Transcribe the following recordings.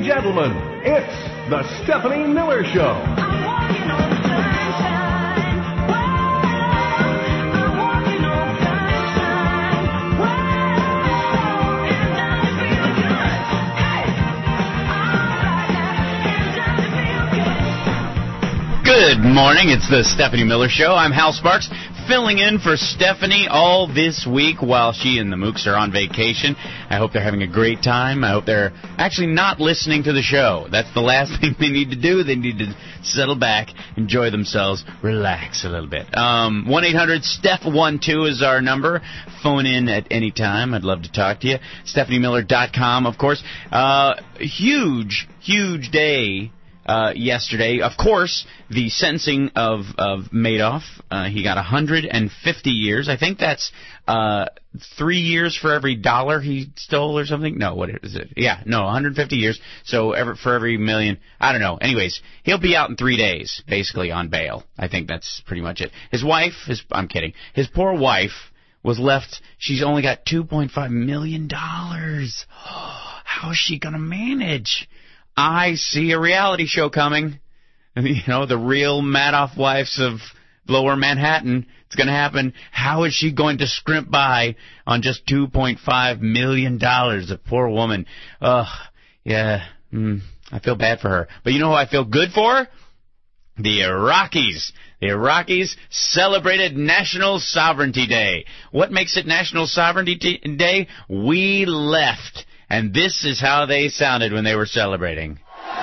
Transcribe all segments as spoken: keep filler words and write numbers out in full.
and gentlemen, it's the Stephanie Miller Show. Good morning. It's the Stephanie Miller Show. I'm Hal Sparks, filling in for Stephanie all this week while she and the Mooks are on vacation. I hope they're having a great time. I hope they're actually not listening to the show. That's the last thing they need to do. They need to settle back, enjoy themselves, relax a little bit. Um, one eight hundred Steph one two is our number. Phone in at any time. I'd love to talk to you. Stephanie Miller dot com, of course. Uh, huge, huge day. Uh, yesterday, of course, the sentencing of, of Madoff. Uh, he got one hundred fifty years. I think that's uh, three years for every dollar he stole or something. No, what is it? Yeah, no, one hundred fifty years. So every, for every million, I don't know. Anyways, he'll be out in three days, basically, on bail. I think that's pretty much it. His wife, his, I'm kidding, his poor wife was left, she's only got two point five million dollars. How is she going to manage? I see a reality show coming. You know, the real Madoff wives of Lower Manhattan. It's going to happen. How is she going to scrimp by on just two point five million dollars? A poor woman. Ugh, yeah, mm, I feel bad for her. But you know who I feel good for? The Iraqis. The Iraqis celebrated National Sovereignty Day. What makes it National Sovereignty Day? We left. And this is how they sounded when they were celebrating.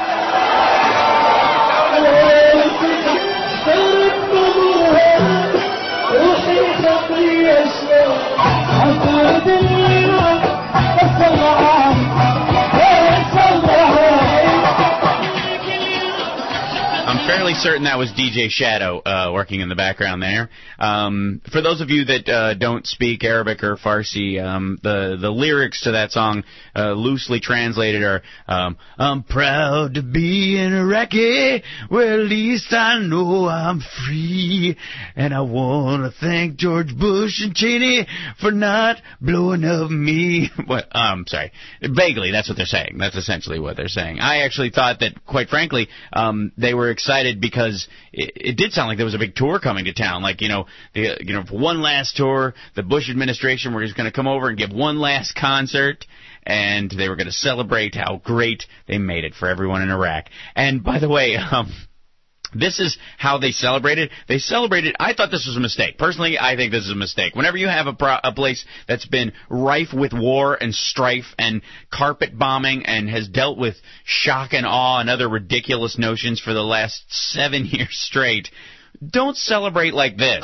I'm fairly certain that was D J Shadow uh, working in the background there. Um, for those of you that uh, don't speak Arabic or Farsi, um, the the lyrics to that song, uh, loosely translated, are um, I'm proud to be an Iraqi, where at least I know I'm free, and I want to thank George Bush and Cheney for not blowing up me. What? Um, sorry, vaguely, that's what they're saying. That's essentially what they're saying. I actually thought that, quite frankly, um, they were excited because it, it did sound like there was a big tour coming to town. Like, you know, the, you know, for one last tour, the Bush administration were just going to come over and give one last concert, and they were going to celebrate how great they made it for everyone in Iraq. And by the way, um, this is how they celebrated. They celebrated, I thought this was a mistake. Personally, I think this is a mistake. Whenever you have a, pro, a place that's been rife with war and strife and carpet bombing and has dealt with shock and awe and other ridiculous notions for the last seven years straight, don't celebrate like this.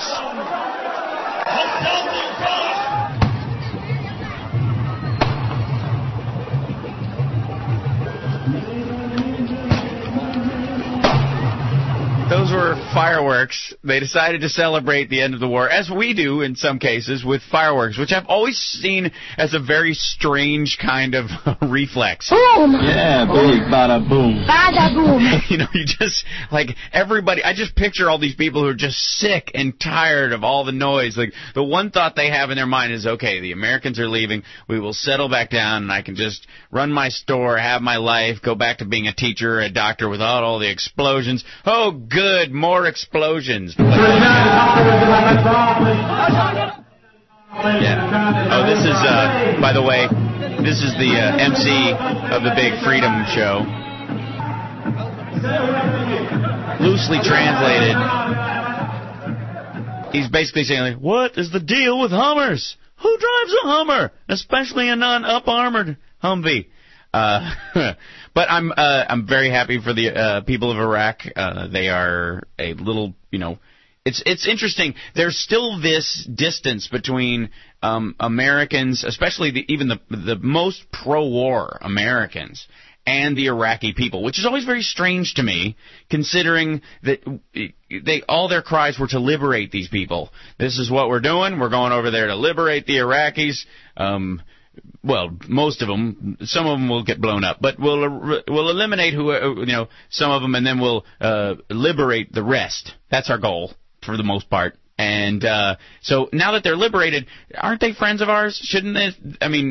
Those were fireworks. They decided to celebrate the end of the war, as we do in some cases, with fireworks, which I've always seen as a very strange kind of reflex. Boom! Yeah, big bada boom. Bada boom. You know, you just, like, everybody, I just picture all these people who are just sick and tired of all the noise. Like, the one thought they have in their mind is, okay, the Americans are leaving, we will settle back down, and I can just run my store, have my life, go back to being a teacher, a doctor, without all the explosions. Oh, good, more explosions. Yeah. Oh, this is, uh, by the way, this is the uh, M C of the big Freedom Show. Loosely translated, he's basically saying, like, what is the deal with Hummers? Who drives a Hummer, especially a non-up-armored Humvee? Uh, but I'm uh, I'm very happy for the uh, people of Iraq. Uh, they are a little, you know, it's it's interesting. There's still this distance between um, Americans, especially the, even the the most pro-war Americans, and the Iraqi people, which is always very strange to me, considering that they all their cries were to liberate these people. This is what we're doing. We're going over there to liberate the Iraqis. Um, Well, most of them, some of them will get blown up, but we'll we'll eliminate who you know some of them, and then we'll uh, liberate the rest. That's our goal for the most part. And uh, so now that they're liberated, aren't they friends of ours? Shouldn't they? I mean,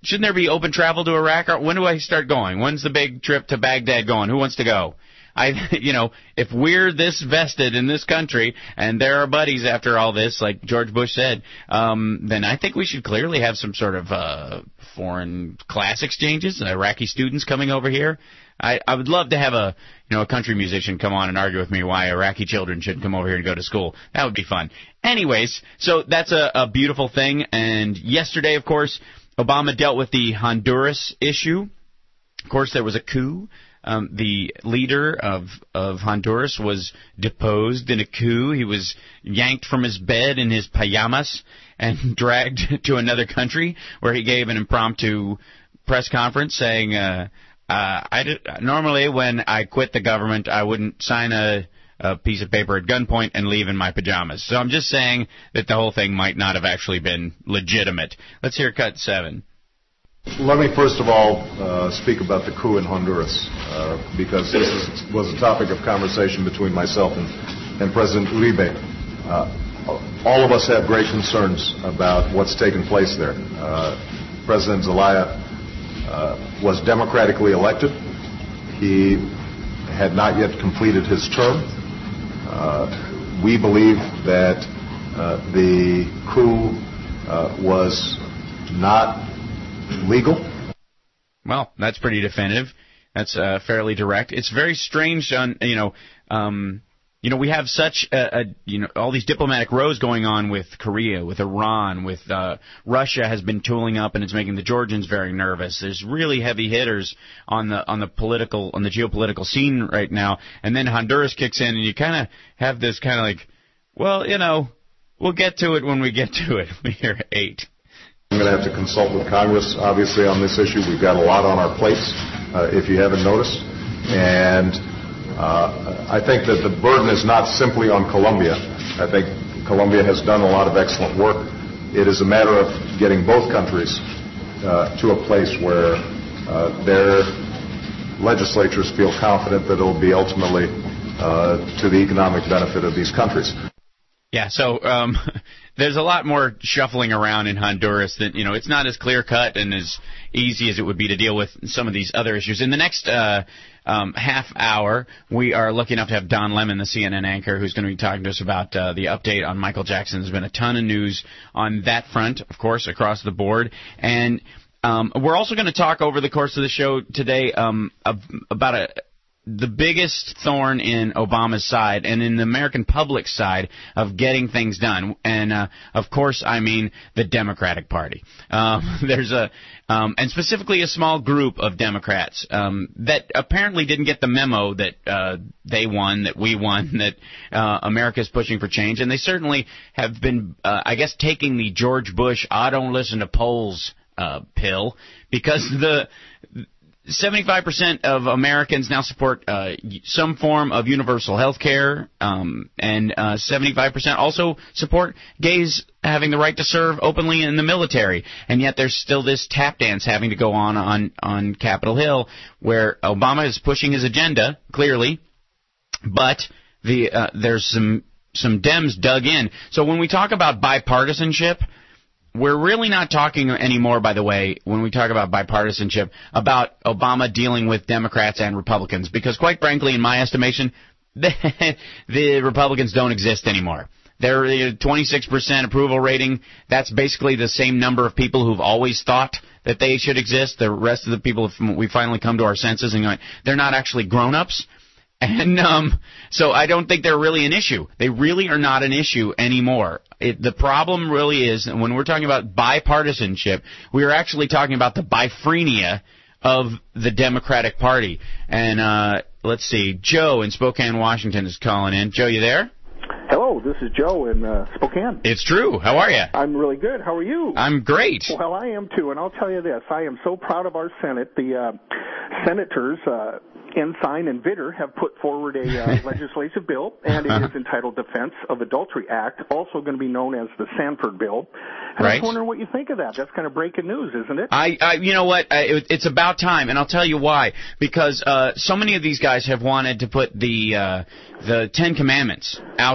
shouldn't there be open travel to Iraq? Or when do I start going? When's the big trip to Baghdad going? Who wants to go? I, you know, if we're this vested in this country and there are buddies after all this, like George Bush said, um, then I think we should clearly have some sort of uh, foreign class exchanges. Iraqi students coming over here. I, I would love to have a, you know, a country musician come on and argue with me why Iraqi children shouldn't come over here and go to school. That would be fun. Anyways, so that's a, a beautiful thing. And yesterday, of course, Obama dealt with the Honduras issue. Of course, there was a coup. Um, the leader of, of Honduras was deposed in a coup. He was yanked from his bed in his pajamas and dragged to another country where he gave an impromptu press conference saying, uh, uh, I did, normally when I quit the government, I wouldn't sign a, a piece of paper at gunpoint and leave in my pajamas. So I'm just saying that the whole thing might not have actually been legitimate. Let's hear cut seven. Let me first of all uh, speak about the coup in Honduras, uh, because this is, was a topic of conversation between myself and, and President Uribe. Uh, all of us have great concerns about what's taken place there. Uh, President Zelaya uh, was democratically elected. He had not yet completed his term. Uh, we believe that uh, the coup uh, was not legal. Well, that's pretty definitive. That's uh, fairly direct. It's very strange, on you know, um, you know, we have such a, a you know all these diplomatic rows going on with Korea, with Iran, with uh, Russia has been tooling up, and it's making the Georgians very nervous. There's really heavy hitters on the on the political on the geopolitical scene right now, and then Honduras kicks in, and you kind of have this kind of like, well, you know, we'll get to it when we get to it. We're eight. I'm going to have to consult with Congress, obviously, on this issue. We've got a lot on our plates, uh, if you haven't noticed. And uh, I think that the burden is not simply on Colombia. I think Colombia has done a lot of excellent work. It is a matter of getting both countries uh, to a place where uh, their legislatures feel confident that it will be ultimately uh, to the economic benefit of these countries. Yeah, so um, there's a lot more shuffling around in Honduras that, you know, it's not as clear-cut and as easy as it would be to deal with some of these other issues. In the next uh, um, half hour, we are lucky enough to have Don Lemon, the C N N anchor, who's going to be talking to us about uh, the update on Michael Jackson. There's been a ton of news on that front, of course, across the board. And um, we're also going to talk over the course of the show today um, about a the biggest thorn in Obama's side and in the American public's side of getting things done. And, uh, of course, I mean the Democratic Party. Um, there's a, um, and specifically a small group of Democrats um, that apparently didn't get the memo that uh, they won, that we won, that uh, America's pushing for change. And they certainly have been, uh, I guess, taking the George Bush, I don't listen to polls uh, pill, because the seventy-five percent of Americans now support uh, some form of universal health care, um, and uh, seventy-five percent also support gays having the right to serve openly in the military. And yet there's still this tap dance having to go on on, on Capitol Hill, where Obama is pushing his agenda, clearly, but the uh, there's some, some Dems dug in. So when we talk about bipartisanship, we're really not talking anymore, by the way, when we talk about bipartisanship, about Obama dealing with Democrats and Republicans, because quite frankly, in my estimation, the, the Republicans don't exist anymore. They're twenty-six percent approval rating. That's basically the same number of people who've always thought that they should exist. The rest of the people, we finally come to our senses and go, they're not actually grown-ups. And um, so I don't think they're really an issue. They really are not an issue anymore. It, the problem really is, when we're talking about bipartisanship, we are actually talking about the biphrenia of the Democratic Party. And uh, let's see, Joe in Spokane, Washington is calling in. Joe, you there? Hello, this is Joe in uh, Spokane. It's true. How are you? I'm really good. How are you? I'm great. Well, I am too, and I'll tell you this. I am so proud of our Senate. The uh, senators, uh, Ensign and Vitter, have put forward a uh, legislative bill, and it is entitled Defense of Adultery Act, also going to be known as the Sanford Bill. And right. I was wondering what you think of that. That's kind of breaking news, isn't it? I, I you know what? I, it, it's about time, and I'll tell you why. Because uh, so many of these guys have wanted to put the uh, the Ten Commandments outside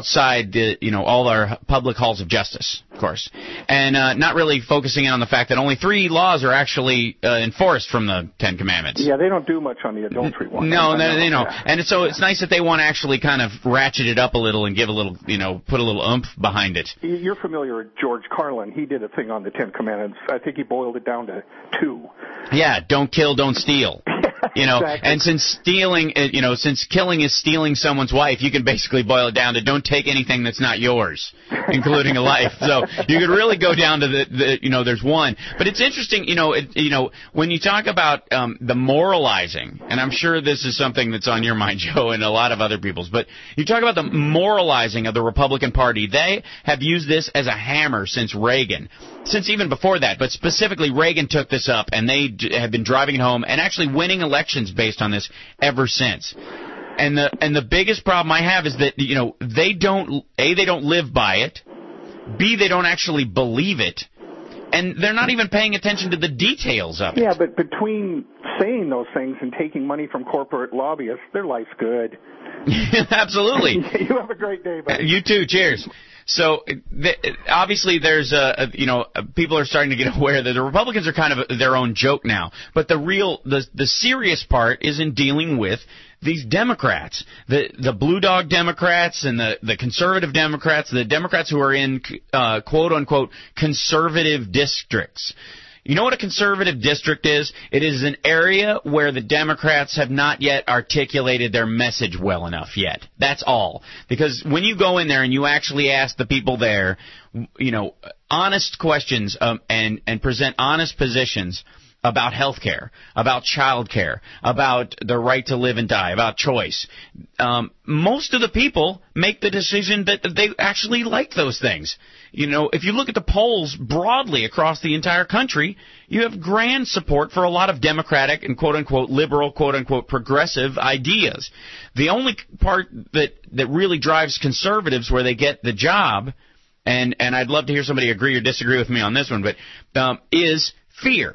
inside the, you know, all our public halls of justice, of course, and uh, not really focusing in on the fact that only three laws are actually uh, enforced from the Ten Commandments. Yeah, they don't do much on the adultery one. No, know, they, you know, yeah. and so it's nice that they want to actually kind of ratchet it up a little and give a little, you know, put a little oomph behind it. You're familiar with George Carlin. He did a thing on the Ten Commandments. I think he boiled it down to two. Yeah, don't kill, don't steal. You know, exactly. And since stealing, you know, since killing is stealing someone's wife, you can basically boil it down to don't take anything that's not yours, including a life. So you could really go down to the, the you know, there's one. But it's interesting, you know, it, you know, when you talk about um, the moralizing, and I'm sure this is something that's on your mind, Joe, and a lot of other people's, but you talk about the moralizing of the Republican Party. They have used this as a hammer since Reagan, since even before that, but specifically Reagan took this up, and they d- have been driving it home and actually winning elections based on this ever since. And the and the biggest problem I have is that, you know, they don't, A, they don't live by it, B, they don't actually believe it, and they're not even paying attention to the details of it. Yeah, but between saying those things and taking money from corporate lobbyists, their life's good. Absolutely. You have a great day, buddy. You too. Cheers. So th- obviously, there's a, a you know people are starting to get aware that the Republicans are kind of their own joke now. But the real the the serious part is in dealing with these Democrats, the the blue dog Democrats and the the conservative Democrats, the Democrats who are in uh, quote unquote conservative districts. You know what a conservative district is? It is an area where the Democrats have not yet articulated their message well enough yet. That's all. Because when you go in there and you actually ask the people there, you know, honest questions um, and, and present honest positions about health care, about child care, about the right to live and die, about choice, um, most of the people make the decision that they actually like those things. You know, if you look at the polls broadly across the entire country, you have grand support for a lot of Democratic and quote-unquote liberal, quote-unquote progressive ideas. The only part that, that really drives conservatives where they get the job, and, and I'd love to hear somebody agree or disagree with me on this one, but um, is fear.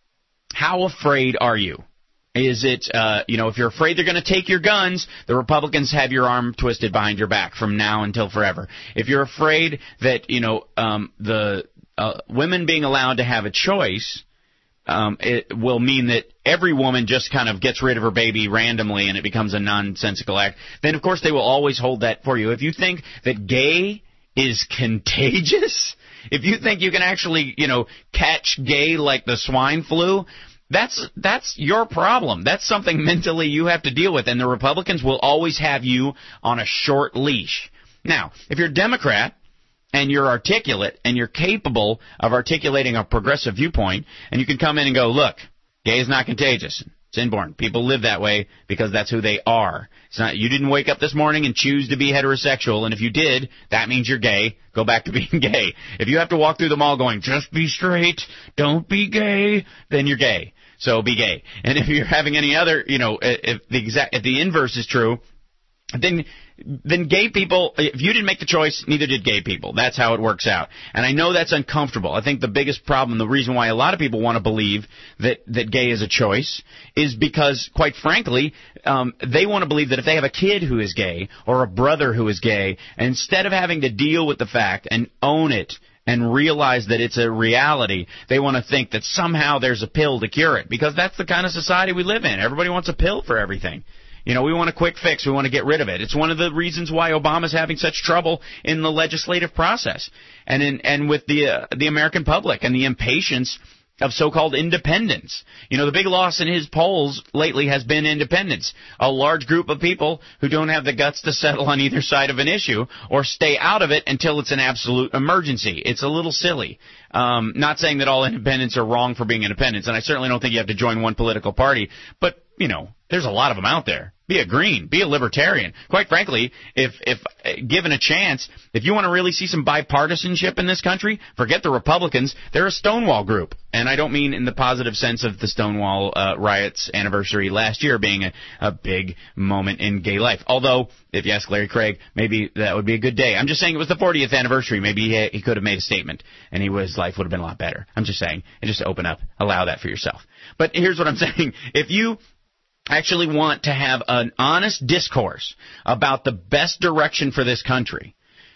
How afraid are you? Is it, uh, you know, if you're afraid they're going to take your guns, the Republicans have your arm twisted behind your back from now until forever. If you're afraid that, you know, um, the uh, women being allowed to have a choice, um, it will mean that every woman just kind of gets rid of her baby randomly and it becomes a nonsensical act, then, of course, they will always hold that for you. If you think that gay is contagious, if you think you can actually, you know, catch gay like the swine flu, That's that's your problem. That's something mentally you have to deal with, and the Republicans will always have you on a short leash. Now, if you're a Democrat and you're articulate and you're capable of articulating a progressive viewpoint, and you can come in and go, look, gay is not contagious. It's inborn. People live that way because that's who they are. It's not. You didn't wake up this morning and choose to be heterosexual, and if you did, that means you're gay. Go back to being gay. If you have to walk through the mall going, just be straight, don't be gay, then you're gay. So be gay. And if you're having any other, you know, if the exact, if the inverse is true, then then gay people, if you didn't make the choice, neither did gay people. That's how it works out. And I know that's uncomfortable. I think the biggest problem, the reason why a lot of people want to believe that, that gay is a choice is because, quite frankly, um, they want to believe that if they have a kid who is gay or a brother who is gay, instead of having to deal with the fact and own it and realize that it's a reality, they want to think that somehow there's a pill to cure it, because that's the kind of society we live in. Everybody wants a pill for everything. You know, we want a quick fix. We want to get rid of it. It's one of the reasons why Obama's having such trouble in the legislative process and in and with the uh, the American public and the impatience of so-called independents. You know, the big loss in his polls lately has been independents, a large group of people who don't have the guts to settle on either side of an issue or stay out of it until it's an absolute emergency. It's a little silly. Um, not saying that all independents are wrong for being independents, and I certainly don't think you have to join one political party, but, you know, there's a lot of them out there. Be a green. Be a libertarian. Quite frankly, if if given a chance, if you want to really see some bipartisanship in this country, forget the Republicans. They're a Stonewall group. And I don't mean in the positive sense of the Stonewall uh, riots anniversary last year being a, a big moment in gay life. Although, if you ask Larry Craig, maybe that would be a good day. I'm just saying it was the fortieth anniversary. Maybe he, he could have made a statement, and he, his life would have been a lot better. I'm just saying. And just open up. Allow that for yourself. But here's what I'm saying. If you actually want to have an honest discourse about the best direction for this country,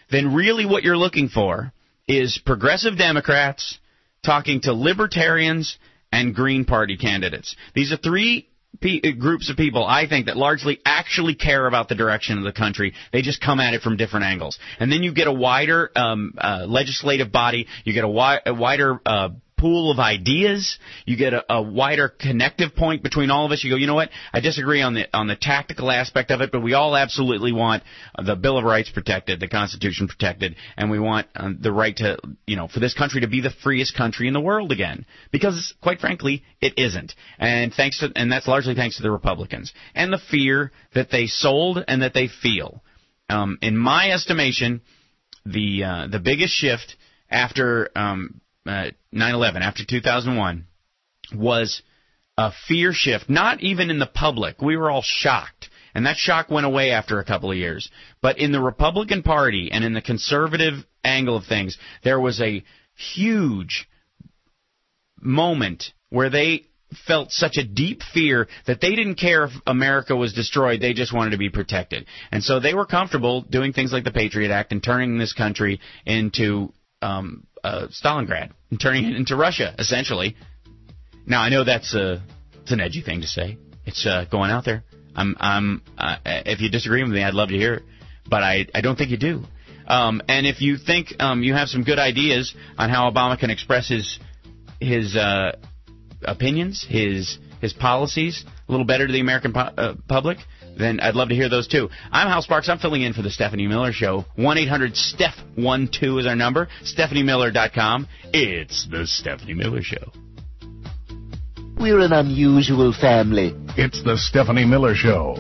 then really what you're looking for is progressive Democrats talking to libertarians and Green Party candidates. These are three P- groups of people, I think, that largely actually care about the direction of the country. They just come at it from different angles. And then you get a wider um, uh, legislative body. You get a, wi- a wider uh, pool of ideas. You get a, a wider connective point between all of us. You go, you know what? I disagree on the on the tactical aspect of it, but we all absolutely want the Bill of Rights protected, the Constitution protected, and we want uh, the right to, you know, for this country to be the freest country in the world again. Because, quite frankly, it isn't. And thanks to, and that's largely thanks to the Republicans and the fear that they sold and that they feel. Um, in my estimation, the uh, the biggest shift after um, uh, nine eleven, after two thousand one, was a fear shift, not even in the public. We were all shocked, and that shock went away after a couple of years. But in the Republican Party and in the conservative angle of things, there was a huge moment where they felt such a deep fear that they didn't care if America was destroyed. They just wanted to be protected. And so they were comfortable doing things like the Patriot Act and turning this country into um, uh, Stalingrad and turning it into Russia, essentially. Now, I know that's a, it's an edgy thing to say. It's uh, going out there. I'm, I'm, uh, if you disagree with me, I'd love to hear it. But I, I don't think you do. Um, and if you think um, you have some good ideas on how Obama can express his his uh, opinions, his his policies a little better to the American pu- uh, public, then I'd love to hear those too. I'm Hal Sparks. I'm filling in for the Stephanie Miller Show. one eight hundred S T E P H one two is our number. Stephanie Miller dot com. It's the Stephanie Miller Show. We're an unusual family. It's the Stephanie Miller Show.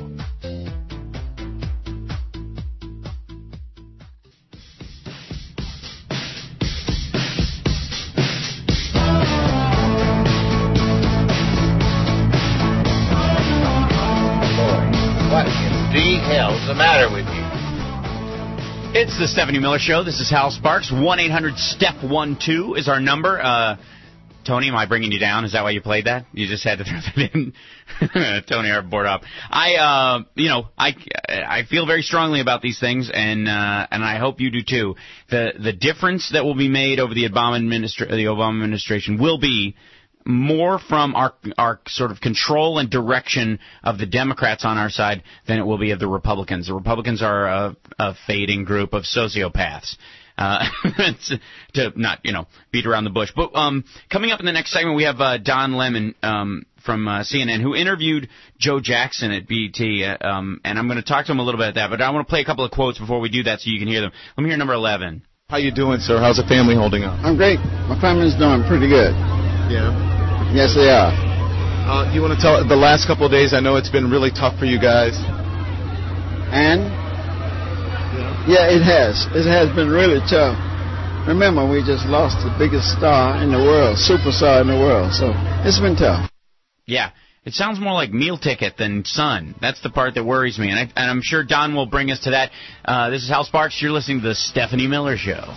What in the hell's the matter with you? It's the Stephanie Miller Show. This is Hal Sparks. one eight hundred S T E P H one two is our number. Uh, Tony, am I bringing you down? Is that why you played that? You just had to throw that in. Tony, our board up. I, uh, you know, I, I feel very strongly about these things, and uh, and I hope you do too. The the difference that will be made over the Obama administra- the Obama administration will be more from our our sort of control and direction of the Democrats on our side than it will be of the Republicans. The Republicans are a, a fading group of sociopaths. Uh, to not, you know, beat around the bush. But um, coming up in the next segment, we have uh, Don Lemon um, from uh, C N N, who interviewed Joe Jackson at B E T, uh, um, and I'm going to talk to him a little bit about that. But I want to play a couple of quotes before we do that so you can hear them. Let me hear number eleven. How you doing, sir? How's the family holding up? I'm great. My family's doing pretty good. Yeah? Yes, they are. Uh, you want to tell, the last couple of days, I know it's been really tough for you guys. And? Yeah, it has. It has been really tough. Remember, we just lost the biggest star in the world, superstar in the world, so it's been tough. Yeah, it sounds more like meal ticket than son. That's the part that worries me, and, I, and I'm sure Don will bring us to that. Uh, this is Hal Sparks. You're listening to the Stephanie Miller Show.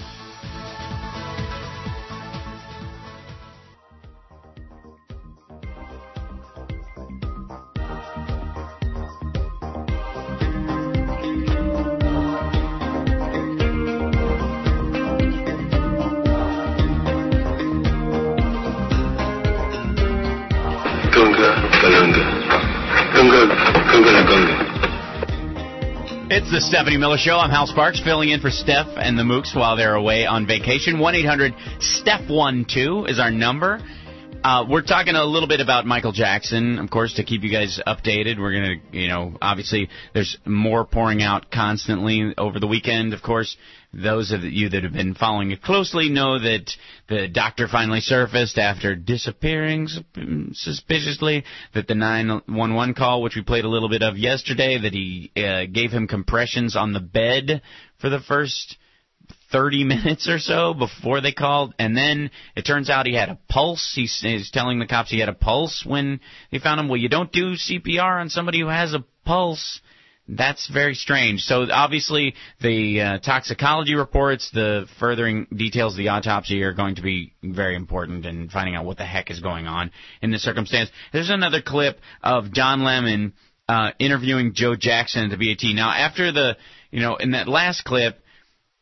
It's the Stephanie Miller Show. I'm Hal Sparks, filling in for Steph and the Mooks while they're away on vacation. one eight hundred S T E P H one two is our number. Uh, we're talking a little bit about Michael Jackson, of course, to keep you guys updated. We're going to, you know, obviously there's more pouring out constantly over the weekend. Of course, those of you that have been following it closely know that the doctor finally surfaced after disappearing suspiciously, that the nine one one call, which we played a little bit of yesterday, that he uh, gave him compressions on the bed for the first thirty minutes or so before they called, and then it turns out he had a pulse. He's, he's telling the cops he had a pulse when they found him. Well, you don't do C P R on somebody who has a pulse. That's very strange. So obviously the uh, toxicology reports, the furthering details of the autopsy are going to be very important in finding out what the heck is going on in this circumstance. There's another clip of Don Lemon uh, interviewing Joe Jackson at the B A T. Now, after the, you know, in that last clip,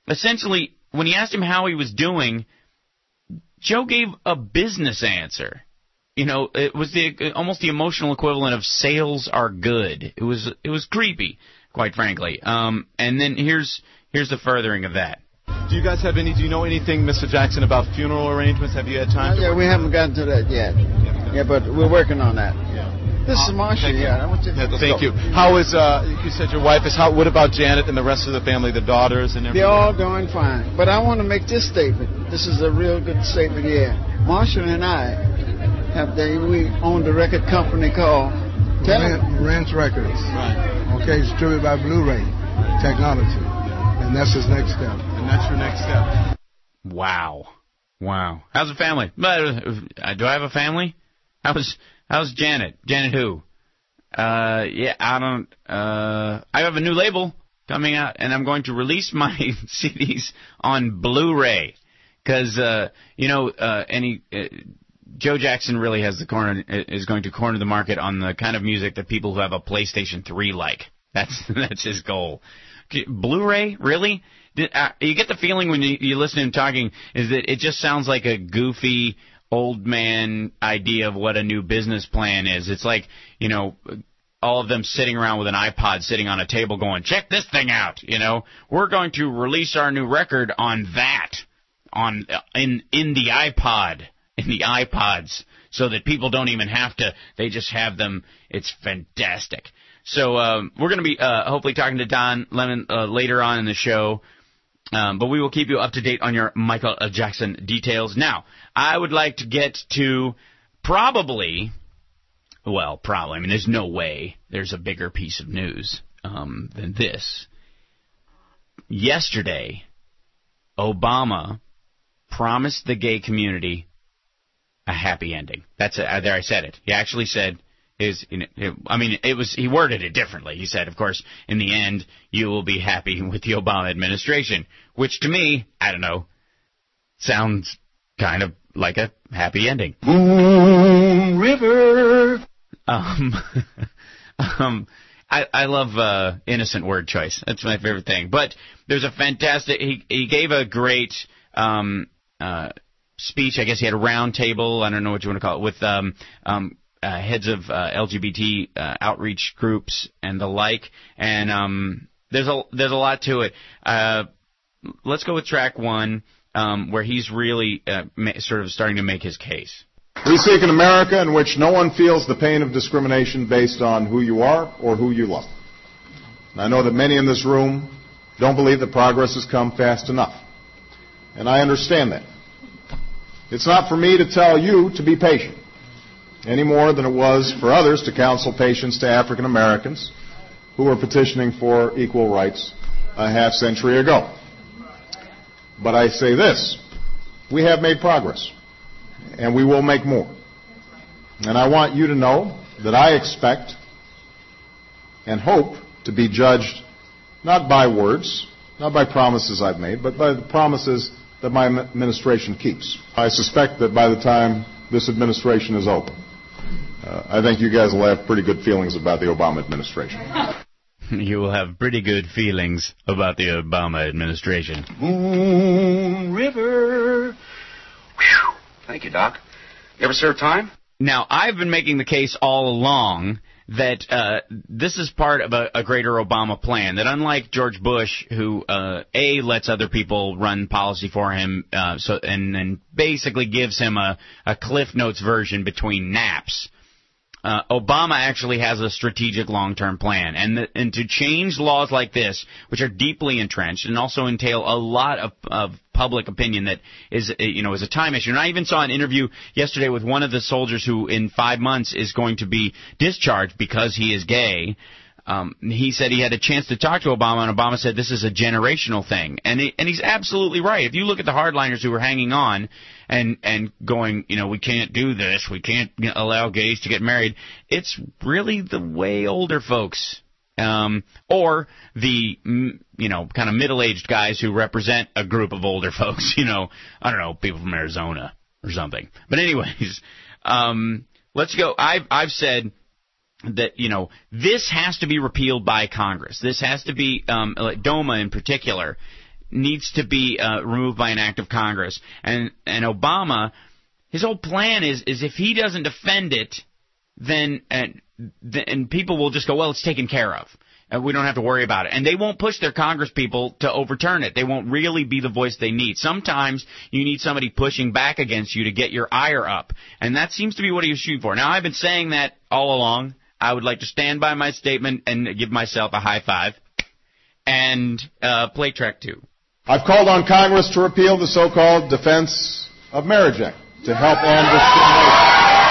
essentially, when he asked him how he was doing, Joe gave a business answer. You know, it was the almost the emotional equivalent of sales are good. It was it was creepy, quite frankly. Um, and then here's here's the furthering of that. Do you guys have any? Do you know anything, Mister Jackson, about funeral arrangements? Have you had time? Uh, yeah, we haven't gotten to that yet. Yeah, but we're working on that. Yeah. This is Marcia. Yeah, I want you, yeah thank you. How is uh? You said your wife is. How? What about Janet and the rest of the family, the daughters and everything? They're all doing fine. But I want to make this statement. This is a real good statement here. Marcia and I have the we own the record company called Rance Records. Right. Okay, distributed by Blu-ray Technology, and that's his next step. And that's your next step. Wow, wow. How's the family? Uh, do I have a family? How's How's Janet? Janet who? Uh, yeah, I don't. Uh, I have a new label coming out, and I'm going to release my C Ds on Blu-ray because uh, you know, uh, any. Uh, Joe Jackson really has the corner is going to corner the market on the kind of music that people who have a PlayStation three like. That's that's his goal. Blu-ray, really? Did, uh, you get the feeling when you, you listen to him talking is that it just sounds like a goofy old man idea of what a new business plan is. It's like, you know, all of them sitting around with an iPod sitting on a table going, check this thing out, you know. We're going to release our new record on that, on in in the iPod. In the iPods, so that people don't even have to, they just have them. It's fantastic. So um, we're going to be uh, hopefully talking to Don Lemon uh, later on in the show, um, but we will keep you up to date on your Michael Jackson details. Now, I would like to get to probably, well, probably, I mean, there's no way there's a bigger piece of news um, than this. Yesterday, Obama promised the gay community a happy ending. That's it. There, I said it. He actually said, "Is I mean, it was he worded it differently. He said, of course, in the end, you will be happy with the Obama administration," which to me, I don't know, sounds kind of like a happy ending. Moon River. Um, um, I I love uh, innocent word choice. That's my favorite thing. But there's a fantastic. He he gave a great. Um, uh, speech. I guess he had a round table, I don't know what you want to call it, with um, um, uh, heads of uh, L G B T uh, outreach groups and the like. And um, there's a there's a lot to it. Uh, let's go with track one, um, where he's really uh, ma- sort of starting to make his case. We seek an America in which no one feels the pain of discrimination based on who you are or who you love. And I know that many in this room don't believe that progress has come fast enough. And I understand that. It's not for me to tell you to be patient, any more than it was for others to counsel patience to African Americans who were petitioning for equal rights a half century ago. But I say this, we have made progress, and we will make more. And I want you to know that I expect and hope to be judged not by words, not by promises I've made, but by the promises that my administration keeps. I suspect that by the time this administration is over, uh, I think you guys will have pretty good feelings about the Obama administration. You will have pretty good feelings about the Obama administration. Moon River. Whew. Thank you, Doc. You ever serve time? Now, I've been making the case all along that uh, this is part of a, a greater Obama plan, that unlike George Bush, who, uh, A, lets other people run policy for him, uh, so and, and basically gives him a, a Cliff Notes version between naps, uh, Obama actually has a strategic long-term plan. And, the, and to change laws like this, which are deeply entrenched and also entail a lot of, of public opinion that is, you know, is a time issue. And I even saw an interview yesterday with one of the soldiers who in five months is going to be discharged because he is gay. Um, he said he had a chance to talk to Obama, and Obama said this is a generational thing. And he, and he's absolutely right. If you look at the hardliners who were hanging on and, and going, you know, we can't do this, we can't allow gays to get married, it's really the way older folks Um, or the, you know, kind of middle-aged guys who represent a group of older folks, you know, I don't know, people from Arizona or something. But anyways, um, let's go. I've, I've said that, you know, this has to be repealed by Congress. This has to be, um, like DOMA in particular, needs to be uh, removed by an act of Congress. And and Obama, his whole plan is is if he doesn't defend it, then and, and people will just go, well, it's taken care of. And we don't have to worry about it. And they won't push their Congress people to overturn it. They won't really be the voice they need. Sometimes you need somebody pushing back against you to get your ire up. And that seems to be what he was shooting for. Now, I've been saying that all along. I would like to stand by my statement and give myself a high five. And uh, play track two. I've called on Congress to repeal the so-called Defense of Marriage Act to help end discrimination.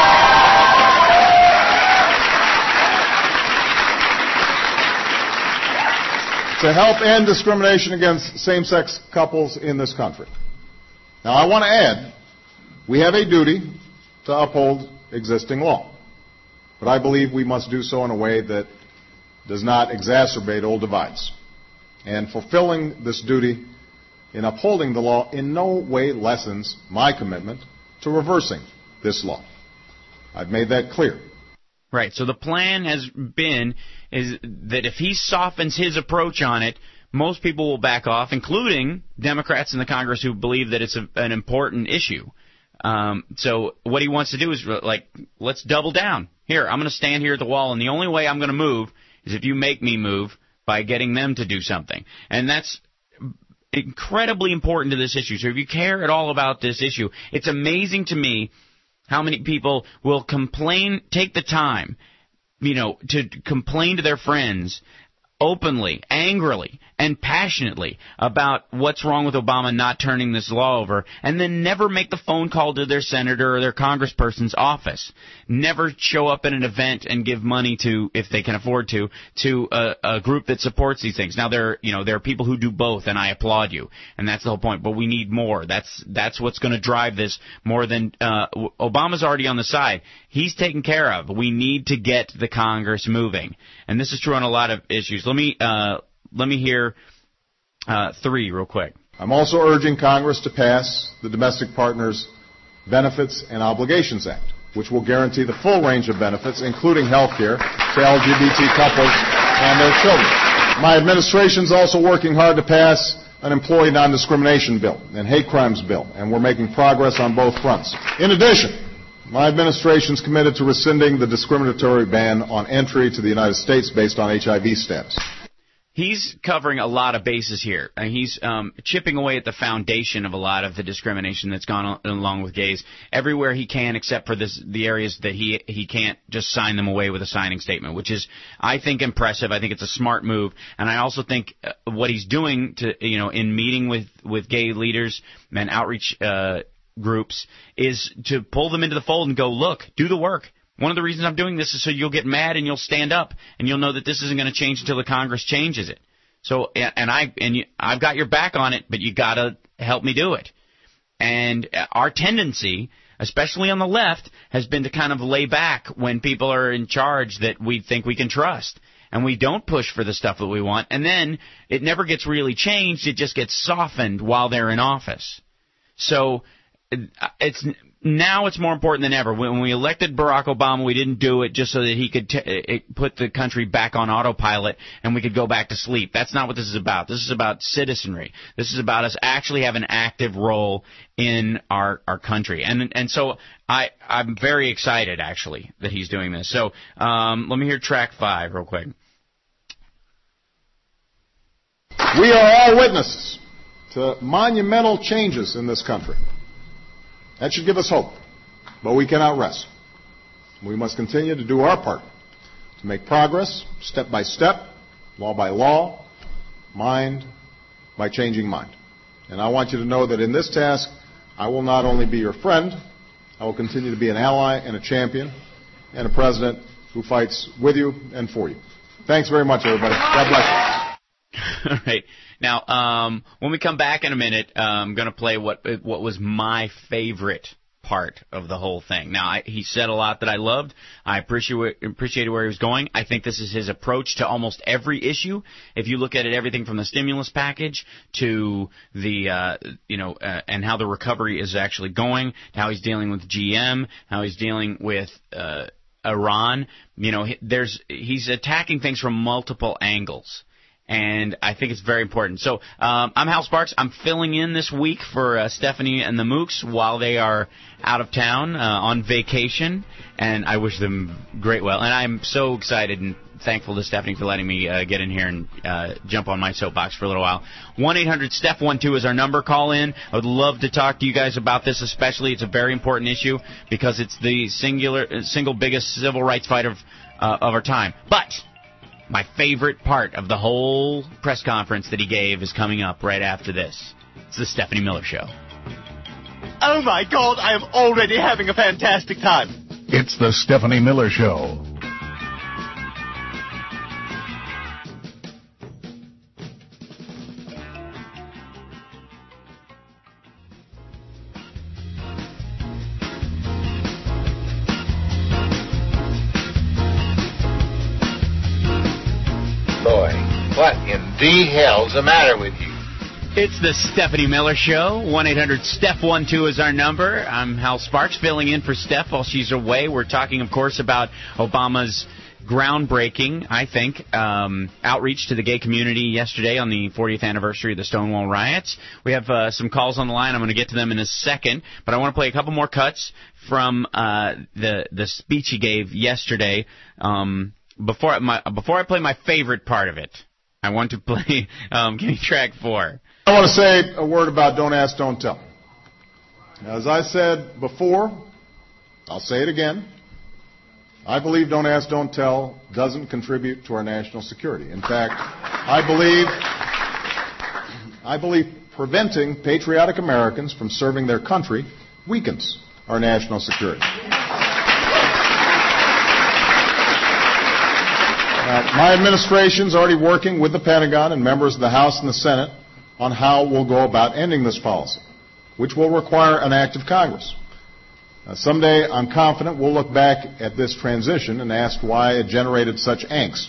to help end discrimination against same-sex couples in this country. Now, I want to add, we have a duty to uphold existing law, but I believe we must do so in a way that does not exacerbate old divides. And fulfilling this duty in upholding the law in no way lessens my commitment to reversing this law. I've made that clear. Right. So the plan has been is that if he softens his approach on it, most people will back off, including Democrats in the Congress who believe that it's a, an important issue. Um, so what he wants to do is like, let's double down. Here, I'm going to stand here at the wall, and the only way I'm going to move is if you make me move by getting them to do something. And that's incredibly important to this issue. So if you care at all about this issue, it's amazing to me how many people will complain, take the time, you know, to complain to their friends openly, angrily, and passionately about what's wrong with Obama not turning this law over, and then never make the phone call to their senator or their congressperson's office. Never show up at an event and give money to, if they can afford to, to a, a group that supports these things. Now, there, you know, there are people who do both, and I applaud you, and that's the whole point. But we need more. That's that's what's going to drive this more than uh, Obama's already on the side. He's taken care of. We need to get the Congress moving, and this is true on a lot of issues. Let me uh, let me hear uh, three real quick. I'm also urging Congress to pass the Domestic Partners Benefits and Obligations Act, which will guarantee the full range of benefits, including health care, to L G B T couples and their children. My administration is also working hard to pass an employee non-discrimination bill and hate crimes bill, and we're making progress on both fronts. In addition, my administration is committed to rescinding the discriminatory ban on entry to the United States based on H I V status. He's covering a lot of bases here. And he's um, chipping away at the foundation of a lot of the discrimination that's gone on, along with gays everywhere he can, except for this, the areas that he he can't just sign them away with a signing statement, which is, I think, impressive. I think it's a smart move, and I also think uh, what he's doing to you know in meeting with with gay leaders and outreach Uh, groups is to pull them into the fold and go, look, do the work. One of the reasons I'm doing this is so you'll get mad and you'll stand up and you'll know that this isn't going to change until the Congress changes it. So, and I and you, I've got your back on it, but you got to help me do it. And our tendency, especially on the left, has been to kind of lay back when people are in charge that we think we can trust. And we don't push for the stuff that we want. And then it never gets really changed. It just gets softened while they're in office. So it's now it's more important than ever. When we elected Barack Obama, we didn't do it just so that he could t- put the country back on autopilot and we could go back to sleep. That's not what this is about. This is about citizenry. This is about us actually having an active role in our, our country. And and so I, I'm very excited, actually, that he's doing this. So um, let me hear track five real quick. We are all witnesses to monumental changes in this country. That should give us hope, but we cannot rest. We must continue to do our part to make progress, step by step, law by law, mind by changing mind. And I want you to know that in this task, I will not only be your friend, I will continue to be an ally and a champion and a president who fights with you and for you. Thanks very much, everybody. God bless you. All right. Now, um, when we come back in a minute, uh, I'm going to play what what was my favorite part of the whole thing. Now, I, he said a lot that I loved. I appreciate, appreciated where he was going. I think this is his approach to almost every issue. If you look at it, everything from the stimulus package to the, uh, you know, uh, and how the recovery is actually going, to how he's dealing with G M, how he's dealing with uh, Iran. You know, there's he's attacking things from multiple angles. and I think it's very important. So um, I'm Hal Sparks. I'm filling in this week for uh, Stephanie and the Mooks while they are out of town uh, on vacation, and I wish them great well. And I'm so excited and thankful to Stephanie for letting me uh, get in here and uh, jump on my soapbox for a little while. one eight hundred Steph one two is our number. Call in. I would love to talk to you guys about this, especially. It's a very important issue because it's the singular, single biggest civil rights fight of, uh, of our time. But my favorite part of the whole press conference that he gave is coming up right after this. It's the Stephanie Miller Show. Oh, my God, I am already having a fantastic time. It's the Stephanie Miller Show. What in the hell's the matter with you? It's the Stephanie Miller Show. one eight hundred Steph one two is our number. I'm Hal Sparks, filling in for Steph while she's away. We're talking, of course, about Obama's groundbreaking, I think, um, outreach to the gay community yesterday on the fortieth anniversary of the Stonewall riots. We have uh, some calls on the line. I'm going to get to them in a second, but I want to play a couple more cuts from uh, the the speech he gave yesterday. Um, before I, my, before I play my favorite part of it, I want to play, um, give me track four. I want to say a word about Don't Ask, Don't Tell. As I said before, I'll say it again. I believe Don't Ask, Don't Tell doesn't contribute to our national security. In fact, I believe, I believe preventing patriotic Americans from serving their country weakens our national security. Uh, my administration is already working with the Pentagon and members of the House and the Senate on how we'll go about ending this policy, which will require an act of Congress. Uh, someday, I'm confident we'll look back at this transition and ask why it generated such angst.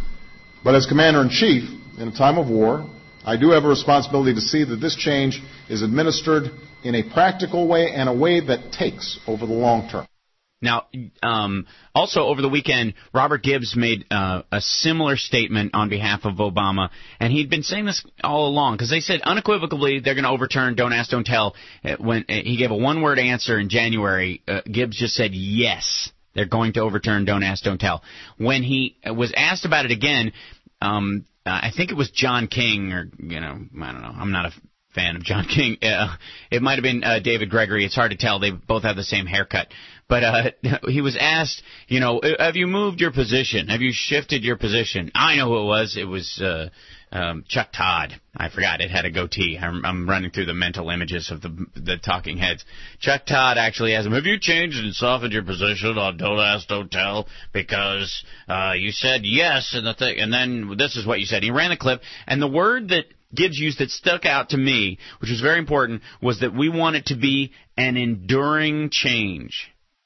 But as Commander-in-Chief, in a time of war, I do have a responsibility to see that this change is administered in a practical way and a way that takes over the long term. Now, um, also over the weekend, Robert Gibbs made uh, a similar statement on behalf of Obama, and he'd been saying this all along, because they said unequivocally they're going to overturn Don't Ask, Don't Tell. When he gave a one-word answer in January, uh, Gibbs just said yes, they're going to overturn Don't Ask, Don't Tell. When he was asked about it again, um, I think it was John King, or, you know, I don't know, I'm not a fan of John King. Uh, it might have been uh, David Gregory. It's hard to tell. They both have the same haircut. But uh, he was asked, you know, have you moved your position? Have you shifted your position? I know who it was. It was uh, um, Chuck Todd. I forgot. It had a goatee. I'm, I'm running through the mental images of the the talking heads. Chuck Todd actually asked him, have you changed and softened your position on Don't Ask, Don't Tell? Because uh, you said yes, and the thing, and then this is what you said. He ran the clip, and the word that Gibbs used that stuck out to me, which was very important, was that we want it to be an enduring change.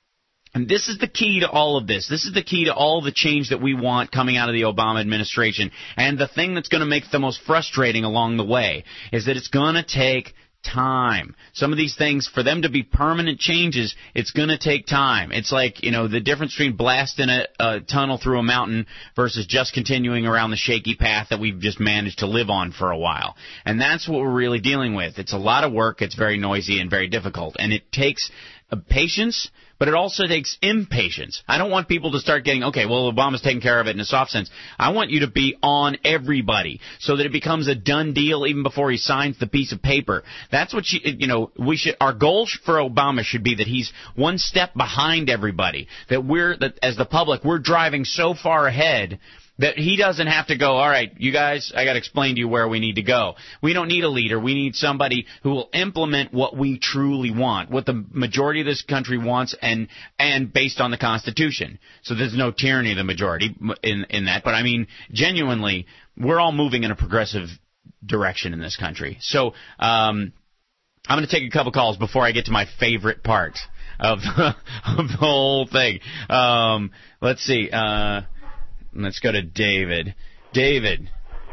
And this is the key to all of this. This is the key to all the change that we want coming out of the Obama administration. And the thing that's going to make it the most frustrating along the way is that it's going to take time. Some of these things, for them to be permanent changes, it's going to take time. It's like, you know, the difference between blasting a, a tunnel through a mountain versus just continuing around the shaky path that we've just managed to live on for a while. And that's what we're really dealing with. It's a lot of work. It's very noisy and very difficult. And it takes uh, patience, but it also takes impatience. I don't want people to start getting, okay, well, Obama's taking care of it in a soft sense. I want you to be on everybody so that it becomes a done deal even before he signs the piece of paper. That's what you, you know, we should, our goal for Obama should be that he's one step behind everybody, that we're, that as the public, we're driving so far ahead that he doesn't have to go, all right, you guys, I got to explain to you where we need to go. We don't need a leader. We need somebody who will implement what we truly want, what the majority of this country wants, and and based on the Constitution. So there's no tyranny of the majority in, in that. But, I mean, genuinely, we're all moving in a progressive direction in this country. So um, I'm going to take a couple calls before I get to my favorite part of, of the whole thing. Um, let's see. Uh Let's go to David. David.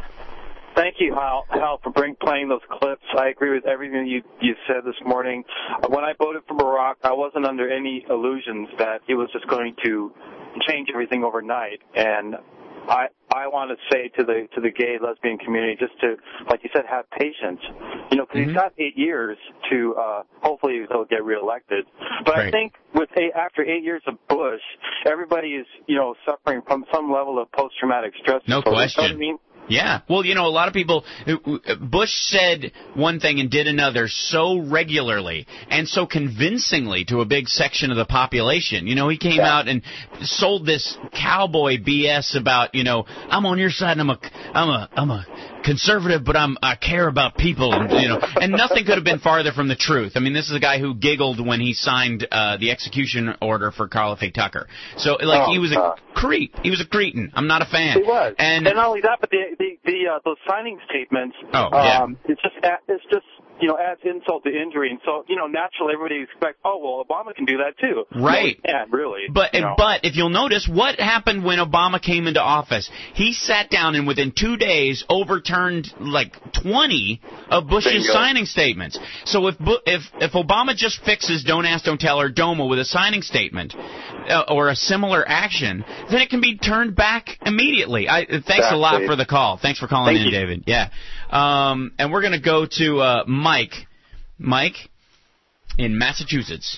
Thank you, Hal, Hal for bring, playing those clips. I agree with everything you, you said this morning. When I voted for Barack, I wasn't under any illusions that he was just going to change everything overnight. And I I want to say to the to the gay lesbian community, just to, like you said, have patience. You know, because Mm-hmm. he's got eight years to uh, hopefully he'll get reelected. But Right. I think with eight, after eight years of Bush, everybody is you know suffering from some level of post traumatic stress. No disorder. question. You know what I mean? Yeah. Well, you know, a lot of people, Bush said one thing and did another so regularly and so convincingly to a big section of the population. You know, he came Yeah. out and sold this cowboy B S about, you know, I'm on your side and I'm a, I'm a, I'm a conservative, but I'm, I care about people, and, you know, and nothing could have been farther from the truth. I mean, this is a guy who giggled when he signed uh, the execution order for Karla Faye Tucker. So, like, Oh, he was a uh. creep. He was a cretin. I'm not a fan. He was, And, and not only that, but the the, the uh, those signing statements. Oh, yeah. um, it's just it's just you know adds insult to injury, and so you know naturally everybody expects, oh well, Obama can do that too. Right. No, he can't, really. But you know. but if you'll notice, what happened when Obama came into office? He sat down and within two days overturned like twenty of Bush's Bingo. signing statements. So if Bu- if if Obama just fixes Don't Ask, Don't Tell or DOMA with a signing statement uh, or a similar action, then it can be turned back immediately. I, thanks a lot Exactly. for the call. Thanks for calling Thank in, you. David. Yeah. Um, and we're going to go to uh, Mike. Mike in Massachusetts.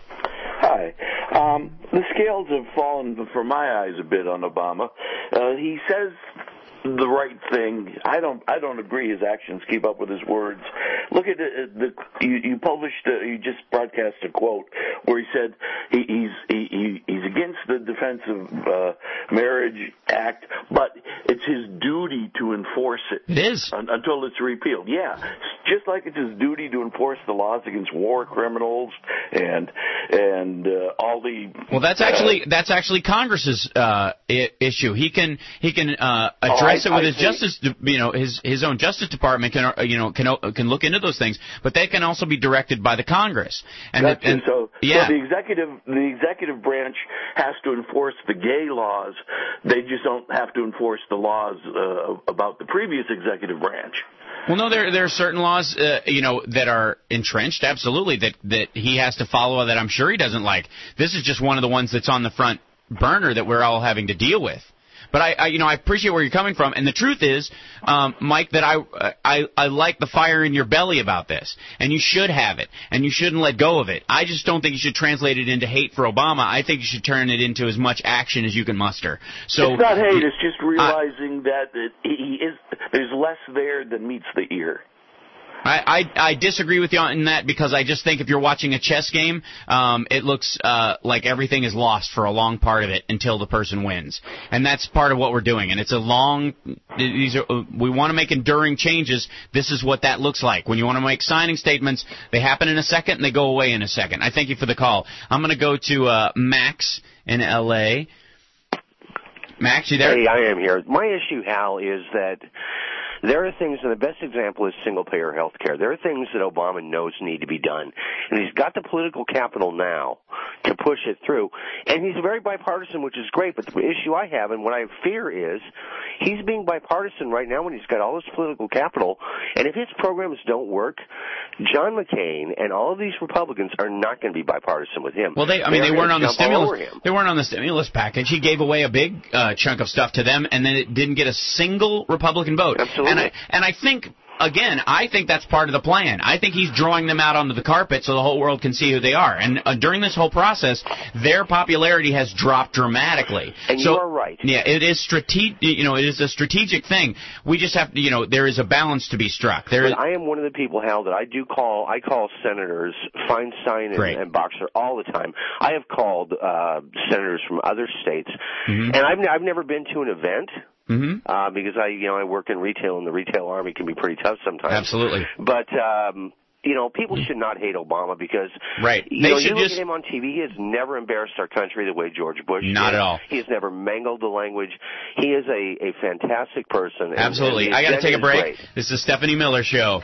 Hi. Um, the scales have fallen for my eyes a bit on Obama. Uh, he says the right thing. I don't. I don't agree. His actions keep up with his words. Look at the. the you, you published. Uh, you just broadcast a quote where he said he, he's he, he, he's against the Defense of uh, Marriage Act, but it's his duty to enforce it. It is un, until it's repealed. Yeah, just like it's his duty to enforce the laws against war criminals and and uh, all the. Well, that's actually that's actually Congress's uh, I- issue. He can he can uh, address Oh, I- it with I his see. justice, you know, his his own Justice Department can uh, you know can uh, can look into those things, but they can also be directed by the Congress. And, Gotcha. and so, yeah, so the executive the executive branch has to enforce the gay laws. They just don't have to enforce the laws uh, about the previous executive branch. Well, no, there there are certain laws, uh, you know, that are entrenched, absolutely, that that he has to follow that I'm sure he doesn't like. This is just one of the ones that's on the front burner that we're all having to deal with. But I, I you know, I appreciate where you're coming from, and the truth is, um, Mike, that I, uh, I, I like the fire in your belly about this, and you should have it, and you shouldn't let go of it. I just don't think you should translate it into hate for Obama. I think you should turn it into as much action as you can muster. So It's not hate. It's just realizing that it, he is. There's less there than meets the ear. I, I, I disagree with you on that because I just think if you're watching a chess game, um, it looks uh, like everything is lost for a long part of it until the person wins, and that's part of what we're doing. And it's a long. These are we want to make enduring changes. This is what that looks like. When you want to make signing statements, they happen in a second and they go away in a second. I thank you for the call. I'm going to go to uh, Max in L A. Max, you there? Hey, I am here. My issue, Hal, is that there are things, and the best example is single-payer health care. There are things that Obama knows need to be done, and he's got the political capital now to push it through. And he's very bipartisan, which is great, but the issue I have, and what I fear is, he's being bipartisan right now when he's got all this political capital, and if his programs don't work, John McCain and all of these Republicans are not going to be bipartisan with him. Well, they, I mean, They're they weren't gonna on the jump all over stimulus. him. They weren't on the stimulus package. He gave away a big uh, chunk of stuff to them, and then it didn't get a single Republican vote. Absolutely. And I and I think. Again, I think that's part of the plan. I think he's drawing them out onto the carpet so the whole world can see who they are. And uh, during this whole process, their popularity has dropped dramatically. And so, you are right. Yeah, it is strate- You know, it is a strategic thing. We just have to. You know, there is a balance to be struck. There. But I am one of the people, Hal, that I do call. I call senators Feinstein and, and Boxer all the time. I have called uh, senators from other states, Mm-hmm. and I've I've never been to an event. Mm-hmm. Uh, because I, you know, I work in retail, and the retail army can be pretty tough sometimes. Absolutely. But um, you know, people should not hate Obama because, right? You They know, should you look just at him on T V. He has never embarrassed our country the way George Bush Not did. at all. He has never mangled the language. He is a, a fantastic person. And, Absolutely. and the I got to take a agenda is break. great. This is the Stephanie Miller Show.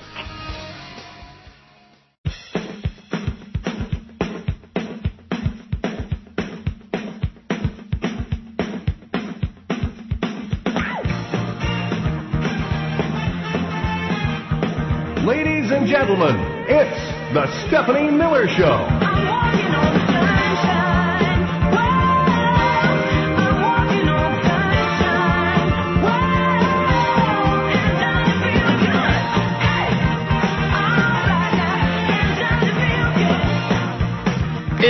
Ladies and gentlemen, it's the Stephanie Miller Show.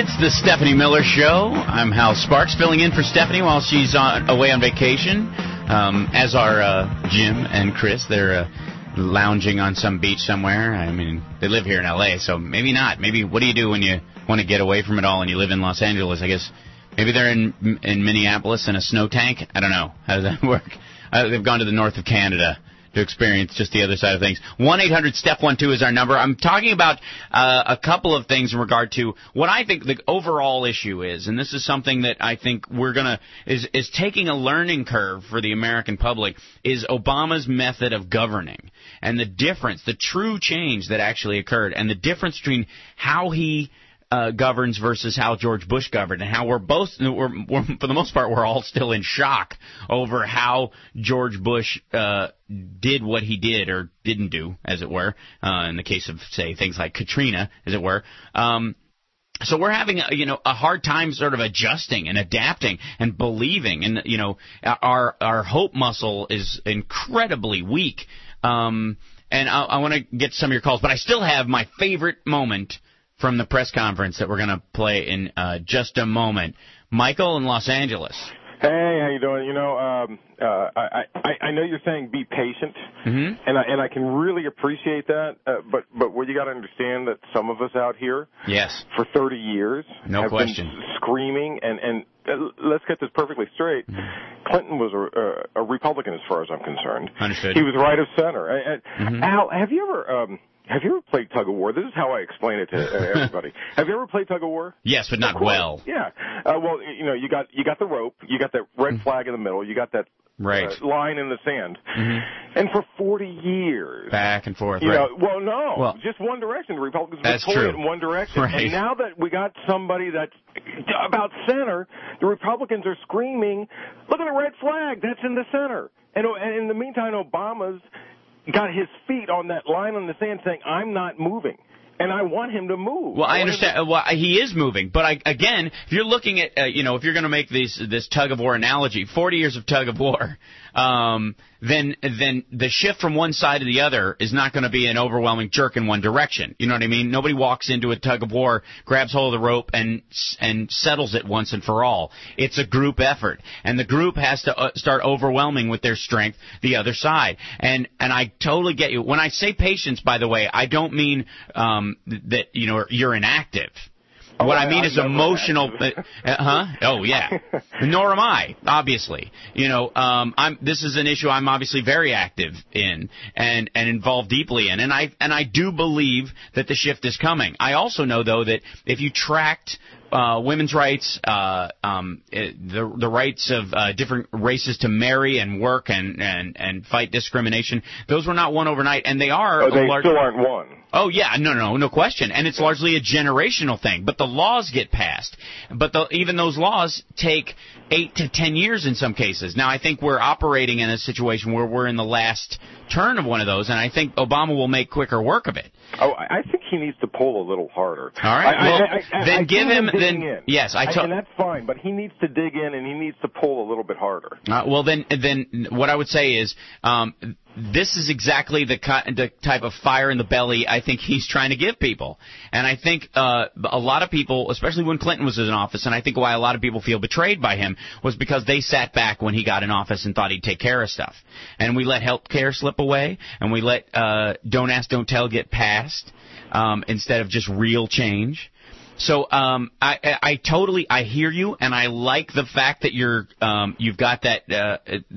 It's the Stephanie Miller Show. I'm Hal Sparks, filling in for Stephanie while she's on, away on vacation, um, as are uh, Jim and Chris. They're uh, lounging on some beach somewhere. I mean, they live here in L A, so maybe not. Maybe what do you do when you want to get away from it all and you live in Los Angeles? I guess maybe they're in in Minneapolis in a snow tank. I don't know. How does that work? Uh, they've gone to the north of Canada to experience just the other side of things. one eight hundred step one two is our number. I'm talking about uh, a couple of things in regard to what I think the overall issue is, and this is something that I think we're going to, is, is taking a learning curve for the American public, is Obama's method of governing, and the difference, the true change that actually occurred, and the difference between how he Uh, governs versus how George Bush governed, and how we're both, we're, we're, for the most part, we're all still in shock over how George Bush uh, did what he did or didn't do, as it were, uh, in the case of, say, things like Katrina, as it were. Um, so we're having, a, you know, a hard time sort of adjusting and adapting and believing, and you know, our our hope muscle is incredibly weak. Um, and I, I want to get some of your calls, but I still have my favorite moment from the press conference that we're going to play in uh, just a moment. Michael in Los Angeles. Hey, how you doing? You know, um, uh, I, I I know you're saying be patient, mm-hmm. and I and I can really appreciate that. Uh, but but what you got to understand that some of us out here, yes, for thirty years, no have question, been screaming and and uh, let's get this perfectly straight. Mm-hmm. Clinton was a, a, a Republican as far as I'm concerned. Understood. He was right of center. I, I, mm-hmm. Al, have you ever? Um, Have you ever played tug of war? This is how I explain it to everybody. Have you ever played tug of war? Yes, but not well. Yeah. Uh, well, you know, you got you got the rope, you got that red flag in the middle, you got that right. uh, line in the sand, mm-hmm. and for forty years, back and forth. You right. know, well, no, well, just one direction. The Republicans that's were pulling true. it in one direction, right. and now that we got somebody that's about center, the Republicans are screaming, "Look at the red flag! That's in the center!" And, and in the meantime, Obama's got his feet on that line on the sand saying, I'm not moving. And I want him to move. Well, I, I understand. To... Well, he is moving, but I, again, if you're looking at, uh, you know, if you're going to make these this tug of war analogy, forty years of tug of war, um, then then the shift from one side to the other is not going to be an overwhelming jerk in one direction. You know what I mean? Nobody walks into a tug of war, grabs hold of the rope, and and settles it once and for all. It's a group effort, and the group has to uh, start overwhelming with their strength the other side. And and I totally get you. When I say patience, by the way, I don't mean um, that you know you're inactive. Oh, what I mean I, is emotional, uh, huh? Oh yeah. Nor am I, obviously. You know, um, I'm. This is an issue I'm obviously very active in and and involved deeply in, and I and I do believe that the shift is coming. I also know though that if you tracked uh, women's rights, uh, um, the the rights of uh, different races to marry and work and and and fight discrimination, those were not won overnight, and they are. Oh, they large- still aren't won. Oh, yeah, no, no, no question. And it's largely a generational thing. But the laws get passed. But the, even those laws take eight to ten years in some cases. Now, I think we're operating in a situation where we're in the last turn of one of those, and I think Obama will make quicker work of it. Oh, I think he needs to pull a little harder. All right. I, well, I, I, I, then I give him, him then, in. yes, I told. And that's fine, but he needs to dig in and he needs to pull a little bit harder. Uh, well, then, then what I would say is, um, this is exactly the, the type of fire in the belly I think he's trying to give people. And I think uh, a lot of people, especially when Clinton was in office, and I think why a lot of people feel betrayed by him, was because they sat back when he got in office and thought he'd take care of stuff. And we let health care slip away, and we let uh, Don't Ask, Don't Tell get passed um, instead of just real change. So um, I, I, I totally I hear you, and I like the fact that you're um, you've got that. Uh,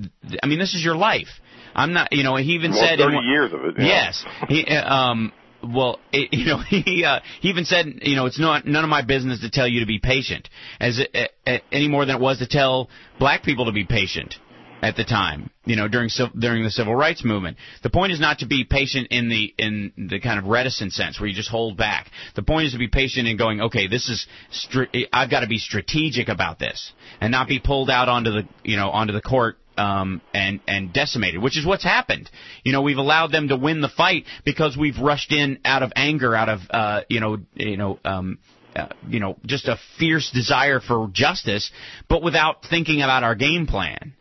I mean, this is your life. I'm not, you know. He even well, said thirty in, years of it. Yeah. Yes. He, um. Well, it, you know, he uh, he even said, you know, it's not none of my business to tell you to be patient, as it, uh, any more than it was to tell black people to be patient at the time, you know, during during the civil rights movement. The point is not to be patient in the in the kind of reticent sense where you just hold back. The point is to be patient in going, okay, this is stri- I've got to be strategic about this and not be pulled out onto the you know onto the court um, and and decimated, which is what's happened. You know, we've allowed them to win the fight because we've rushed in out of anger, out of uh, you know you know. Um, Uh, you know, just a fierce desire for justice, but without thinking about our game plan. Mm-hmm.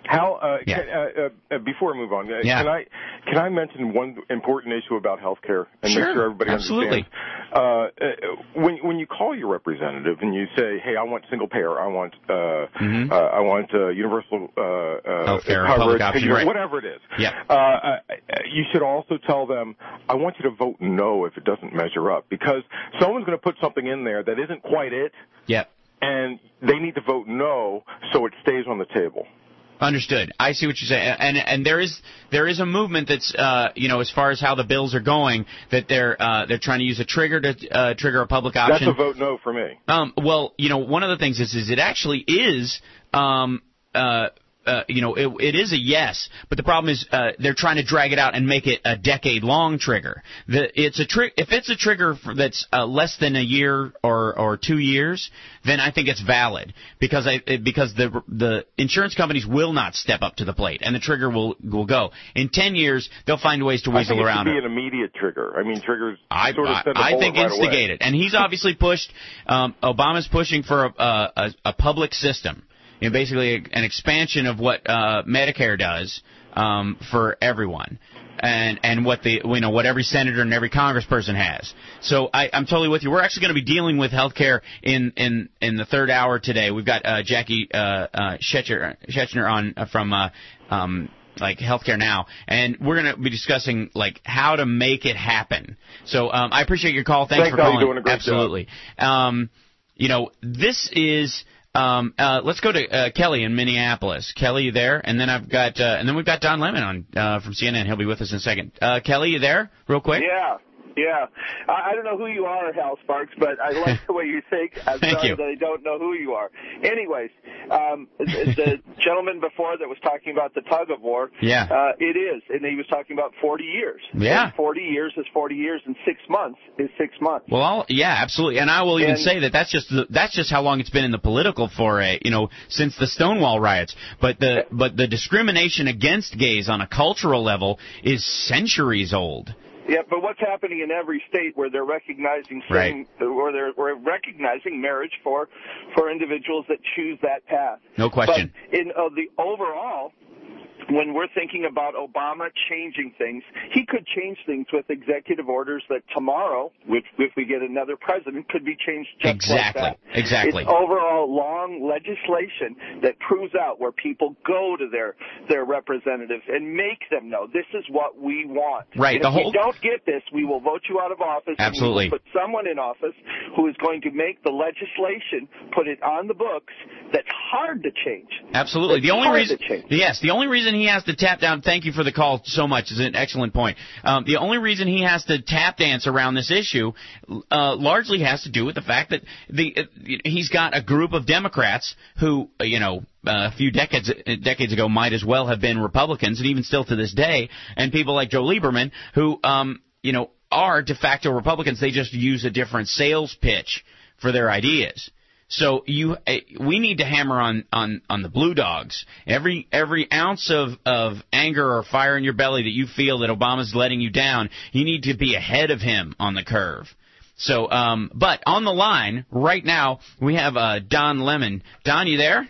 Hal, uh, Yeah. can, uh, uh, before I move on, uh, Yeah. can I can I mention one important issue about health care and Sure, make sure everybody absolutely. understands? Uh, uh, when when you call your representative and you say, "Hey, I want single payer, I want uh, Mm-hmm. uh, I want uh, universal uh, uh, Healthcare, coverage, public option, you know, right. whatever it is," Yeah. uh, uh, you should also tell them, "I want you to vote no if it doesn't measure up," because someone's going to put something in there that isn't quite it. Yep. And they need to vote no so it stays on the table. Understood. I see what you're saying, and and there is there is a movement that's uh you know as far as how the bills are going that they're uh they're trying to use a trigger to uh, trigger a public option. That's a vote no for me. Um. Well, you know, one of the things is is it actually is um uh. Uh, you know, it, it is a yes, but the problem is uh, they're trying to drag it out and make it a decade-long trigger. The, it's a tri- if it's a trigger for, that's uh, less than a year or, or two years, then I think it's valid because I it, because the the insurance companies will not step up to the plate and the trigger will will go. In ten years, they'll find ways to I weasel think it around should be it. an immediate trigger. I mean, triggers I, sort of I, send a I bullet think right instigate away. it, and he's obviously pushed. Um, Obama's pushing for a, a, a public system. You know, basically an expansion of what uh, Medicare does um, for everyone, and and what the you know what every senator and every congressperson has. So I, I'm totally with you. We're actually going to be dealing with healthcare in in in the third hour today. We've got uh, Jackie uh, uh, Schechner, Schechner on uh, from. Uh, um, like Healthcare Now, and we're going to be discussing like how to make it happen. So um, I appreciate your call. Thanks, Thanks, for Al, calling. you're doing a great Absolutely. Um, you know, this is. Um, uh, let's go to uh, Kelly in Minneapolis. Kelly, you there? And then I've got, uh, and then we've got Don Lemon on uh, from C N N. He'll be with us in a second. Uh, Kelly, you there? Real quick. Yeah, yeah. I, I don't know who you are, Hal Sparks, but I like the way you think. I'm Thank sorry you. that I don't know who you are. Anyways, um, the, the gentleman before that was talking about the tug of war. Yeah. Uh, it is, and he was talking about forty years. Yeah. And forty years is forty years, and six months is six months. Well, I'll, yeah, absolutely, and I will even And- say that that's just the, that's just how long it's been in the political foray, you know, since the Stonewall riots. But the but the discrimination against gays on a cultural level is centuries old. Yeah, but what's happening in every state where they're recognizing same, or they're, or recognizing marriage for for individuals that choose that path? No question. But in uh, the overall, when we're thinking about Obama changing things, he could change things with executive orders that tomorrow, if, if we get another president, could be changed just Exactly. like that. Exactly. It's overall long legislation that proves out where people go to their their representatives and make them know this is what we want. Right, And the if whole- we don't get this, we will vote you out of office. Absolutely. And we will put someone in office who is going to make the legislation, put it on the books, that's hard to change. Absolutely. The It's only hard reason, to change. yes, the only reason he has to tap down. Thank you for the call so much. Is an excellent point. Um, the only reason he has to tap dance around this issue uh, largely has to do with the fact that the uh, he's got a group of Democrats who, uh, you know, uh, a few decades decades ago might as well have been Republicans, and even still to this day, and people like Joe Lieberman who, um, you know, are de facto Republicans. They just use a different sales pitch for their ideas. So you, uh, we need to hammer on, on, on the blue dogs. Every every ounce of, of anger or fire in your belly that you feel that Obama's letting you down, you need to be ahead of him on the curve. So, um, but on the line right now we have uh, Don Lemon. Don, you there?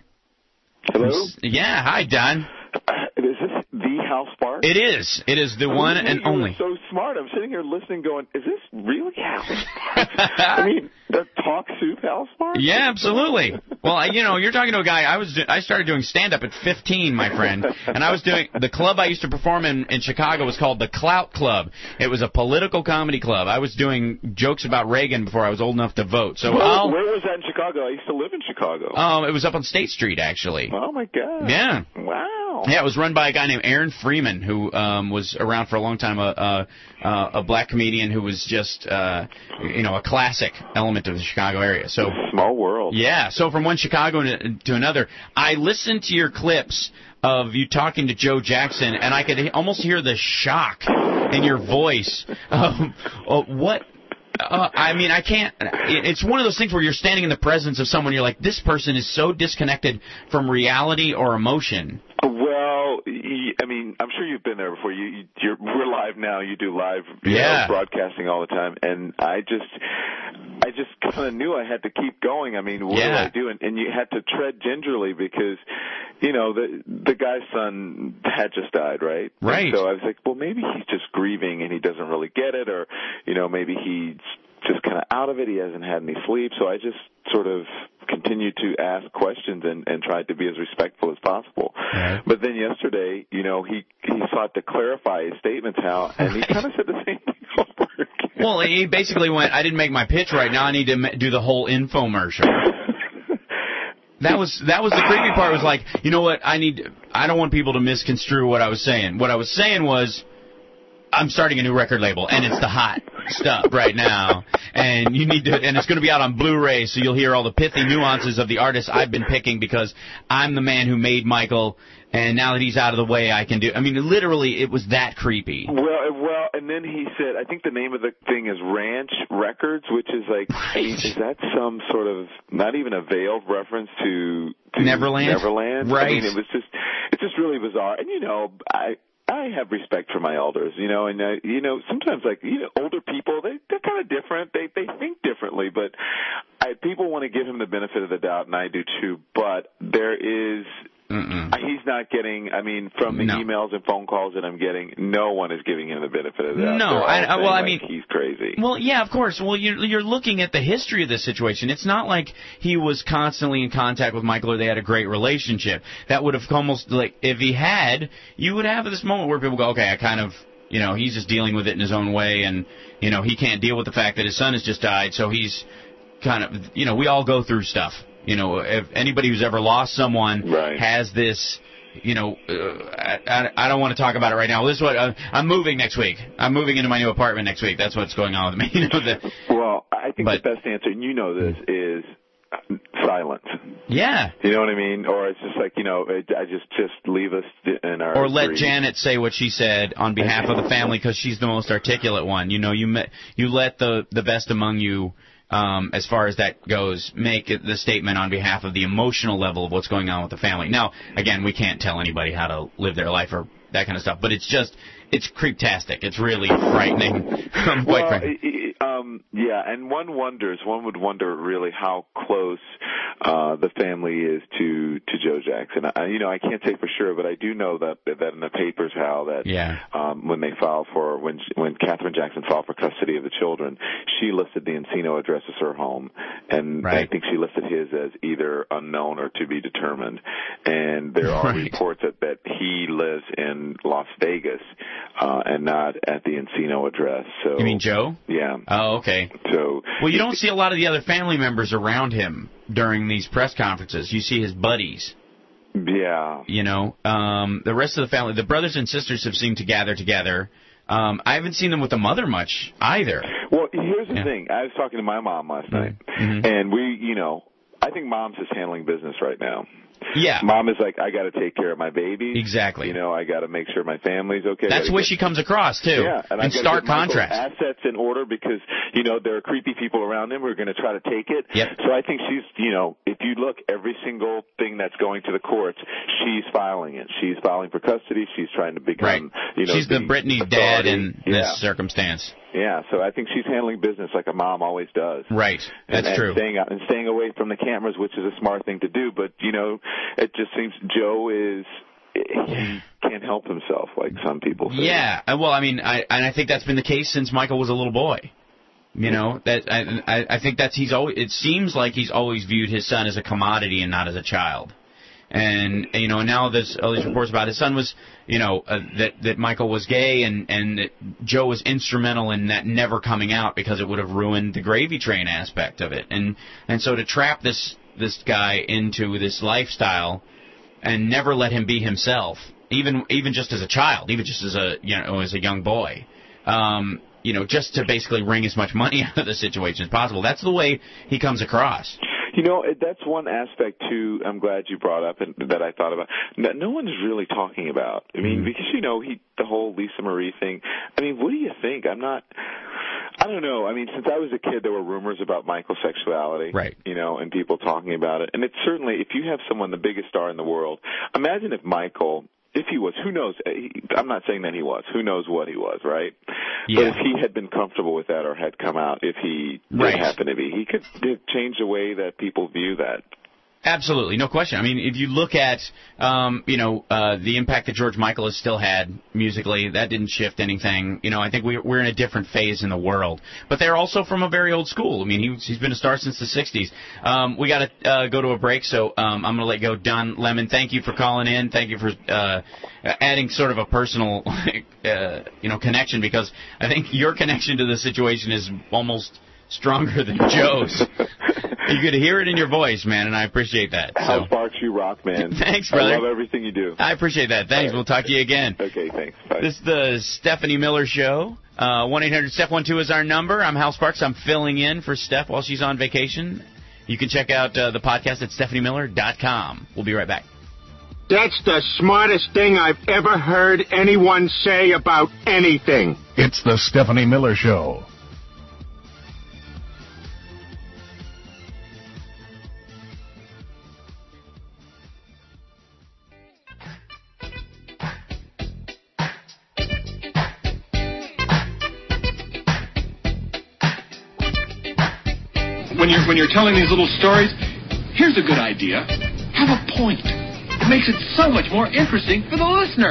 Hello? Yeah, hi, Don. Is this the Hal Sparks? It is. It is the one and you only. Were so smart. I'm sitting here listening, going, "Is this really Hal Sparks?" I mean, the talk soup Hal Sparks. Yeah, absolutely. Well, I, you know, you're talking to a guy. I was I started doing stand up at fifteen, my friend, and I was doing the club I used to perform in in Chicago was called the Clout Club. It was a political comedy club. I was doing jokes about Reagan before I was old enough to vote. So where, I'll, where was that in Chicago? I used to live in Chicago. um, it was up on State Street actually. Oh my God. Yeah. Wow. Yeah, it was run by a guy named Aaron Freeman, who um, was around for a long time, a, a, a black comedian who was just, uh, you know, a classic element of the Chicago area. So small world. Yeah. So from one Chicago to, to another, I listened to your clips of you talking to Joe Jackson, and I could almost hear the shock in your voice. Um, uh, what? Uh, I mean, I can't. It's one of those things where you're standing in the presence of someone. You're like, this person is so disconnected from reality or emotion. Well, y- I mean, I'm sure you've been there before. You, you you're, we're live now. You do live you Yeah. know, broadcasting all the time, and I just, I I just kind of knew I had to keep going. I mean, what yeah. do I do? And, and you had to tread gingerly because, you know, the the guy's son had just died, right? Right. And so I was like, well, maybe he's just grieving and he doesn't really get it, or, you know, maybe he's just kind of out of it. He hasn't had any sleep. So I just sort of continued to ask questions and, and tried to be as respectful as possible. Right. But then yesterday, you know, he, he sought to clarify his statements, Hal, and he kind of said the same thing over again. Well, he basically went, I didn't make my pitch right now. I need to do the whole infomercial. That was that was the creepy part. Was like, you know what? I need. I don't want people to misconstrue what I was saying. What I was saying was, I'm starting a new record label, and it's the hot stuff right now. And you need to, and it's going to be out on Blu-ray, so you'll hear all the pithy nuances of the artists I've been picking because I'm the man who made Michael. And now that he's out of the way, I can do. I mean, literally, it was that creepy. Well, well, and then he said, I think the name of the thing is Ranch Records, which is like, right. I mean, is that some sort of not even a veiled reference to, to Neverland? Neverland, right? I mean, it was just, it's just really bizarre. And you know, I. I have respect for my elders, you know, and, uh, you know, sometimes, like, you know, older people, they, they're kind of different. They they think differently, but I, people want to give him the benefit of the doubt, and I do too, but there is... Mm-mm. He's not getting, I mean, from the no. emails and phone calls that I'm getting, no one is giving him the benefit of the doubt. No, I, I, well, I like mean, he's crazy. Well, yeah, of course. Well, you're, you're looking at the history of this situation. It's not like he was constantly in contact with Michael or they had a great relationship. That would have almost, like, if he had, you would have this moment where people go, okay, I kind of, you know, he's just dealing with it in his own way, and, you know, he can't deal with the fact that his son has just died, so he's kind of, you know, we all go through stuff. You know, if anybody who's ever lost someone right. has this, you know, uh, I, I don't want to talk about it right now. Well, this is what uh, I'm moving next week. I'm moving into my new apartment next week. That's what's going on with me. You know, the, well, I think but, the best answer, and you know this, is silence. Yeah. You know what I mean? Or it's just like, you know, it, I just just leave us in our. Or let grief. Janet say what she said on behalf of the family because she's the most articulate one. You know, you met, you let the the best among you. Um, as far as that goes, make the statement on behalf of the emotional level of what's going on with the family. Now, again, we can't tell anybody how to live their life or that kind of stuff, but it's just, it's creeptastic. It's really frightening. Quite well, frankly. It, um, yeah, and one wonders, one would wonder really how close uh, the family is to to Joe Jackson. I, you know, I can't say for sure, but I do know that that in the papers, Hal, that yeah. um, when they filed for when when Katherine Jackson filed for custody of the children, she listed the Encino address as her home, and right. I think she listed his as either unknown or to be determined. And there are right. reports that that he lives in Las Vegas uh, and not at the Encino address. So you mean Joe? Yeah. Oh, okay. So well, you don't see a lot of the other family members around him during these press conferences. You see his buddies. Yeah. You know, um, the rest of the family, the brothers and sisters have seemed to gather together. Um, I haven't seen them with the mother much either. Well, here's the yeah. thing. I was talking to my mom last night, mm-hmm. and we, you know, I think Mom's just handling business right now. Yeah. Mom is like, I got to take care of my baby. Exactly. You know, I got to make sure my family's okay. That's the way get, she comes across, too. Yeah. And in stark contrast. Assets in order because, you know, there are creepy people around him who are going to try to take it. Yep. So I think she's, you know, if you look, every single thing that's going to the courts, she's filing it. She's filing for custody. She's trying to become, right. you know. She's the, the Brittany authority. dad in yeah. this circumstance. Yeah, so I think she's handling business like a mom always does. Right, that's and, and true. Staying out and staying away from the cameras, which is a smart thing to do. But you know, it just seems Joe is he can't help himself, like some people say. Yeah, well, I mean, I and I think that's been the case since Michael was a little boy. You know, that I I think that's he's always. It seems like he's always viewed his son as a commodity and not as a child. And, you know, now there's all these reports about his son was, you know, uh, that, that Michael was gay and, and that Joe was instrumental in that never coming out because it would have ruined the gravy train aspect of it. And, and so to trap this, this guy into this lifestyle and never let him be himself, even, even just as a child, even just as a, you know, as a young boy, um, you know, just to basically wring as much money out of the situation as possible. That's the way he comes across. You know, that's one aspect, too, I'm glad you brought up and that I thought about, that no one's really talking about. I mean, mm-hmm. because, you know, he the whole Lisa Marie thing, I mean, what do you think? I'm not, I don't know. I mean, since I was a kid, there were rumors about Michael's sexuality. Right. You know, and people talking about it. And it's certainly, if you have someone, the biggest star in the world, imagine if Michael, if he was, who knows? I'm not saying that he was. Who knows what he was, right? Yeah. But if he had been comfortable with that or had come out, if he did Right. happen to be, he could change the way that people view that. Absolutely, no question. I mean, if you look at, um, you know, uh, the impact that George Michael has still had musically, that didn't shift anything. You know, I think we, we're in a different phase in the world. But they're also from a very old school. I mean, he, he's been a star since the sixties. Um, we got to uh, go to a break, so um, I'm going to let go. Don Lemon, thank you for calling in. Thank you for uh, adding sort of a personal, uh, you know, connection, because I think your connection to the situation is almost stronger than Joe's. You could hear it in your voice, man, and I appreciate that. So. Hal Sparks, you rock, man. Thanks, brother. I love everything you do. I appreciate that. Thanks. Right. We'll talk to you again. Okay, thanks. Bye. This is the Stephanie Miller Show. Uh, one eight hundred Steph one two is our number. I'm Hal Sparks. I'm filling in for Steph while she's on vacation. You can check out uh, the podcast at stephanie miller dot com. We'll be right back. That's the smartest thing I've ever heard anyone say about anything. It's the Stephanie Miller Show. When you're, when you're telling these little stories, here's a good idea. Have a point. It makes it so much more interesting for the listener.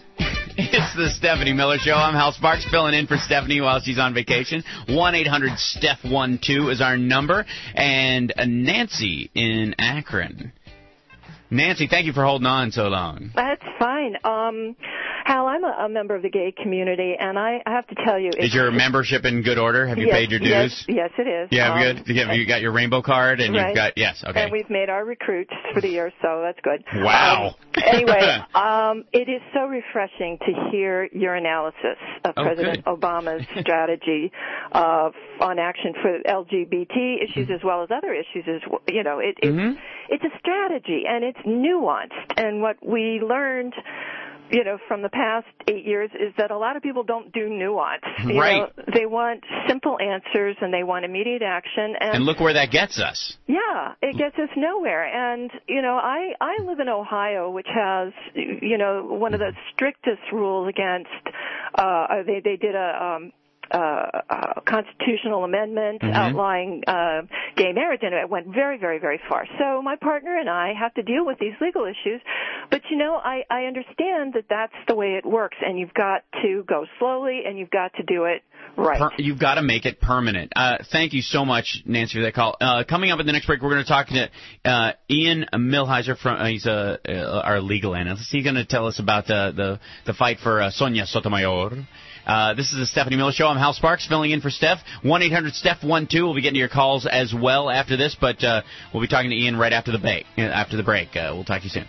It's the Stephanie Miller Show. I'm Hal Sparks, filling in for Stephanie while she's on vacation. one eight hundred Steph one two is our number. And Nancy in Akron. Nancy, thank you for holding on so long. That's fine. Um, Hal, I'm a, a member of the gay community, and I, I have to tell you... Is your membership in good order? Have you yes, paid your dues? Yes, yes, it is. Yeah, um, good. Have you got your rainbow card? And right. you've got... Yes, okay. And we've made our recruits for the year, so that's good. Wow. Um, anyway, um, it is so refreshing to hear your analysis of oh, President good. Obama's strategy uh, on action for L G B T issues mm-hmm. as well as other issues. As you know, it, it's, mm-hmm. it's a strategy, and it's nuanced. And what we learned, you know, from the past eight years is that a lot of people don't do nuance. You right. know, they want simple answers and they want immediate action. And, and look where that gets us. Yeah, it gets us nowhere. And, you know, I, I live in Ohio, which has, you know, one of the strictest rules against, uh, they, they did a, um, Uh, uh, constitutional amendment mm-hmm. outlawing uh, gay marriage, and it went very, very, very far. So my partner and I have to deal with these legal issues, but you know, I, I understand that that's the way it works, and you've got to go slowly, and you've got to do it right. Per- you've got to make it permanent. Uh, thank you so much, Nancy, for that call. Uh, coming up in the next break, we're going to talk to uh, Ian Millhiser from. Uh, he's uh, uh, our legal analyst. He's going to tell us about uh, the the fight for uh, Sonia Sotomayor. Uh, this is the Stephanie Miller Show. I'm Hal Sparks, filling in for Steph. one eight hundred Steph one two. We'll be getting to your calls as well after this, but uh, we'll be talking to Ian right after the break. After the break, uh, we'll talk to you soon.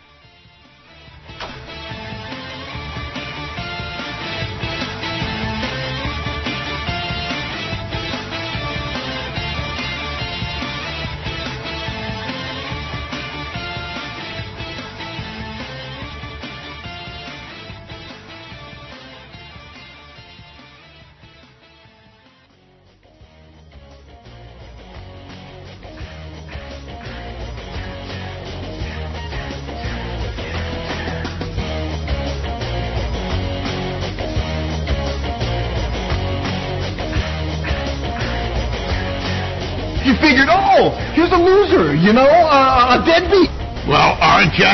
You figured, oh, here's a loser, you know, uh, a deadbeat. Well, aren't you?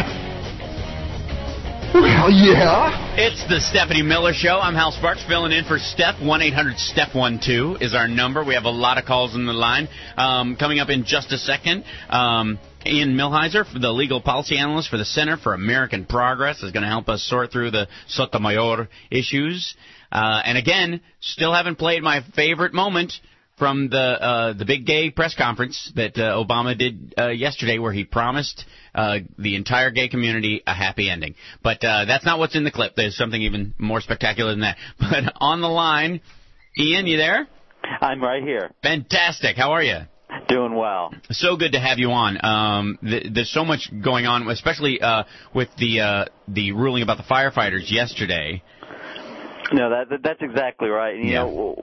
Well, yeah. It's the Stephanie Miller Show. I'm Hal Sparks, filling in for Steph. one eight hundred Steph one two is our number. We have a lot of calls on the line. Um, coming up in just a second, um, Ian Millhiser, the legal policy analyst for the Center for American Progress, is going to help us sort through the Sotomayor issues. Uh, and again, still haven't played my favorite moment from the uh, the big gay press conference that uh, Obama did uh, yesterday, where he promised uh, the entire gay community a happy ending. But uh, that's not what's in the clip. There's something even more spectacular than that. But on the line, Ian, you there? I'm right here. Fantastic. How are you? Doing well. So good to have you on. Um, th- there's so much going on, especially uh, with the uh, the ruling about the firefighters yesterday. No, that, that that's exactly right. You yeah. know,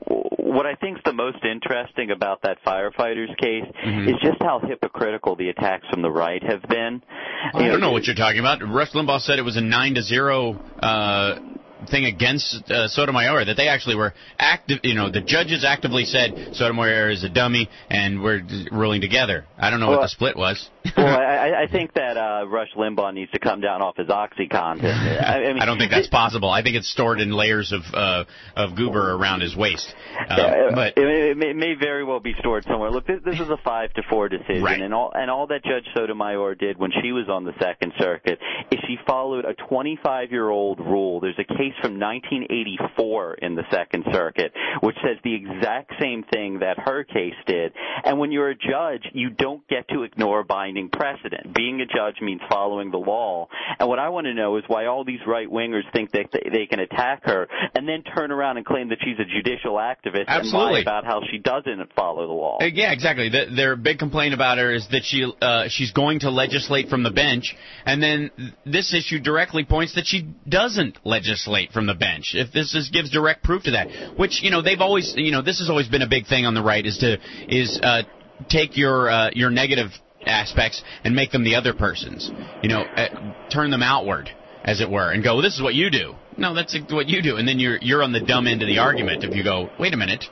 what I think is the most interesting about that firefighters case mm-hmm. is just how hypocritical the attacks from the right have been. I you don't know, know what you're talking about. Rush Limbaugh said it was a nine to zero uh, thing against uh, Sotomayor, that they actually were active. You know, the judges actively said Sotomayor is a dummy, and we're ruling together. I don't know well, what the split was. well, I, I think that uh, Rush Limbaugh needs to come down off his OxyContin. I, I, mean, I don't think that's possible. I think it's stored in layers of uh, of goober around his waist. Uh, yeah, but it, it, may, it may very well be stored somewhere. Look, this, this is a five to four decision, right. and all and all that Judge Sotomayor did when she was on the Second Circuit is she followed a twenty-five-year-old rule. There's a case from nineteen eighty-four in the Second Circuit which says the exact same thing that her case did. And when you're a judge, you don't get to ignore binding precedent. Being a judge means following the law. And what I want to know is why all these right-wingers think that they can attack her and then turn around and claim that she's a judicial activist Absolutely. and lie about how she doesn't follow the law. Uh, yeah, exactly. The, their big complaint about her is that she uh, she's going to legislate from the bench, and then this issue directly points that she doesn't legislate from the bench. If this is, gives direct proof to that, which you know they've always you know this has always been a big thing on the right is to is uh, take your uh, your negative aspects and make them the other person's. You know, uh, turn them outward, as it were, and go, well, this is what you do. No, that's what you do, and then you're you're on the dumb end of the argument if you go, wait a minute.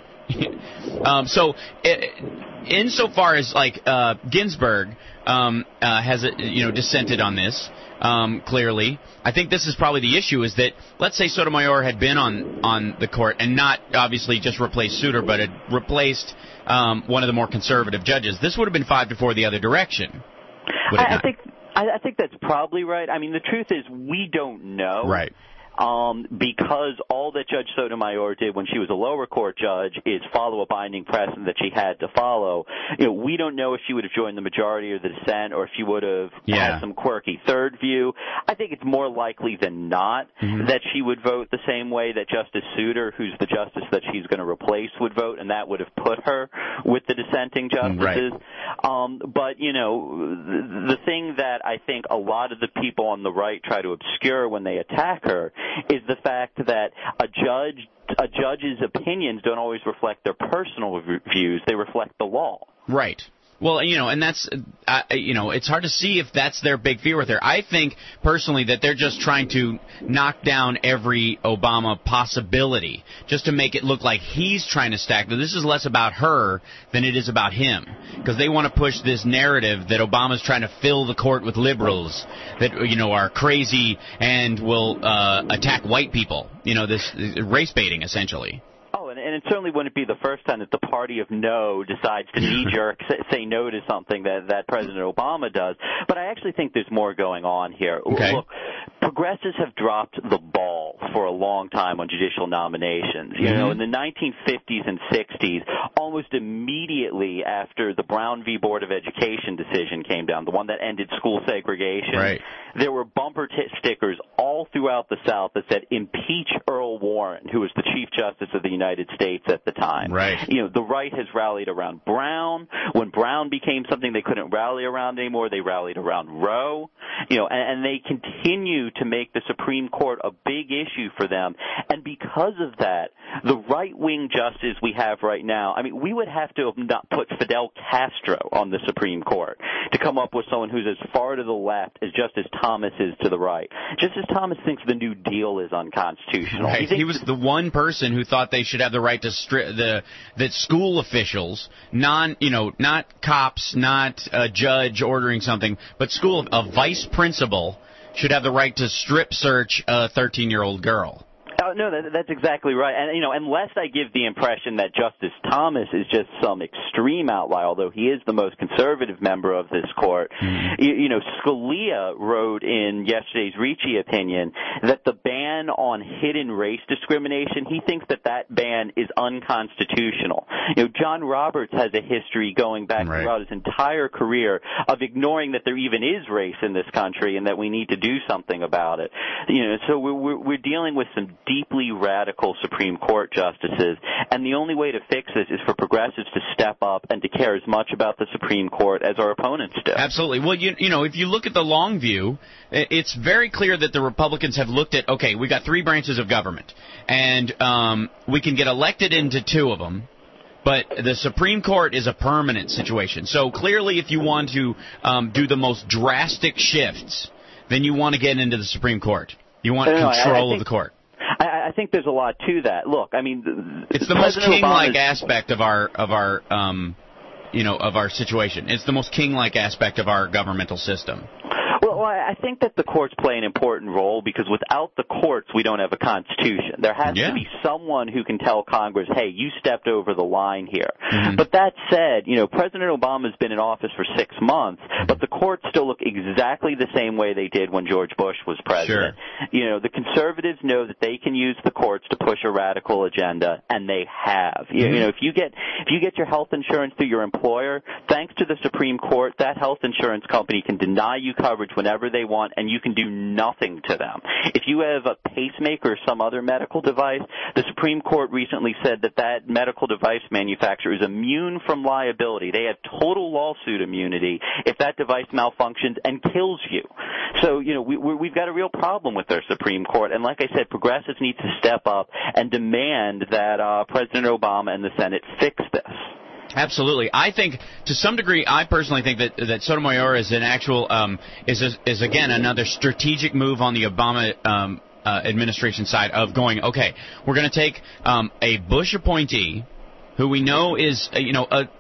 um, so, it, insofar as like uh, Ginsburg um, uh, has you know dissented on this um, clearly, I think this is probably the issue. Is that let's say Sotomayor had been on on the court and not obviously just replaced Souter, but had replaced um, one of the more conservative judges. This would have been five to four the other direction. Would it I, not? I think I, I think that's probably right. I mean, the truth is we don't know. Right. Um, because all that Judge Sotomayor did when she was a lower court judge is follow a binding precedent that she had to follow. You know, we don't know if she would have joined the majority or the dissent, or if she would have yeah. had some quirky third view. I think it's more likely than not mm-hmm. that she would vote the same way that Justice Souter, who's the justice that she's going to replace, would vote, and that would have put her with the dissenting justices. Right. Um, but, you know, the, the thing that I think a lot of the people on the right try to obscure when they attack her is the fact that a judge, a judge's opinions don't always reflect their personal views; they reflect the law. Right. Well, you know, and that's, uh, you know, it's hard to see if that's their big fear with her. I think, personally, that they're just trying to knock down every Obama possibility, just to make it look like he's trying to stack. This is less about her than it is about him, because they want to push this narrative that Obama's trying to fill the court with liberals that, you know, are crazy and will uh, attack white people. You know, this race baiting, essentially. Oh, and, and it certainly wouldn't be the first time that the party of no decides to knee-jerk say, say no to something that, that President Obama does. But I actually think there's more going on here. Okay. Look, progressives have dropped the ball for a long time on judicial nominations. You Mm-hmm. know, in the nineteen fifties and sixties, almost immediately after the Brown v. Board of Education decision came down, the one that ended school segregation, right. there were bumper t- stickers all throughout the South that said, impeach Earl Warren, who was the Chief Justice of the United States at the time. Right. You know, the right has rallied around Brown. When Brown became something they couldn't rally around anymore, they rallied around Roe. You know, and, and they continue to make the Supreme Court a big issue for them. And because of that, the right-wing justice we have right now, I mean, we would have to have not put Fidel Castro on the Supreme Court to come up with someone who's as far to the left as Justice Thomas is to the right. Justice Thomas thinks the New Deal is unconstitutional. Right. He, thinks he was the one person who thought they should have the right to stri- the that school officials, non you know, not cops, not a judge ordering something, but school a vice principal should have the right to strip search a thirteen-year-old girl. Oh, no, that, that's exactly right. And, you know, unless I give the impression that Justice Thomas is just some extreme outlier, although he is the most conservative member of this court, mm-hmm. you, you know, Scalia wrote in yesterday's Ricci opinion that the ban on hidden race discrimination, he thinks that that ban is unconstitutional. You know, John Roberts has a history going back right. throughout his entire career of ignoring that there even is race in this country and that we need to do something about it. You know, so we're, we're, we're dealing with some deeply radical Supreme Court justices, and the only way to fix this is for progressives to step up and to care as much about the Supreme Court as our opponents do. Absolutely. Well, you, you know, if you look at the long view, it's very clear that the Republicans have looked at, okay, we got three branches of government, and um, we can get elected into two of them. But the Supreme Court is a permanent situation. So clearly, if you want to um, do the most drastic shifts, then you want to get into the Supreme Court. You want No, no, control I- I think- of the court. I, I think there's a lot to that. Look, I mean, It's the most President king-like Obama's- aspect of our of our um, you know of our situation. It's the most king-like aspect of our governmental system. Well, I I think that the courts play an important role because without the courts, we don't have a constitution. There has Yeah. to be someone who can tell Congress, hey, you stepped over the line here. Mm-hmm. But that said, you know, President Obama's been in office for six months, but the courts still look exactly the same way they did when George Bush was president. Sure. You know, the conservatives know that they can use the courts to push a radical agenda, and they have. You, Mm-hmm. you know, if you get if you get your health insurance through your employer, thanks to the Supreme Court, that health insurance company can deny you coverage whenever they want, and you can do nothing to them. If you have a pacemaker or some other medical device, the Supreme Court recently said that that medical device manufacturer is immune from liability. They have total lawsuit immunity if that device malfunctions and kills you. So, you know, we, we've got a real problem with our Supreme Court, and like I said, progressives need to step up and demand that uh, President Obama and the Senate fix this. Absolutely. I think, to some degree, I personally think that that Sotomayor is an actual um, is a, is again another strategic move on the Obama um, uh, administration side of going, okay, we're going to take um, a Bush appointee who we know is uh, you know a,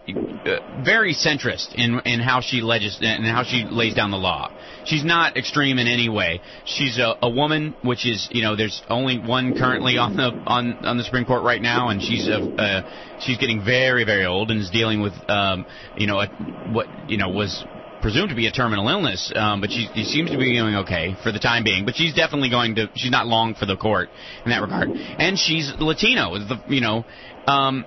a very centrist in in how she legis and how she lays down the law. She's not extreme in any way. She's a, a woman, which is you know there's only one currently on the on on the Supreme Court right now, and she's a uh, she's getting very very old and is dealing with um, you know a, what you know was presumed to be a terminal illness, um, but she, she seems to be doing okay for the time being. But she's definitely going to she's not long for the court in that regard, and she's Latino. The you know. Um,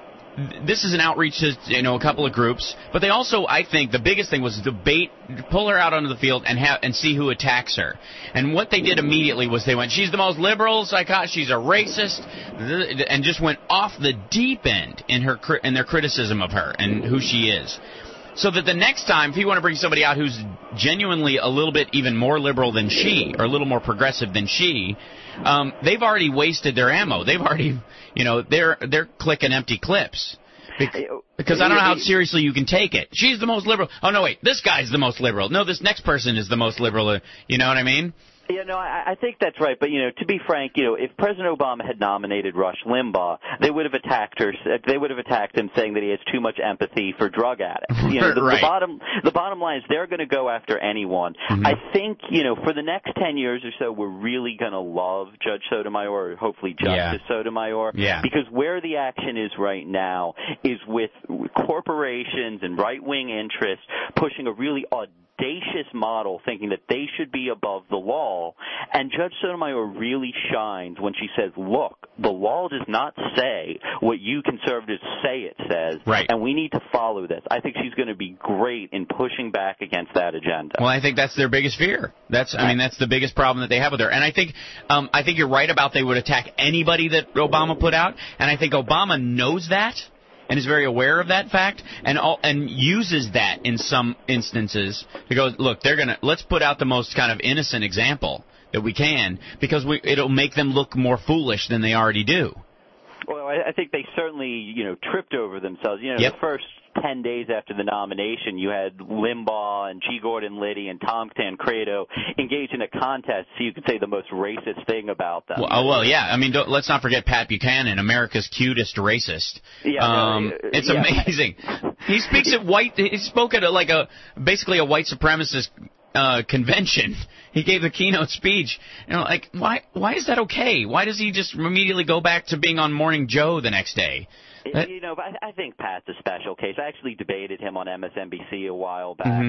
This is an outreach to you know a couple of groups, but they also, I think, the biggest thing was debate, pull her out onto the field and have and see who attacks her. And what they did immediately was they went, she's the most liberal psychot, she's a racist, and just went off the deep end in her in their criticism of her and who she is. So that the next time, if you want to bring somebody out who's genuinely a little bit even more liberal than she, or a little more progressive than she, um, they've already wasted their ammo. They've already, you know, they're they're clicking empty clips. Because I don't know how seriously you can take it. She's the most liberal. Oh, no, wait, this guy's the most liberal. No, this next person is the most liberal. You know what I mean? Yeah, no, I, I think that's right. But, you know, to be frank, you know, if President Obama had nominated Rush Limbaugh, they would have attacked her. They would have attacked him, saying that he has too much empathy for drug addicts. You know, the, right. the bottom the bottom line is they're going to go after anyone. Mm-hmm. I think, you know, for the next ten years or so, we're really going to love Judge Sotomayor, or hopefully Justice Yeah. Sotomayor. Yeah. Because where the action is right now is with corporations and right-wing interests pushing a really audacious audacious model thinking that they should be above the law, and Judge Sotomayor really shines when she says, look, the law does not say what you conservatives say it says, right. and we need to follow this. I think she's going to be great in pushing back against that agenda. Well, I think that's their biggest fear. That's, I mean, that's the biggest problem that they have with her. And I think, um, I think you're right about they would attack anybody that Obama put out, and I think Obama knows that and is very aware of that fact, and all, and uses that in some instances to go, look, they're gonna let's put out the most kind of innocent example that we can, because we, it'll make them look more foolish than they already do. Well, I, I think they certainly, you know, tripped over themselves. You know, yep. the first ten days after the nomination, you had Limbaugh and G. Gordon Liddy and Tom Tancredo engaged in a contest so you could say the most racist thing about them. Well, oh, well yeah. I mean, don't, let's not forget Pat Buchanan, America's cutest racist. Yeah, um, no, it's yeah. amazing. He speaks at white. He spoke at a, like a basically a white supremacist uh, convention. He gave the keynote speech. You know, like why? Why is that okay? Why does he just immediately go back to being on Morning Joe the next day? You know, but I think Pat's a special case. I actually debated him on M S N B C a while back. Mm-hmm.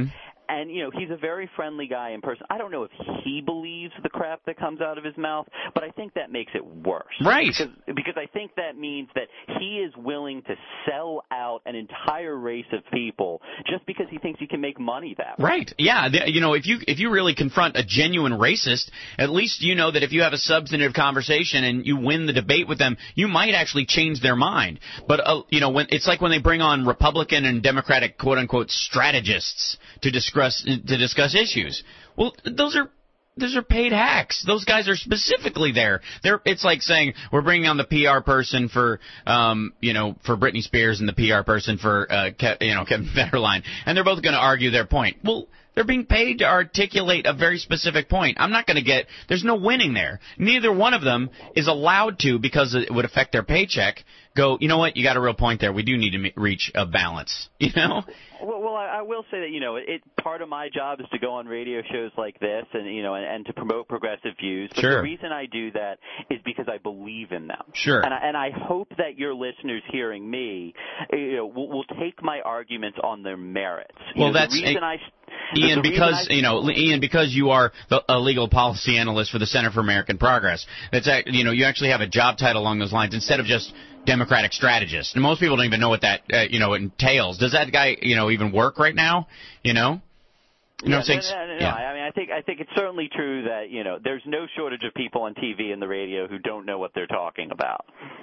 and, you know, he's a very friendly guy in person. I don't know if he believes the crap that comes out of his mouth, but I think that makes it worse. Right. Because, because I think that means that he is willing to sell out an entire race of people just because he thinks he can make money that way. Right. Yeah. The, you know, if you if you really confront a genuine racist, at least you know that if you have a substantive conversation and you win the debate with them, you might actually change their mind. But uh, you know, when it's like when they bring on Republican and Democratic quote unquote strategists to discuss to discuss issues. Well, those are Those are paid hacks. Those guys are specifically there. They're, it's like saying we're bringing on the P R person for, um, you know, for Britney Spears and the P R person for, uh, Ke- you know, Kevin Federline, and they're both going to argue their point. Well, they're being paid to articulate a very specific point. I'm not going to get. There's no winning there. Neither one of them is allowed to, because it would affect their paycheck, go, you know what, you got a real point there. We do need to me- reach a balance, you know? Well, well, I, I will say that, you know, it part of my job is to go on radio shows like this and, you know, and, and to promote progressive views. But Sure. the reason I do that is because I believe in them. Sure. And I, and I hope that your listeners hearing me, you know, will, will take my arguments on their merits. You Well, know, that's the reason a- I, Ian, the because reason I, you know, Ian, because you are the, a legal policy analyst for the Center for American Progress. That's act- you know, you actually have a job title along those lines instead of just Democratic strategist. And most people don't even know what that uh, you know entails. Does that guy you know even work right now? You know. You know yeah, what I'm saying? no, no, no, yeah. I mean, I think I think it's certainly true that, you know, there's no shortage of people on T V and the radio who don't know what they're talking about.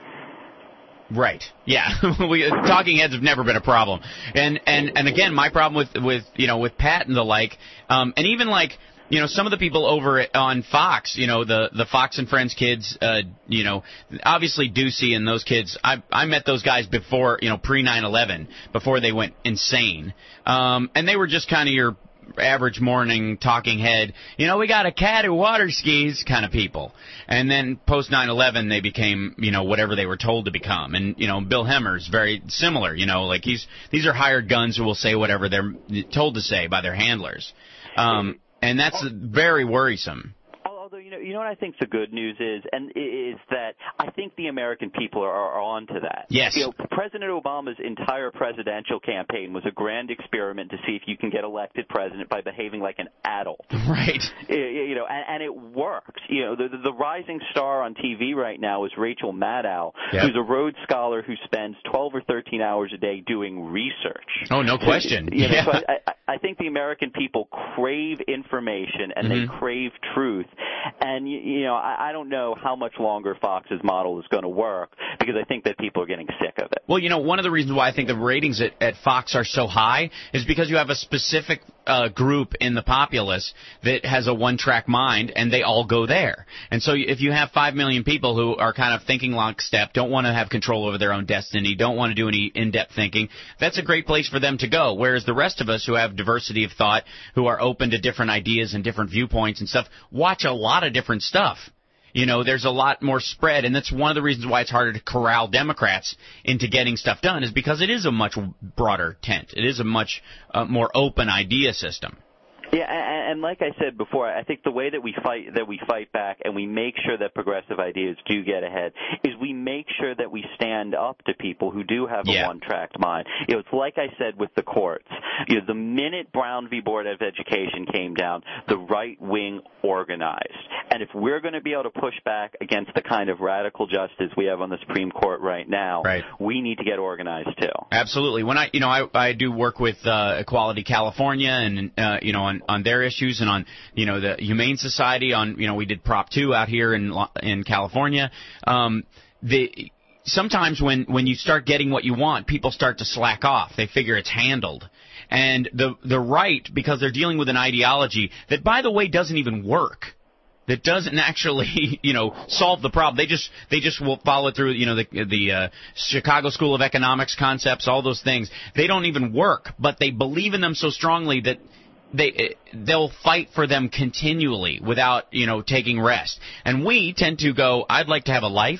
Right. Yeah. we, talking heads have never been a problem. And and and again, my problem with with you know with Pat and the like, um, and even like. You know, some of the people over at, on Fox, you know, the, the Fox and Friends kids, uh, you know, obviously Ducey and those kids, I I met those guys before, you know, pre nine eleven, before they went insane. Um, and they were just kind of your average morning talking head, you know, we got a cat who water skis kind of people. And then post nine eleven, they became, you know, whatever they were told to become. And, you know, Bill Hemmer's very similar, you know, like he's these are hired guns who will say whatever they're told to say by their handlers. Um And that's very worrisome. Although, you know, you know what I think the good news is, and is that I think the American people are, are on to that. Yes. You know, President Obama's entire presidential campaign was a grand experiment to see if you can get elected president by behaving like an adult. Right. You know, and, and it worked. You know, the, the rising star on T V right now is Rachel Maddow, Yep. who's a Rhodes Scholar who spends twelve or thirteen hours a day doing research. Oh, no question. You know, yeah. so I, I, I think the American people crave information and Mm-hmm. they crave truth. And, you, you know, I, I don't know how much longer Fox's model is going to work because I think that people are getting sick of it. Well, you know, one of the reasons why I think the ratings at, at Fox are so high is because you have a specific uh, group in the populace that has a one-track mind, and they all go there. And so if you have five million people who are kind of thinking lockstep, don't want to have control over their own destiny, don't want to do any in-depth thinking, that's a great place for them to go. Whereas the rest of us who have diversity of thought, who are open to different ideas and different viewpoints and stuff, watch a lot of different stuff. You know, there's a lot more spread, and that's one of the reasons why it's harder to corral Democrats into getting stuff done, is because it is a much broader tent. It is a much uh, more open idea system. Yeah, and, and like I said before, I think the way that we fight that we fight back and we make sure that progressive ideas do get ahead is we make sure that we stand up to people who do have Yeah. a one-track mind. You know, it's like I said with the courts. You know, the minute Brown v. Board of Education came down, the right wing organized. And if we're going to be able to push back against the kind of radical justice we have on the Supreme Court right now, right. we need to get organized too. Absolutely. When I, you know, I, I do work with uh, Equality California, and uh, you know, on, on their issues, and on, you know, the Humane Society. On, you know, we did Prop two out here in in California. Um, the sometimes when when you start getting what you want, people start to slack off. They figure it's handled. And the the right, because they're dealing with an ideology that, by the way, doesn't even work. That doesn't actually, you know, solve the problem. They just they just will follow through, you know, the the uh, Chicago School of Economics concepts, all those things. They don't even work, but they believe in them so strongly that they they'll fight for them continually without, you know, taking rest. And we tend to go, I'd like to have a life,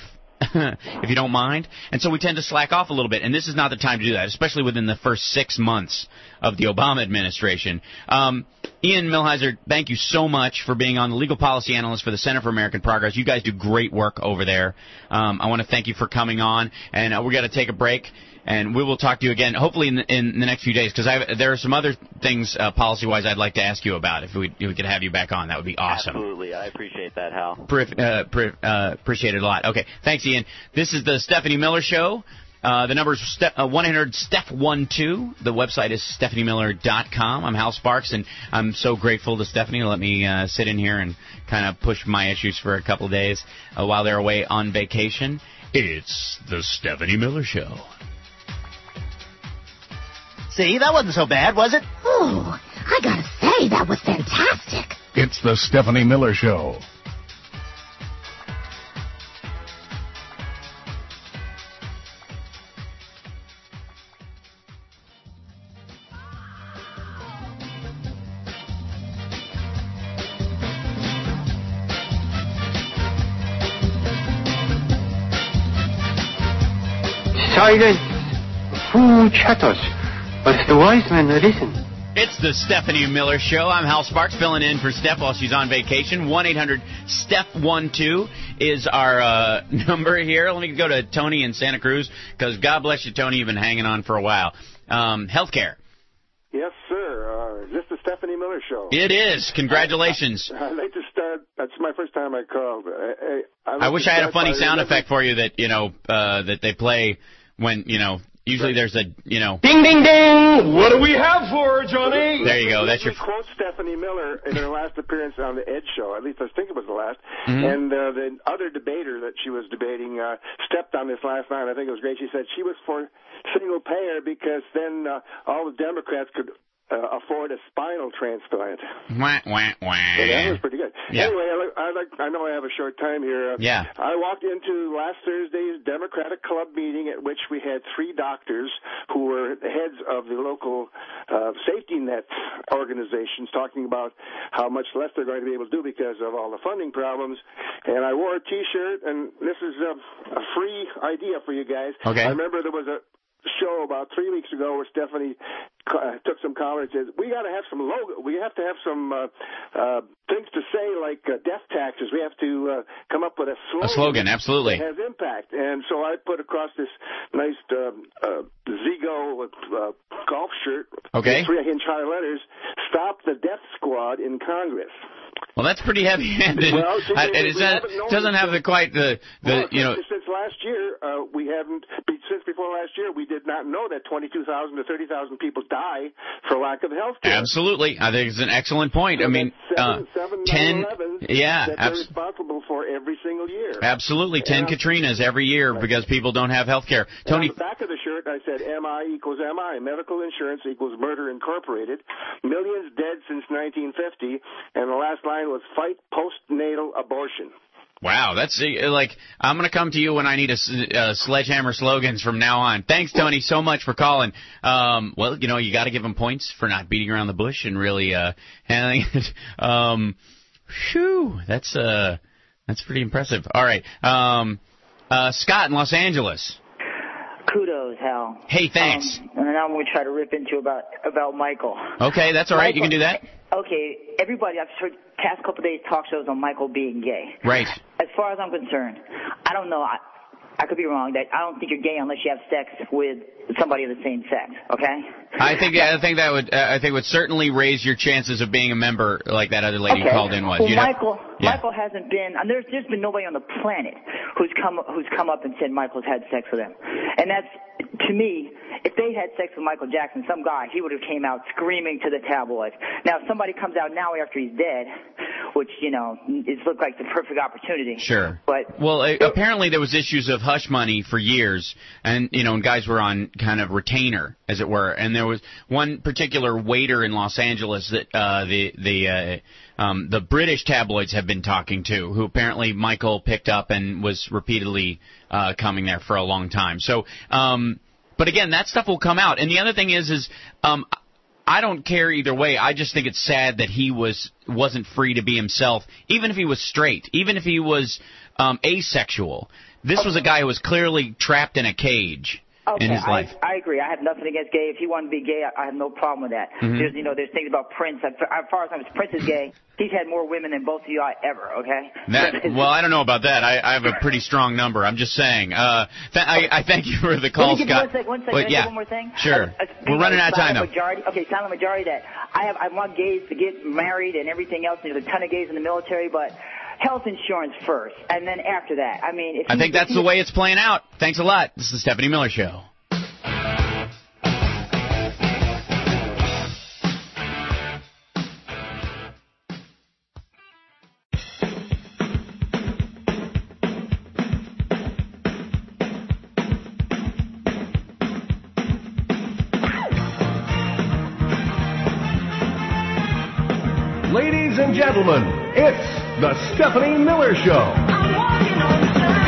if you don't mind. And so we tend to slack off a little bit. And this is not the time to do that, especially within the first six months of the Obama administration. Um, Ian Millhiser, thank you so much for being on, the legal policy analyst for the Center for American Progress. You guys do great work over there. Um, I want to thank you for coming on, and uh, we're going to take a break, and we will talk to you again, hopefully in the, in the next few days, because there are some other things uh, policy-wise I'd like to ask you about. If we, if we could have you back on, that would be awesome. Absolutely. I appreciate that, Hal. Pre- uh, pre- uh, appreciate it a lot. Okay, thanks, Ian. This is the Stephanie Miller Show. Uh, the number is Ste- uh, one eight hundred S T E P one two. The website is stephanie miller dot com. I'm Hal Sparks, and I'm so grateful to Stephanie to let me uh, sit in here and kind of push my issues for a couple of days uh, while they're away on vacation. It's the Stephanie Miller Show. See, that wasn't so bad, was it? Oh, I gotta say, that was fantastic. It's the Stephanie Miller Show. Silence, fool chatters, but the wise men listen. It's the Stephanie Miller Show. I'm Hal Sparks, filling in for Steph while she's on vacation. one eight hundred S T E P one two is our uh, number here. Let me go to Tony in Santa Cruz, because God bless you, Tony, you've been hanging on for a while. Um, healthcare. Yes, sir. Uh, is this the Stephanie Miller Show? It is. Congratulations. I, I'd like to start. That's my first time I called. I, I, I wish I had a funny sound effect for you that, you know, uh, that they play when, you know, usually there's a, you know. Ding, ding, ding! What do we have for her, Johnny? There you go. That's your. Quote Stephanie Miller in her last appearance on the Ed Show. At least I think it was the last. Mm-hmm. And uh, the other debater that she was debating uh, stepped on this last night. I think it was great. She said she was for single payer because then uh, all the Democrats could Uh, afford a spinal transplant. Wah, wah, wah. So that was pretty good. Yeah. Anyway, I, I, like, I know I have a short time here. Uh, yeah. I walked into last Thursday's Democratic Club meeting at which we had three doctors who were the heads of the local uh, safety net organizations talking about how much less they're going to be able to do because of all the funding problems. And I wore a T-shirt, and this is a, a free idea for you guys. Okay. I remember there was a show about three weeks ago where Stephanie uh, took some collar and says, we got to have some logo. We have to have some uh, uh, things to say like uh, death taxes. We have to uh, come up with a slogan. A slogan, absolutely. That has impact. And so I put across this nice uh, uh, Zigo uh, golf shirt. Okay. Three-inch high letters, stop the death squad in Congress. Well, that's pretty heavy-handed. Well, see, I, we, it we is, doesn't have the quite the, the well, you know. Since, since last year, uh, we haven't. Since before last year, we did not know that twenty-two thousand to thirty thousand people die for lack of health care. Absolutely, I think it's an excellent point. So I mean, seven, uh, seven ten, yeah, that abs- they're responsible for every single year. Absolutely, ten and Katrinas every year right. because people don't have health care. Tony, on the back of the shirt, I said M I equals M I. Medical insurance equals murder incorporated. Millions dead since nineteen fifty, and the last line was fight postnatal abortion. Wow, that's uh, like, I'm going to come to you when I need a uh, sledgehammer slogans from now on. Thanks, Tony, so much for calling. Um, well, you know, you got to give him points for not beating around the bush and really uh, handling it. Um, whew, that's, uh, that's pretty impressive. All right. Um, uh, Scott in Los Angeles. Kudos, Hal. Hey, thanks. Um, and now I'm going to try to rip into about about Michael. Okay, that's all right. Michael, you can do that. Okay, everybody, I've heard past couple of days talk shows on Michael being gay. Right. As far as I'm concerned, I don't know. I, I could be wrong. That I don't think you're gay unless you have sex with somebody of the same sex. Okay. I think I think that would uh, I think would certainly raise your chances of being a member like that other lady okay. who called in was. Well, you know? Michael, yeah. Michael hasn't been. And there's there's been nobody on the planet who's come who's come up and said Michael's had sex with him, and that's to me. If they had sex with Michael Jackson, some guy, he would have came out screaming to the tabloids. Now, if somebody comes out now after he's dead, which, you know, it looked like the perfect opportunity. Sure. But well, it, apparently there was issues of hush money for years, and, you know, and guys were on kind of retainer, as it were. And there was one particular waiter in Los Angeles that uh, the the uh, um, the British tabloids have been talking to, who apparently Michael picked up and was repeatedly uh, coming there for a long time. So, um But again, that stuff will come out. And the other thing is, is um, I don't care either way. I just think it's sad that he was wasn't free to be himself, even if he was straight, even if he was um, asexual. This was a guy who was clearly trapped in a cage. Okay, in his I, life. I agree. I have nothing against gay. If he wanted to be gay, I, I have no problem with that. Mhm. There's, you know, there's things about Prince. As far as I was, Prince is gay. He's had more women than both of you ever. Okay. That, well, I don't know about that. I, I have a pretty strong number. I'm just saying. Uh, th- I, I thank you for the call, Let me give you Scott. one sec, one second. Wait, Can I yeah, say one more thing? sure. A- a- We're running out of time, silent though. Majority, okay, silent majority that I have. I want gays to get married and everything else. There's a ton of gays in the military, but health insurance first, and then after that. I mean, if I he, think that's if the he, way it's playing out. Thanks a lot. This is the Stephanie Miller Show. Ladies and gentlemen, it's the Stephanie Miller Show.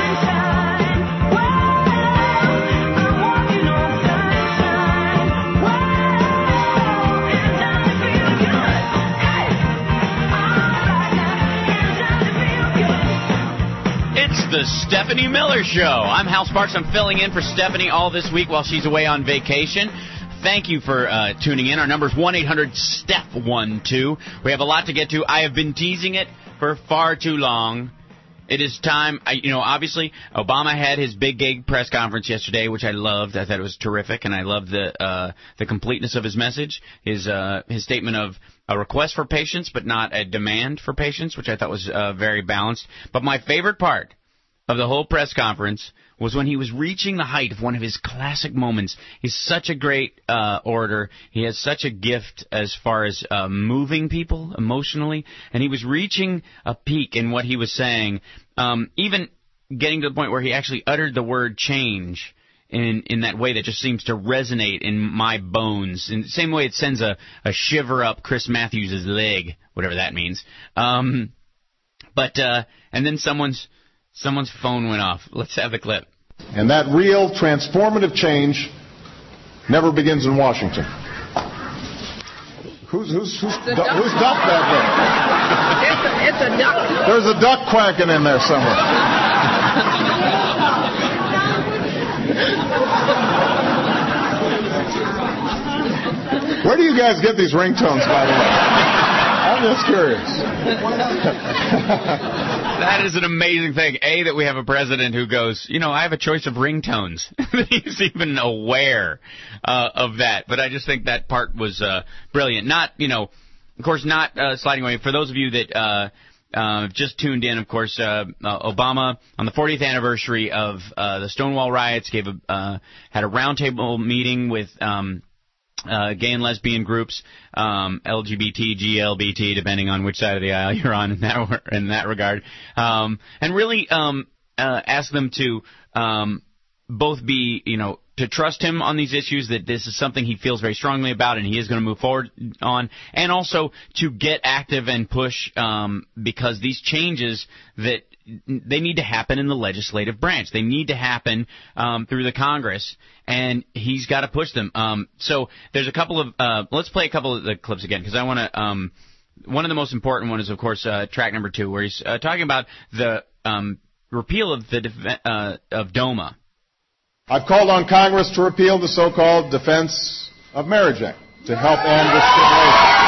It's the Stephanie Miller Show. I'm Hal Sparks. I'm filling in for Stephanie all this week while she's away on vacation. Thank you for uh, tuning in. Our number is one eight hundred S T E P one two. We have a lot to get to. I have been teasing it for far too long. It is time. I, you know, obviously, Obama had his big gay press conference yesterday, which I loved. I thought it was terrific, and I loved the uh, the completeness of his message. His uh, his statement of a request for patience, but not a demand for patience, which I thought was uh, very balanced. But my favorite part of the whole press conference was when he was reaching the height of one of his classic moments. He's such a great uh, orator. He has such a gift as far as uh, moving people emotionally. And he was reaching a peak in what he was saying, um, even getting to the point where he actually uttered the word change in in that way that just seems to resonate in my bones. In the same way it sends a, a shiver up Chris Matthews' leg, whatever that means. Um, but uh, and then someone's... Someone's phone went off. Let's have the clip. And that real transformative change never begins in Washington. Who's who's who's, du- who's duck that there? It's a, it's a duck. There's a duck quacking in there somewhere. Where do you guys get these ringtones, by the way? I'm just curious. That is an amazing thing. A, that we have a president who goes, you know, I have a choice of ringtones. He's even aware uh, of that. But I just think that part was uh, brilliant. Not, you know, of course, not uh, sliding away. For those of you that uh, uh, just tuned in, of course, uh, uh, Obama, on the fortieth anniversary of uh, the Stonewall riots, gave a uh, had a roundtable meeting with um, Uh, gay and lesbian groups, um, L G B T, G L B T, depending on which side of the aisle you're on in that in that regard, um, and really um, uh, ask them to um, both be, you know, to trust him on these issues, that this is something he feels very strongly about and he is going to move forward on, and also to get active and push um, because these changes that they need to happen in the legislative branch. They need to happen um, through the Congress, and he's got to push them. Um, so there's a couple of uh, – let's play a couple of the clips again, because I want to um, – one of the most important one is, of course, uh, track number two, where he's uh, talking about the um, repeal of the def- uh, of DOMA. I've called on Congress to repeal the so-called Defense of Marriage Act to help end discrimination.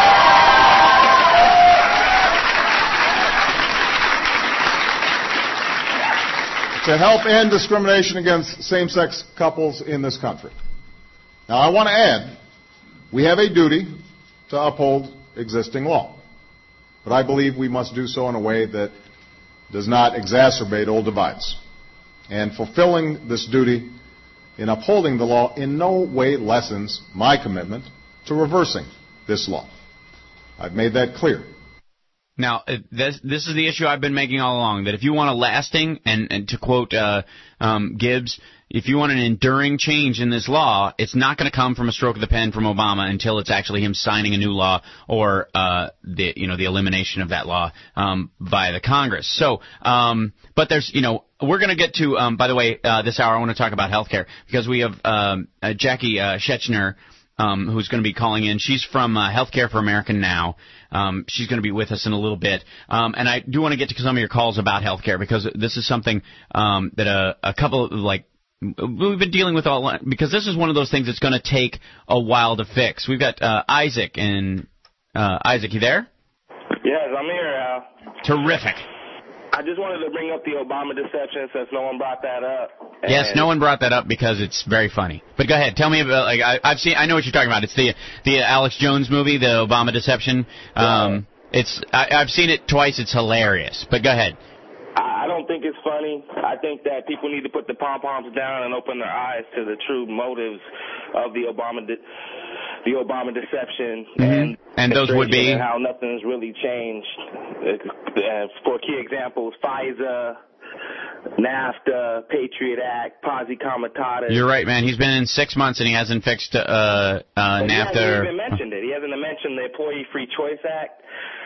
To help end discrimination against same-sex couples in this country. Now, I want to add, we have a duty to uphold existing law. But I believe we must do so in a way that does not exacerbate old divides. And fulfilling this duty in upholding the law in no way lessens my commitment to reversing this law. I've made that clear. Now, this, this is the issue I've been making all along, that if you want a lasting, and, and to quote uh, um, Gibbs, if you want an enduring change in this law, it's not going to come from a stroke of the pen from Obama until it's actually him signing a new law or uh, the you know the elimination of that law um, by the Congress. So, um, but there's you know we're going to get to um, by the way uh, this hour I want to talk about healthcare, because we have um, uh, Jackie uh, Schechner, um, who's going to be calling in. She's from uh, Healthcare for America Now. Um, she's going to be with us in a little bit. Um, and I do want to get to some of your calls about healthcare, because this is something um, that a, a couple of, like, we've been dealing with all because this is one of those things that's going to take a while to fix. We've got uh, Isaac and uh, Isaac, you there? Yes, I'm here, Al. Terrific. I just wanted to bring up the Obama deception since no one brought that up. And Yes, no one brought that up because it's very funny. But go ahead, tell me about. Like I, I've seen, I know what you're talking about. It's the the Alex Jones movie, the Obama deception. Um, it's I, I've seen it twice. It's hilarious. But go ahead. I don't think it's funny. I think that people need to put the pom-poms down and open their eyes to the true motives of the Obama de- the Obama deception. Mm-hmm. And, and those would be? And how nothing's really changed. Uh, for key examples, FISA, NAFTA, Patriot Act, Posse Comitatus. You're right, man. He's been in six months and he hasn't fixed uh, uh, and NAFTA. He hasn't or, even mentioned it. He hasn't mentioned the Employee Free Choice Act.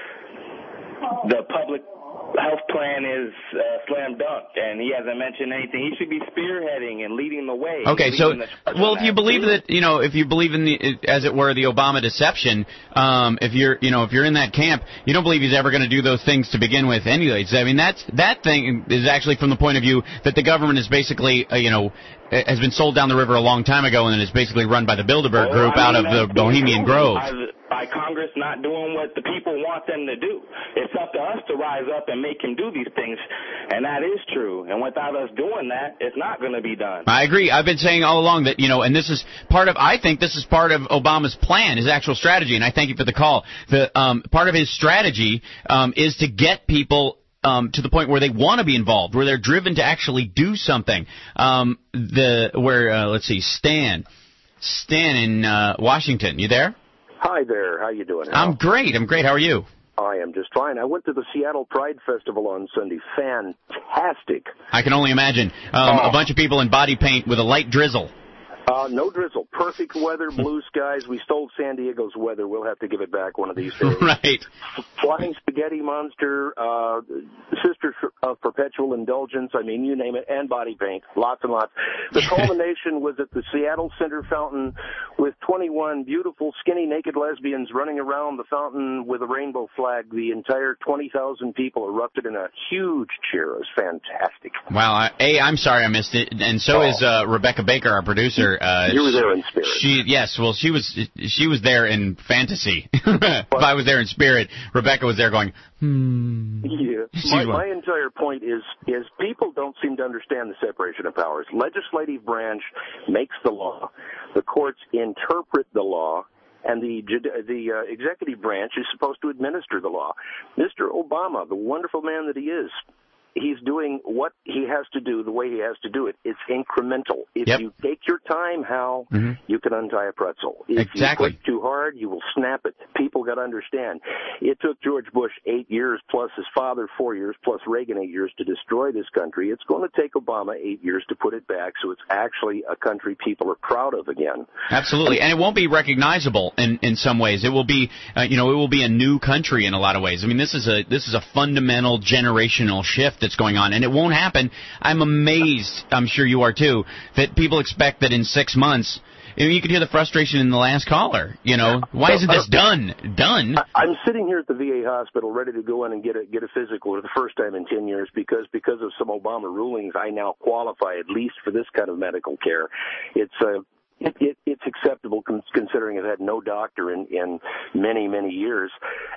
The public health plan is uh, slam dunk, and he hasn't mentioned anything. He should be spearheading and leading the way. Okay, so the well, if you believe that, you know, if you believe in the, as it were, the Obama deception, um, if you're, you know, if you're in that camp, you don't believe he's ever going to do those things to begin with, anyways. I mean, that's that thing is actually from the point of view that the government is basically, uh, you know, has been sold down the river a long time ago, and is basically run by the Bilderberg Well, Group I out mean, of the Bohemian Grove. By, by Congress not doing what the people want them to do. It's up to us to rise up and make him do these things, and that is true. And without us doing that, it's not going to be done. I agree. I've been saying all along that, you know, and this is part of, I think this is part of Obama's plan, his actual strategy, and I thank you for the call. The um, part of his strategy um, is to get people Um, to the point where they want to be involved, where they're driven to actually do something. Um, the where uh, let's see, Stan, Stan in uh, Washington, you there? Hi there. How you doing, Al? I'm great. I'm great. How are you? I am just fine. I went to the Seattle Pride Festival on Sunday. Fantastic. I can only imagine. Um, Oh. A bunch of people in body paint with a light drizzle. Uh, no drizzle. Perfect weather, blue skies. We stole San Diego's weather. We'll have to give it back one of these days. Right. Flying Spaghetti Monster, uh, Sisters of Perpetual Indulgence, I mean, you name it, and body paint. Lots and lots. The culmination was at the Seattle Center Fountain with twenty-one beautiful, skinny, naked lesbians running around the fountain with a rainbow flag. The entire twenty thousand people erupted in a huge cheer. It was fantastic. Wow. I, a, I'm sorry I missed it, and so Oh. is uh, Rebecca Baker, our producer. Uh, You were there in spirit. She yes, well, she was she was there in fantasy. If I was there in spirit, Rebecca was there going, hmm. Yeah. She's My, one. my entire point is is people don't seem to understand the separation of powers. Legislative branch makes the law. The courts interpret the law. And the the uh, executive branch is supposed to administer the law. Mister Obama, the wonderful man that he is, he's doing what he has to do the way he has to do it. It's incremental. If Yep. you take your time, Hal, Mhm. you can untie a pretzel. If Exactly. you push too hard, you will snap it. People got to understand. It took George Bush eight years, plus his father four years, plus Reagan eight years to destroy this country. It's going to take Obama eight years to put it back, so it's actually a country people are proud of again. Absolutely, and it won't be recognizable in in some ways. It will be, uh, you know, it will be a new country in a lot of ways. I mean, this is a this is a fundamental generational shift that's going on, and it won't happen. I'm amazed. I'm sure you are too. That people expect that in six months. I mean, you could hear the frustration in the last caller. You know, why isn't this done? Done? I'm sitting here at the V A hospital ready to go in and get a get a physical for the first time in ten years because because of some Obama rulings, I now qualify at least for this kind of medical care. It's a It, it, it's acceptable con- considering I've had no doctor in, in many, many years.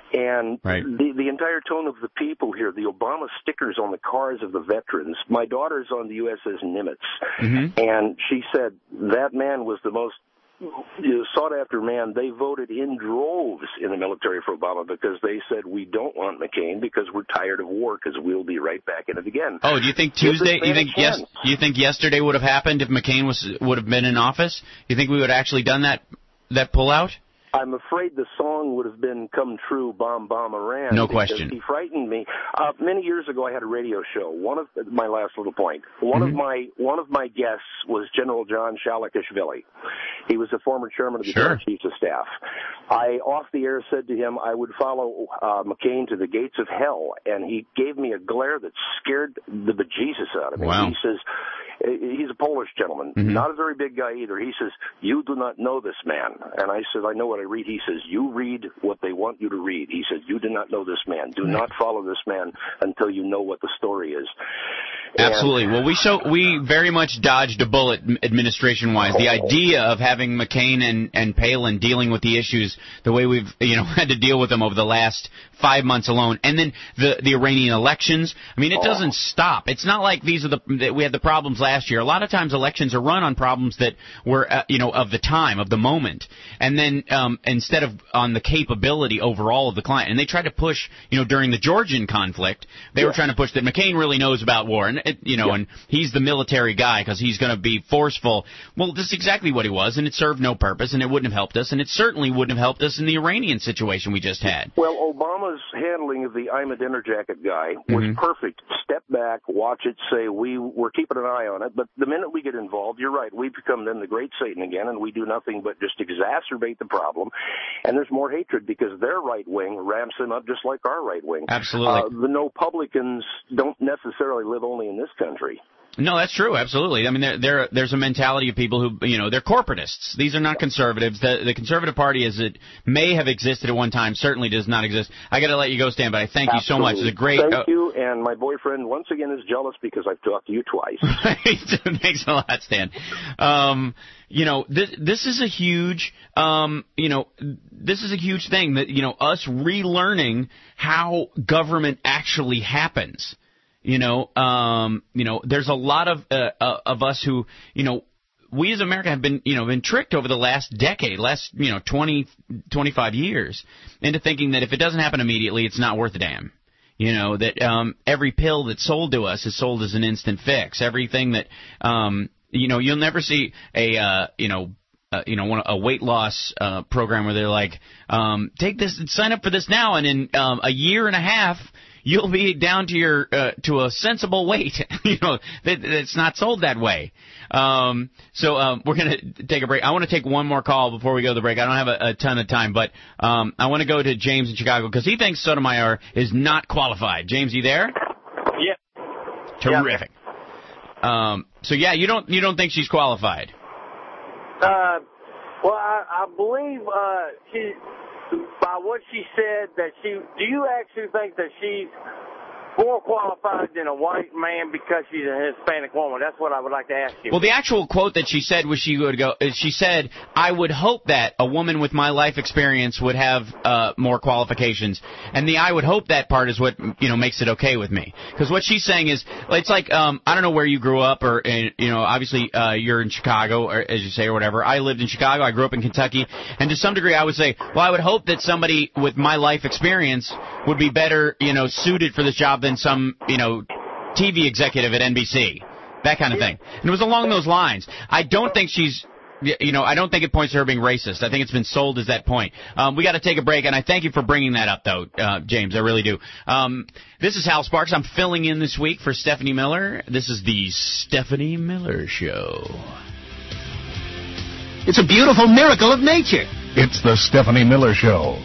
And right. the, the entire tone of the people here, the Obama stickers on the cars of the veterans. My daughter's on the U S S Nimitz, Mm-hmm. and she said that man was the most you know, sought-after man. They voted in droves in the military for Obama because they said, we don't want McCain because we're tired of war because we'll be right back in it again. Oh, do you think Give this Tuesday? man You a think yes? chance. Do you think yesterday would have happened if McCain was would have been in office? You think we would have actually done that that pullout? I'm afraid the song would have been "Come True, Bomb Bomb Iran." No because question. He frightened me. Uh, many years ago, I had a radio show. One of my last little point. One Mm-hmm. of my one of my guests was General John Shalikashvili. He was the former chairman of the Sure. Joint Chiefs of Staff. I, off the air, said to him I would follow uh, McCain to the gates of hell, and he gave me a glare that scared the bejesus out of me. Wow. He says, He's a Polish gentleman, Mm-hmm. not a very big guy either. He says, "You do not know this man." And I said, "I know what I read." He says, "You read what they want you to read." He said, "You do not know this man. Do not follow this man until you know what the story is." Absolutely. And, well, we so we very much dodged a bullet administration-wise. The idea of having McCain and, and Palin dealing with the issues the way we've you know had to deal with them over the last five months alone, and then the the Iranian elections. I mean, it doesn't stop. It's not like these are the that we had the problems last year. A lot of times elections are run on problems that were uh, you know of the time, of the moment, and then um, instead of on the capability overall of the client. And they tried to push you know during the Georgian conflict, they yeah. were trying to push that McCain really knows about war, and it, you know, yeah. and he's the military guy because he's going to be forceful. Well, this is exactly what he was, and it served no purpose, and it wouldn't have helped us, and it certainly wouldn't have helped us in the Iranian situation we just had. Well, Obama's handling of the I'm a dinner jacket guy was mm-hmm. perfect. Step back, watch it, say we we're keeping an eye on it. But the minute we get involved, you're right, we become then the great Satan again, and we do nothing but just exacerbate the problem. And there's more hatred because their right wing ramps them up just like our right wing. Absolutely. Uh, the no-publicans don't necessarily live only in this country. No, that's true. Absolutely. I mean, there, there, there's a mentality of people who, you know, they're corporatists. These are not conservatives. The, the conservative party, as it may have existed at one time, certainly does not exist. I got to let you go, Stan, but I thank Absolutely. you so much. It's a great. Thank uh, you. And my boyfriend once again is jealous because I've talked to you twice. Thanks a lot, Stan. Um, you know, this this is a huge, um, you know, this is a huge thing that you know us relearning how government actually happens. You know, um, you know, there's a lot of uh, uh, of us who, you know, we as America have been, you know, been tricked over the last decade, last, you know, twenty, twenty-five years into thinking that if it doesn't happen immediately, it's not worth a damn. You know, that um, every pill that's sold to us is sold as an instant fix. Everything that, um, you know, you'll never see a, uh, you know, Uh, you know, one, a weight loss uh, program where they're like, um, take this, sign up for this now, and in um, a year and a half, you'll be down to your uh, to a sensible weight. you know, that, it's not sold that way. Um, so um, we're going to take a break. I want to take one more call before we go to the break. I don't have a, a ton of time, but um, I want to go to James in Chicago because he thinks Sotomayor is not qualified. James, you there? Yeah. Terrific. Yeah. Um, so yeah, you don't you don't think she's qualified? Uh, well, I, I believe uh, she, by what she said, that she. Do you actually think that she's more qualified than a white man because she's a Hispanic woman? That's what I would like to ask you. Well, the actual quote that she said was she would go. She said, "I would hope that a woman with my life experience would have uh, more qualifications." And the "I would hope that" part is what you know makes it okay with me. Because what she's saying is, it's like um, I don't know where you grew up, or uh, you know, obviously uh, you're in Chicago, or as you say, or whatever. I lived in Chicago. I grew up in Kentucky, and to some degree, I would say, well, I would hope that somebody with my life experience would be better, you know, suited for this job than some, you know, T V executive at N B C, that kind of thing. And it was along those lines. I don't think she's, you know, I don't think it points to her being racist. I think it's been sold as that point. Um, we got to take a break, and I thank you for bringing that up, though, uh, James. I really do. Um, this is Hal Sparks. I'm filling in this week for Stephanie Miller. This is the Stephanie Miller Show. It's a beautiful miracle of nature. It's the Stephanie Miller Show.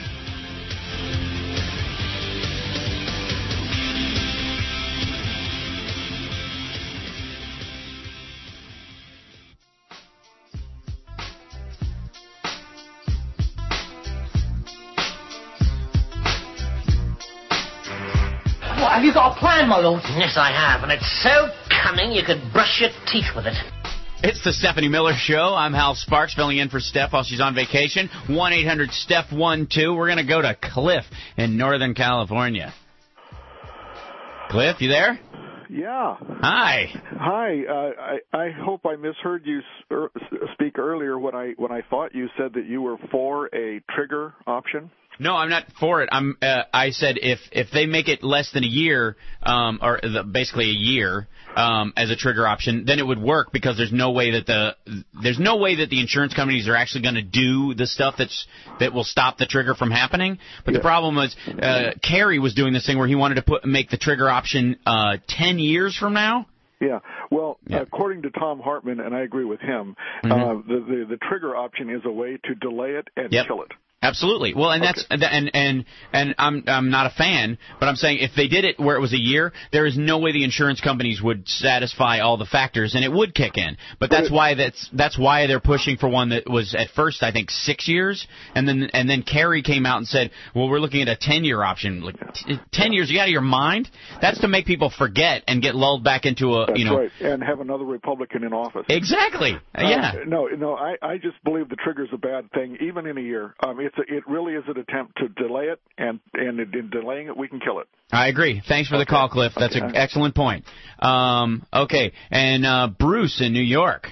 Have you got a plan, my lord? Yes, I have, and it's so cunning you could brush your teeth with it. It's the Stephanie Miller Show. I'm Hal Sparks, filling in for Steph while she's on vacation. one eight hundred Steph one two. We're going to go to Cliff in Northern California. Cliff, you there? Yeah. Hi. Hi. Uh, I, I hope I misheard you speak earlier when I when I thought you said that you were for a trigger option. No, I'm not for it. I'm. Uh, I said if if they make it less than a year, um, or the, basically a year, um, as a trigger option, then it would work because there's no way that the there's no way that the insurance companies are actually going to do the stuff that's that will stop the trigger from happening. But yeah. The problem was, uh, Kerry was doing this thing where he wanted to put make the trigger option uh, ten years from now. Yeah. Well, yeah. according to Tom Hartman, and I agree with him, mm-hmm. uh, the, the the trigger option is a way to delay it and yep. kill it. Absolutely. Well, and that's and and and I'm I'm not a fan, but I'm saying if they did it where it was a year, there is no way the insurance companies would satisfy all the factors, and it would kick in. But that's why that's that's why they're pushing for one that was at first I think six years, and then and then Kerry came out and said, well, we're looking at a ten-year option. Like t- ten years, you out of your mind? That's to make people forget and get lulled back into a That's you know. right, and have another Republican in office. Exactly. Uh, yeah. No, no, I I just believe the trigger's a bad thing, even in a year. Um, it's a, it really is an attempt to delay it, and and in delaying it, we can kill it. I agree. Thanks for the call, Cliff. That's Okay. an excellent point. Um, okay, and uh, Bruce in New York.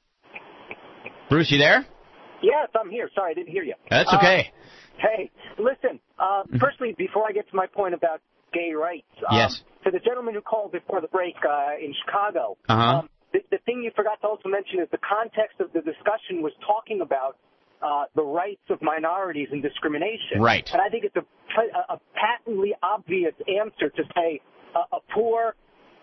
Bruce, you there? Yes, I'm here. Sorry, I didn't hear you. That's okay. Uh, hey, listen, uh, firstly, before I get to my point about gay rights, um, Yes. to the gentleman who called before the break uh, in Chicago, Uh-huh. um, the, the thing you forgot to also mention is the context of the discussion was talking about uh, the rights of minorities and discrimination. Right. And I think it's a, a patently obvious answer to say uh, a poor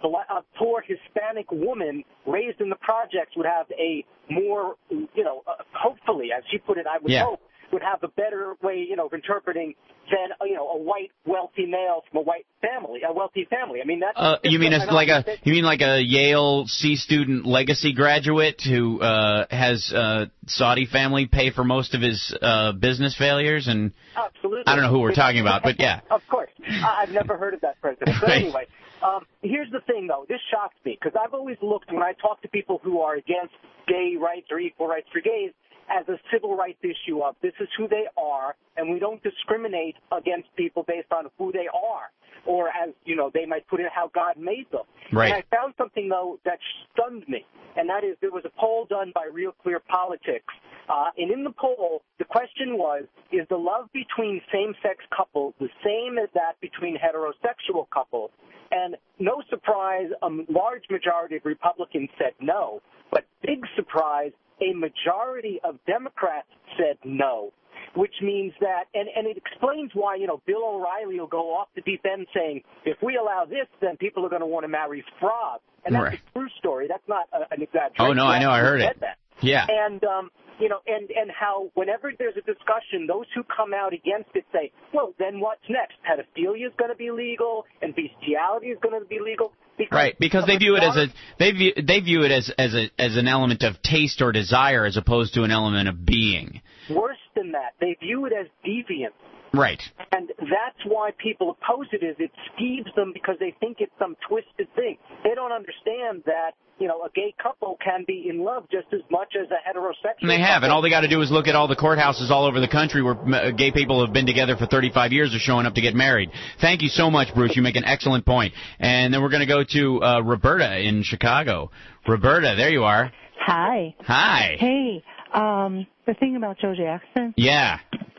a poor Hispanic woman raised in the projects would have a more, you know, uh, hopefully, as she put it, I would Yeah. hope, would have a better way, you know, of interpreting than, uh, you know, a white wealthy male from a white family, a wealthy family. I mean, that's... Uh, you mean that's as like a you mean like a Yale C student legacy graduate who uh, has uh, Saudi family pay for most of his uh, business failures and Absolutely. I don't know who we're talking about, but yeah. Of course. I- I've never heard of that president. But Right. anyway, um, here's the thing, though. This shocks me because I've always looked, when I talk to people who are against gay rights or equal rights for gays, as a civil rights issue of this is who they are, and we don't discriminate against people based on who they are, or as, you know, they might put it, how God made them. Right. And I found something, though, that stunned me, and that is there was a poll done by Real Clear Politics, uh, and in the poll, the question was, is the love between same-sex couples the same as that between heterosexual couples? And no surprise, a large majority of Republicans said no, but big surprise, a majority of Democrats said no, which means that, and, and it explains why, you know, Bill O'Reilly will go off the deep end saying, if we allow this, then people are going to want to marry frogs. And that's Right. a true story. That's not a, an exaggeration. Oh, no, I know. I He heard said it. that. Yeah. And, um, you know, and, and how whenever there's a discussion, those who come out against it say, well, then what's next? Pedophilia is going to be legal and bestiality is going to be legal? Because Right, because of they a view it as a dark- they view they view it as as a as an element of taste or desire as opposed to an element of being. Worse than that, they view it as deviant. Right. And that's why people oppose it, is it skeeves them because they think it's some twisted thing. They don't understand that, you know, a gay couple can be in love just as much as a heterosexual And they have, couple. and all they got to do is look at all the courthouses all over the country where m- gay people have been together for thirty-five years are showing up to get married. Thank you so much, Bruce. You make an excellent point. And then we're going to go to uh, Roberta in Chicago. Roberta, there you are. Hi. Hi. Hey, um, the thing about Joe Jackson, Yeah.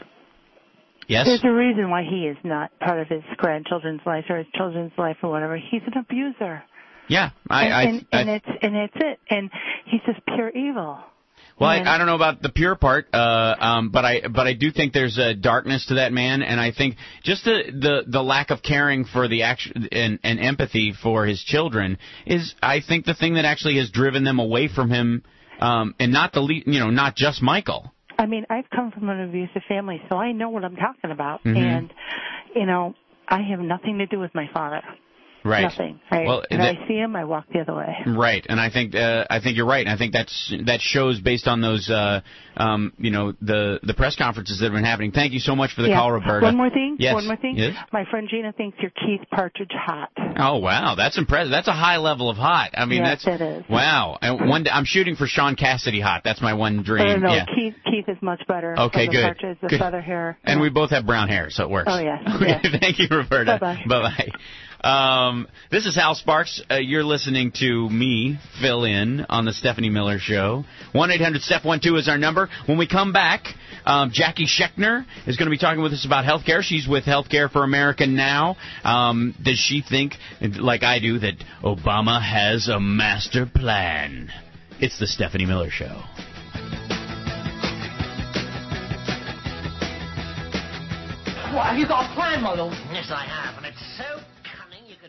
Yes? there's a reason why he is not part of his grandchildren's life or his children's life or whatever. He's an abuser. Yeah. I, and, I, and, I, and it's and it's it. And he's just pure evil. Well, And- I, I don't know about the pure part, uh, um, but I but I do think there's a darkness to that man, and I think just the the, the lack of caring for the action and, and empathy for his children is, I think, the thing that actually has driven them away from him, um, and not the le- you know not just Michael. I mean, I've come from an abusive family, so I know what I'm talking about. Mhm. And, you know, I have nothing to do with my father. Right. Nothing. I, Well, when that- I see him, I walk the other way. Right, and I think uh, I think you're right, and I think that's that shows based on those uh, um, you know the the press conferences that have been happening. Thank you so much for the Yeah. call, Roberta. One more thing. Yes. One more thing. Yes. My friend Gina thinks you're Keith Partridge hot. Oh wow, that's impressive. That's a high level of hot. I mean, Yes, that's it is. wow. And one day, I'm shooting for Sean Cassidy hot. That's my one No, dream. no, no. Yeah. Keith, Keith is much better. Okay, From good. The Partridge, the Good. feather hair. And we both have brown hair, so it works. Oh, yes, Okay, yes. thank you, Roberta. Bye-bye. Bye-bye. Um, this is Hal Sparks. Uh, you're listening to me fill in on the Stephanie Miller Show. one eight hundred steph one two is our number. When we come back, um, Jackie Schechtner is going to be talking with us about health care. She's with Healthcare for America Now. Um, does she think, like I do, that Obama has a master plan? It's the Stephanie Miller Show. Well, have you got a plan, Molo? Yes, I have, and it's so cunning you could...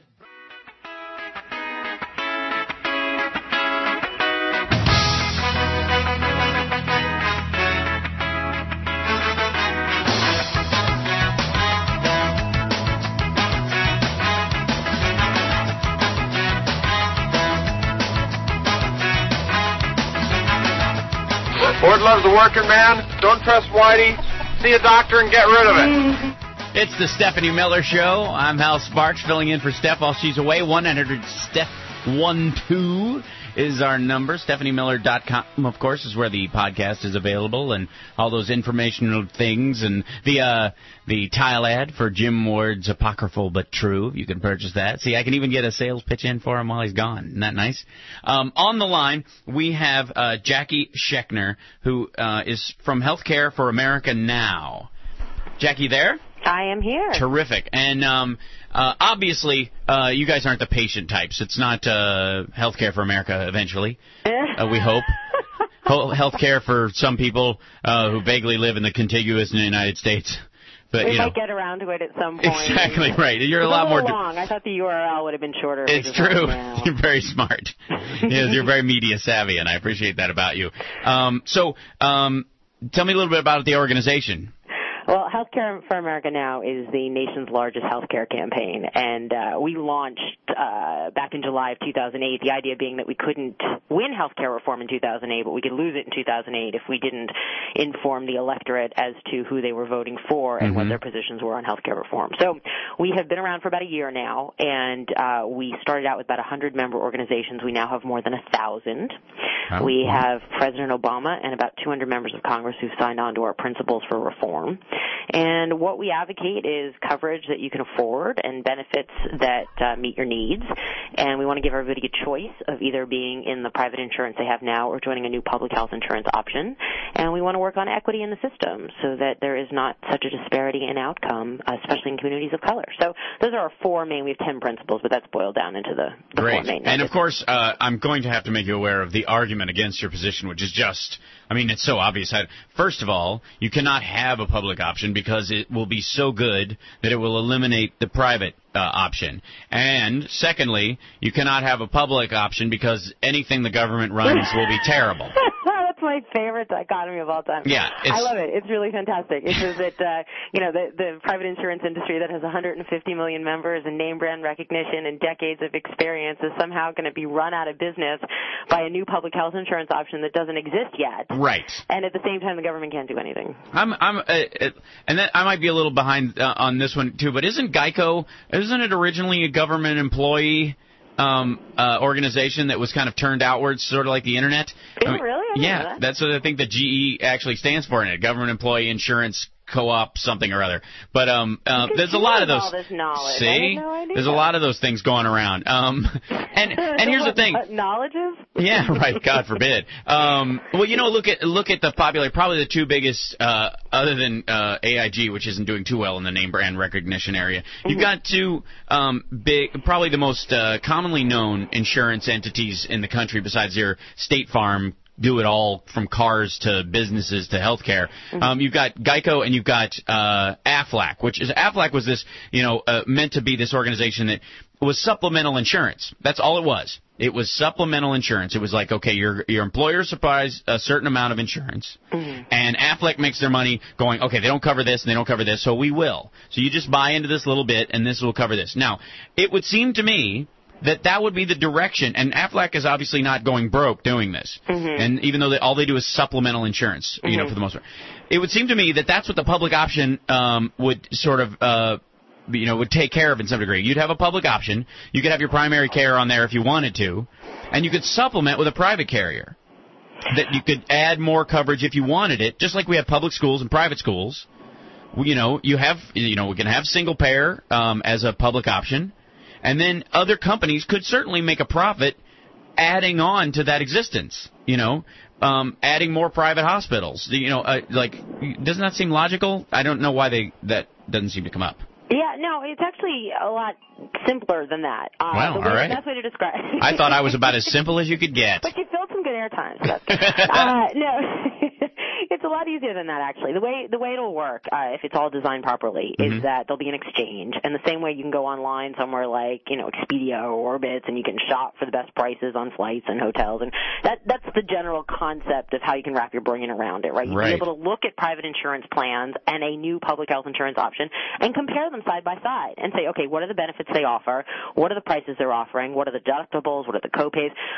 Ford loves the working man. Don't trust Whitey. See a doctor and get rid of it. It's the Stephanie Miller Show. I'm Hal Sparks, filling in for Steph while she's away. one eight hundred Steph one two is our number. Stephanie Miller dot com, of course, is where the podcast is available, and all those informational things, and the uh, the tile ad for Jim Ward's Apocryphal But True. You can purchase that. See, I can even get a sales pitch in for him while he's gone. Isn't that nice? Um, on the line, we have uh, Jackie Schechner, who uh, is from Healthcare for America Now. Jackie, there? I am here. Terrific. And um, uh, obviously, uh, you guys aren't the patient types. It's not uh, Healthcare for America eventually, uh, we hope. Healthcare for some people uh, who vaguely live in the contiguous United States. But, we you know. might get around to it at some point. Exactly right. You're a it's lot a more long. I thought the U R L would have been shorter. It's true. You're very smart. Yes, you're very media savvy, and I appreciate that about you. Um, so, um, tell me a little bit about the organization. Well, Healthcare for America Now is the nation's largest healthcare campaign, and uh, we launched uh, back in July of two thousand eight, the idea being that we couldn't win healthcare reform in two thousand eight, but we could lose it in two thousand eight if we didn't inform the electorate as to who they were voting for and mm-hmm. what their positions were on healthcare reform. So we have been around for about a year now, and uh, we started out with about one hundred member organizations. We now have more than one thousand. Oh, we wow. have President Obama and about two hundred members of Congress who've signed on to our principles for reform. And what we advocate is coverage that you can afford and benefits that uh, meet your needs. And we want to give everybody a choice of either being in the private insurance they have now or joining a new public health insurance option. And we want to work on equity in the system so that there is not such a disparity in outcome, especially in communities of color. So those are our four main, we have ten principles, but that's boiled down into the, the Great. four main. And of course, uh, I'm going to have to make you aware of the argument against your position, which is just, I mean, it's so obvious. First of all, you cannot have a public option because it will be so good that it will eliminate the private uh, option. And secondly, you cannot have a public option because anything the government runs will be terrible. That's my favorite dichotomy of all time. Yeah, I love it. It's really fantastic. It's just that, uh, you know, the, the private insurance industry that has one hundred fifty million members and name brand recognition and decades of experience is somehow going to be run out of business by a new public health insurance option that doesn't exist yet. Right. And at the same time, the government can't do anything. I'm, I'm, uh, uh, and that, I might be a little behind uh, on this one too. But isn't Geico? Isn't it originally a government employee um, uh, organization that was kind of turned outwards, sort of like the internet? Is I mean, it really? I yeah, that. that's what I think the G E actually stands for in it. Government Employee Insurance Co-op something or other. But um, uh, there's a lot of those. All this knowledge. See, no there's a lot of those things going around. Um, and and here's the thing. Knowledges? Yeah, right. God forbid. Um, well, you know, look at look at the popular, probably the two biggest, uh, other than uh, A I G, which isn't doing too well in the name brand recognition area. You've got two um, big, probably the most uh, commonly known insurance entities in the country, besides your State Farm. Do it all from cars to businesses to healthcare. Mm-hmm. Um, you've got Geico and you've got uh, Aflac, which is Aflac was this, you know, uh, meant to be this organization that was supplemental insurance. That's all it was. It was supplemental insurance. It was like, okay, your your employer supplies a certain amount of insurance, mm-hmm. and Aflac makes their money going, okay, they don't cover this and they don't cover this, so we will. So you just buy into this little bit and this will cover this. Now, it would seem to me that that would be the direction, and Aflac is obviously not going broke doing this. Mm-hmm. And even though they, all they do is supplemental insurance, you mm-hmm. know, for the most part, it would seem to me that that's what the public option um, would sort of, uh, you know, would take care of in some degree. You'd have a public option, you could have your primary care on there if you wanted to, and you could supplement with a private carrier. That you could add more coverage if you wanted it, just like we have public schools and private schools. You know, you have, you know, we can have single payer um, as a public option. And then other companies could certainly make a profit adding on to that existence, you know, um, adding more private hospitals. You know, uh, like, doesn't that seem logical? I don't know why they that doesn't seem to come up. Yeah, no, it's actually a lot simpler than that. Uh, wow, the way, all right. The best way to describe it. I thought I was about as simple as you could get. But you filled some good airtime. So that's, uh, no, it's a lot easier than that, actually. The way the way it'll work, uh, if it's all designed properly, mm-hmm. is that there'll be an exchange. And the same way you can go online somewhere like, you know, Expedia or Orbitz, and you can shop for the best prices on flights and hotels. And that that's the general concept of how you can wrap your brain around it, right? You'll right. be able to look at private insurance plans and a new public health insurance option and compare them side by side and say, okay, what are the benefits they offer? What are the prices they're offering? What are the deductibles? What are the copays? I mean,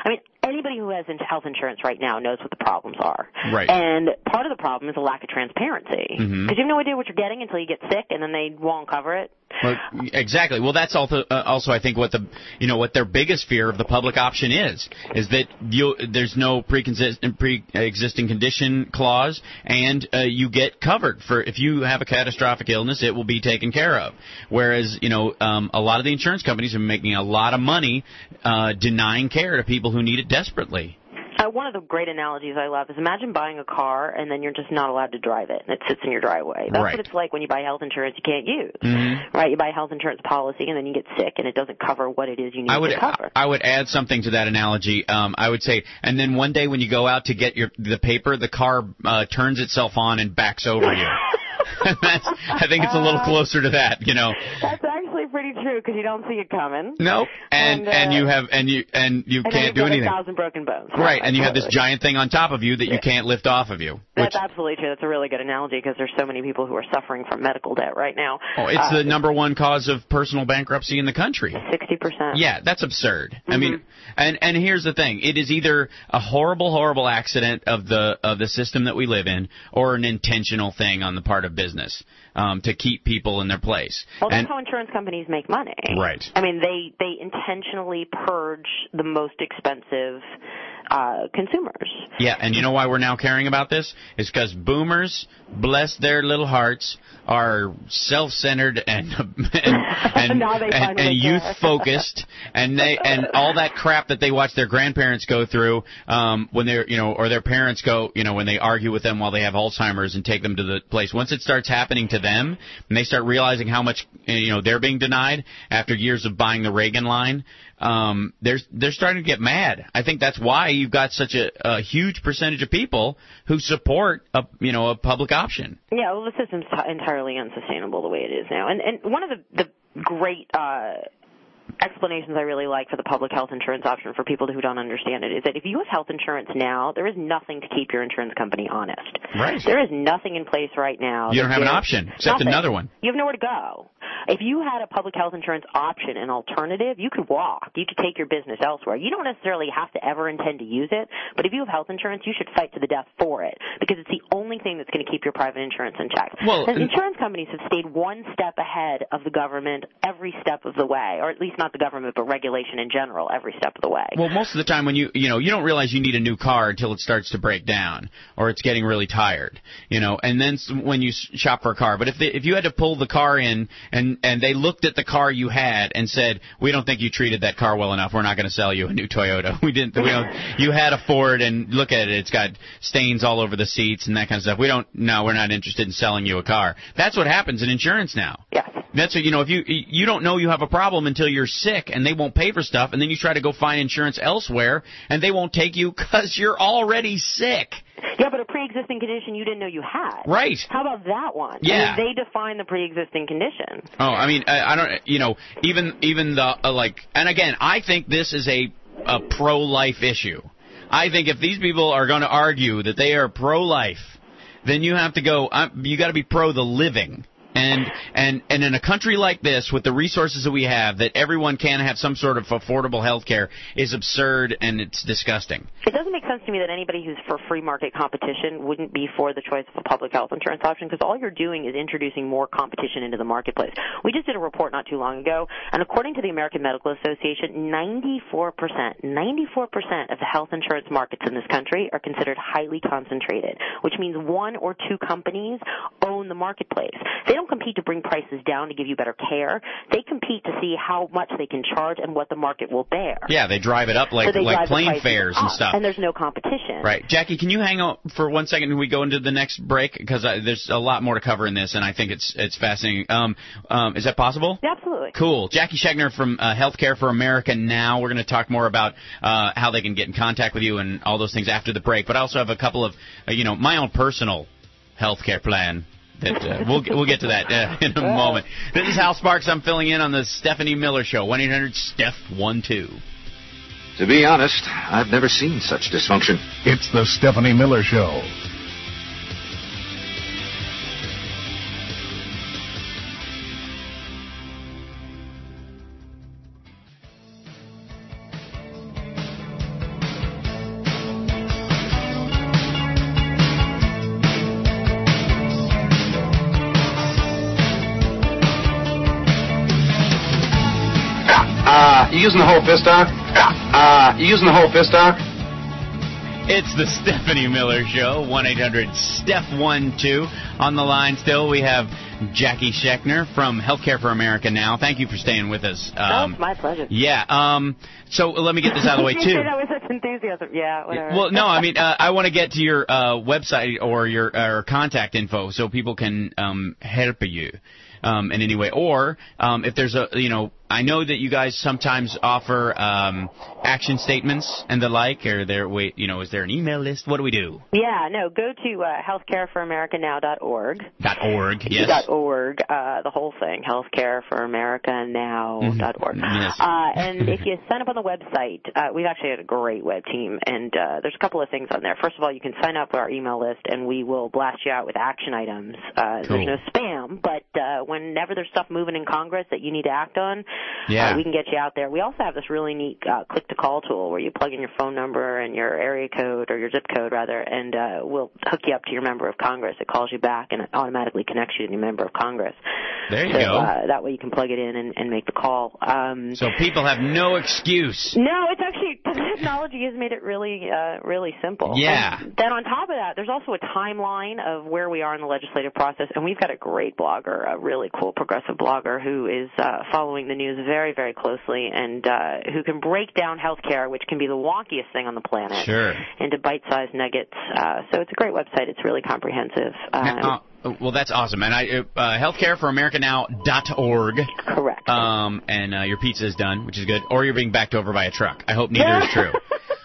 anybody who has health insurance right now knows what the problems are. Right. And part of the problem is a lack of transparency. Because Mhm. you have no idea what you're getting until you get sick, and then they won't cover it. Well, exactly. Well, that's also uh, also I think what the you know what their biggest fear of the public option is is that you there's no pre-existing pre-existing condition clause, and uh, you get covered for if you have a catastrophic illness, it will be taken care of. Whereas you know um, a lot of the insurance companies are making a lot of money uh, denying care to people who need it desperately. Uh, one of the great analogies I love is imagine buying a car and then you're just not allowed to drive it, and it sits in your driveway. That's Right. what it's like when you buy health insurance you can't use. Mm-hmm. Right? You buy a health insurance policy and then you get sick and it doesn't cover what it is you need I would to cover. I would add something to that analogy. Um, I would say, and then one day when you go out to get your the paper, the car uh, turns itself on and backs over you. That's, I think it's a little closer to that, you know. That's actually pretty true because you don't see it coming. Nope. And And, uh, and you have and you and you and then can't you've do got anything. A thousand broken bones. Right, and you have this Absolutely. giant thing on top of you that you can't lift off of you. Which, That's absolutely true. That's a really good analogy because there's so many people who are suffering from medical debt right now. oh, it's uh, the number one cause of personal bankruptcy in the country. sixty percent. Yeah, that's absurd. Mm-hmm. I mean, and and here's the thing: it is either a horrible, horrible accident of the of the system that we live in, or an intentional thing on the part of business um, to keep people in their place. Well, that's and, how insurance companies make money. Right. I mean, they they intentionally purge the most expensive uh, consumers. Yeah, and you know why we're now caring about this? It's because boomers, bless their little hearts, are self-centered and and and, Now they and, finally and care. youth-focused, and they and all that crap that they watch their grandparents go through um, when they're you know or their parents go you know when they argue with them while they have Alzheimer's and take them to the place. Once it starts happening to them, and they start realizing how much you know they're being denied after years of buying the Reagan line. Um, they're they're starting to get mad. I think that's why you've got such a, a huge percentage of people who support a you know a public option. Yeah, well, the system's t- entirely unsustainable the way it is now. And and one of the the great uh, explanations I really like for the public health insurance option for people who don't understand it is that if you have health insurance now, there is nothing to keep your insurance company honest. Right. There is nothing in place right now. You don't that have an gives- option except nothing. another one. You have nowhere to go. If you had a public health insurance option, an alternative, you could walk. You could take your business elsewhere. You don't necessarily have to ever intend to use it, but if you have health insurance, you should fight to the death for it because it's the only thing that's going to keep your private insurance in check. Well, and insurance companies have stayed one step ahead of the government every step of the way, or at least not the government, but regulation in general every step of the way. Well, most of the time when you you know you don't realize you need a new car until it starts to break down or it's getting really tired, you know, and then s- when you s- shop for a car. But if they, if you had to pull the car in and and they looked at the car you had and said, we don't think you treated that car well enough, we're not going to sell you a new Toyota. We didn't. We don't. You had a Ford and look at it, it's got stains all over the seats and that kind of stuff. We don't. No, we're not interested in selling you a car. That's what happens in insurance now. Yes. That's what, you know, if you you don't know you have a problem until you're sick and they won't pay for stuff, and then you try to go find insurance elsewhere and they won't take you because you're already sick. Yeah, but a pre-existing condition you didn't know you had. Right. How about that one? Yeah. I mean, they define the pre-existing condition. Oh, I mean, I, I don't, you know, even even the uh, like, and again, I think this is a a pro-life issue. I think if these people are going to argue that they are pro-life, then you have to go. Uh, you got to be pro the living. And and and in a country like this, with the resources that we have, that everyone can have some sort of affordable health care is absurd and it's disgusting. It doesn't make sense to me that anybody who's for free market competition wouldn't be for the choice of a public health insurance option, because all you're doing is introducing more competition into the marketplace. We just did a report not too long ago, and according to the American Medical Association, ninety-four percent, ninety-four percent of the health insurance markets in this country are considered highly concentrated, which means one or two companies own the marketplace. They don't compete to bring prices down to give you better care. They compete to see how much they can charge and what the market will bear. Yeah, they drive it up like So they like drive the plane prices fares and up, stuff. And there's no competition. Right. Jackie, can you hang out for one second when we go into the next break? Because there's a lot more to cover in this, and I think it's it's fascinating. Um, um, is that possible? Yeah, absolutely. Cool. Jackie Schechner from uh, Healthcare for America Now. We're going to talk more about uh, how they can get in contact with you and all those things after the break. But I also have a couple of, uh, you know, my own personal healthcare plan. That uh, we'll we'll get to that uh, in a moment. This is Hal Sparks. I'm filling in on the Stephanie Miller Show. one eight hundred Steph one two. To be honest, I've never seen such dysfunction. It's the Stephanie Miller Show. you using the whole fist, Doc? Uh, you using the whole fist, Doc? It's the Stephanie Miller Show, one eight hundred S T E P one two. On the line still, we have Jackie Schechner from Healthcare for America Now. Thank you for staying with us. Um, oh, it's my pleasure. Yeah. Um, so let me get this out of the way, you too. say that with such enthusiasm. Yeah, whatever. Well, no, I mean, uh, I want to get to your uh, website or your uh, contact info so people can um, help you um, in any way. Or um, if there's a, you know, I know that you guys sometimes offer um, action statements and the like. Or there, wait, you know, is there an email list? What do we do? Yeah, no, go to uh, healthcare for america now dot org. Dot .org, yes. Dot .org, uh, the whole thing, healthcare for america now dot org. Mm-hmm. Yes. Uh, and if you sign up on the website, uh, we've actually had a great web team, and uh, there's a couple of things on there. First of all, you can sign up for our email list, and we will blast you out with action items. Uh, cool. There's no spam, but uh, whenever there's stuff moving in Congress that you need to act on, yeah. uh, we can get you out there. We also have this really neat uh, click-to-call tool where you plug in your phone number and your area code, or your zip code, rather, and uh, we'll hook you up to your member of Congress. It calls you back, and it automatically connects you to your member of Congress. There you so, go. Uh, that way you can plug it in and, and make the call. Um, so people have no excuse. No, it's actually, technology has made it really, uh, really simple. Yeah. And then on top of that, there's also a timeline of where we are in the legislative process, and we've got a great blogger, a really cool progressive blogger who is uh, following the news very, very closely, and uh, who can break down healthcare, which can be the wonkiest thing on the planet, sure. into bite-sized nuggets. Uh, so it's a great website. It's really comprehensive. Uh, now, uh, well, that's awesome. And I, uh, healthcare for america now dot org. Correct. Um, and uh, your pizza is done, which is good. Or you're being backed over by a truck. I hope neither is true.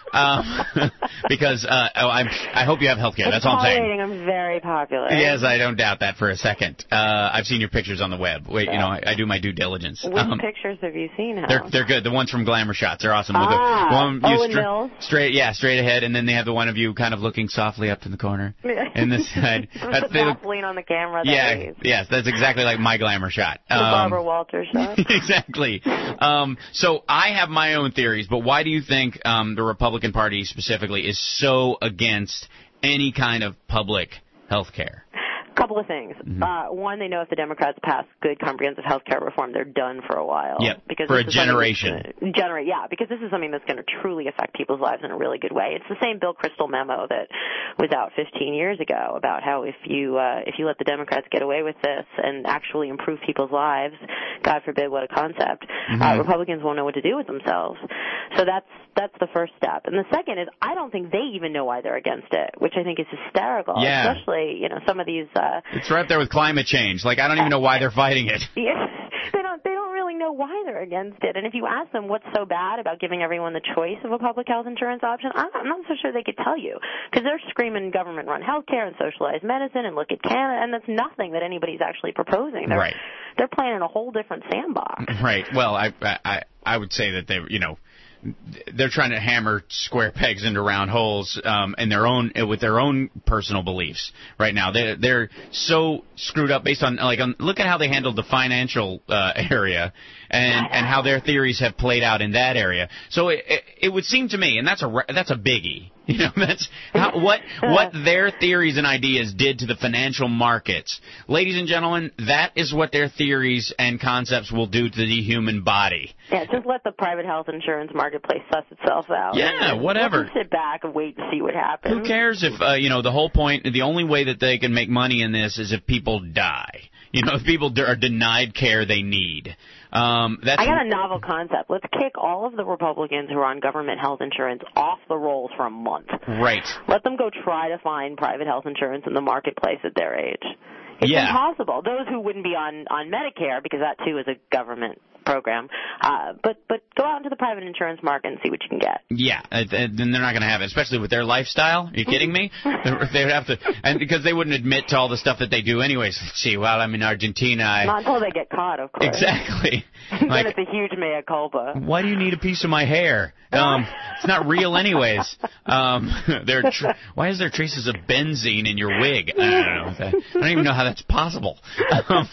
Um, because uh, oh, I'm, I hope you have health care. That's all I'm saying. I'm very popular. Yes, I don't doubt that for a second. Uh, I've seen your pictures on the web. Wait, you know, I, I do my due diligence. Which um, pictures have you seen? Hal? They're they're good. The ones from Glamour Shots, they're awesome. Ah, With the one you Owen stra- Mills. straight, yeah, straight ahead, and then they have the one of you kind of looking softly up in the corner, and this side. That's the Vaseline on the camera. That yeah, is. yes, that's exactly like my Glamour Shot. The um, Barbara Walters shot. Exactly. Um, so I have my own theories, but why do you think um, the Republican Party specifically is so against any kind of public health care? Couple of things. Mm-hmm. Uh, one, they know if the Democrats pass good comprehensive health care reform, they're done for a while. Yep, because for a this is generation. Gonna, generate, yeah, because this is something that's going to truly affect people's lives in a really good way. It's the same Bill Kristol memo that was out fifteen years ago about how if you uh, if you let the Democrats get away with this and actually improve people's lives, God forbid what a concept, mm-hmm. uh, Republicans won't know what to do with themselves. So that's that's the first step. And the second is I don't think they even know why they're against it, which I think is hysterical. Yeah. Especially, you know, some of these uh It's right up there with climate change. Like, I don't even know why they're fighting it. Yeah, they don't. They don't really know why they're against it. And if you ask them what's so bad about giving everyone the choice of a public health insurance option, I'm I'm not so sure they could tell you, because they're screaming government-run health care and socialized medicine and look at Canada, and that's nothing that anybody's actually proposing. They're, right. They're playing in a whole different sandbox. Right. Well, I I I would say that they, you know, they're trying to hammer square pegs into round holes um, in their own with their own personal beliefs right now. They they're so screwed up based on like on, look at how they handled the financial uh, area and and how their theories have played out in that area. So it, it, it would seem to me, and that's a that's a biggie. You know, that's how, what what their theories and ideas did to the financial markets. Ladies and gentlemen, that is what their theories and concepts will do to the human body. Yeah, just let the private health insurance marketplace suss itself out. Yeah, and whatever. Just sit back and wait to see what happens. Who cares if, uh, you know, the whole point, the only way that they can make money in this is if people die. You know, if people d- are denied care they need. Um, that's I got a novel concept. Let's kick all of the Republicans who are on government health insurance off the rolls for a month. Right. Let them go try to find private health insurance in the marketplace at their age. It's yeah. impossible. Those who wouldn't be on, on Medicare, because that too is a government program, uh, but but go out into the private insurance market and see what you can get. Yeah, and they're not going to have it, especially with their lifestyle. Are you kidding me? They would have to, and because they wouldn't admit to all the stuff that they do anyways. See, while I'm in Argentina, I... Not until they get caught, of course. Exactly. Then Like, it's a huge mea culpa. why do you need a piece of my hair? Um, it's not real anyways. Um, there are tr- why is there traces of benzene in your wig? I don't know. I don't even know how that's possible. Um,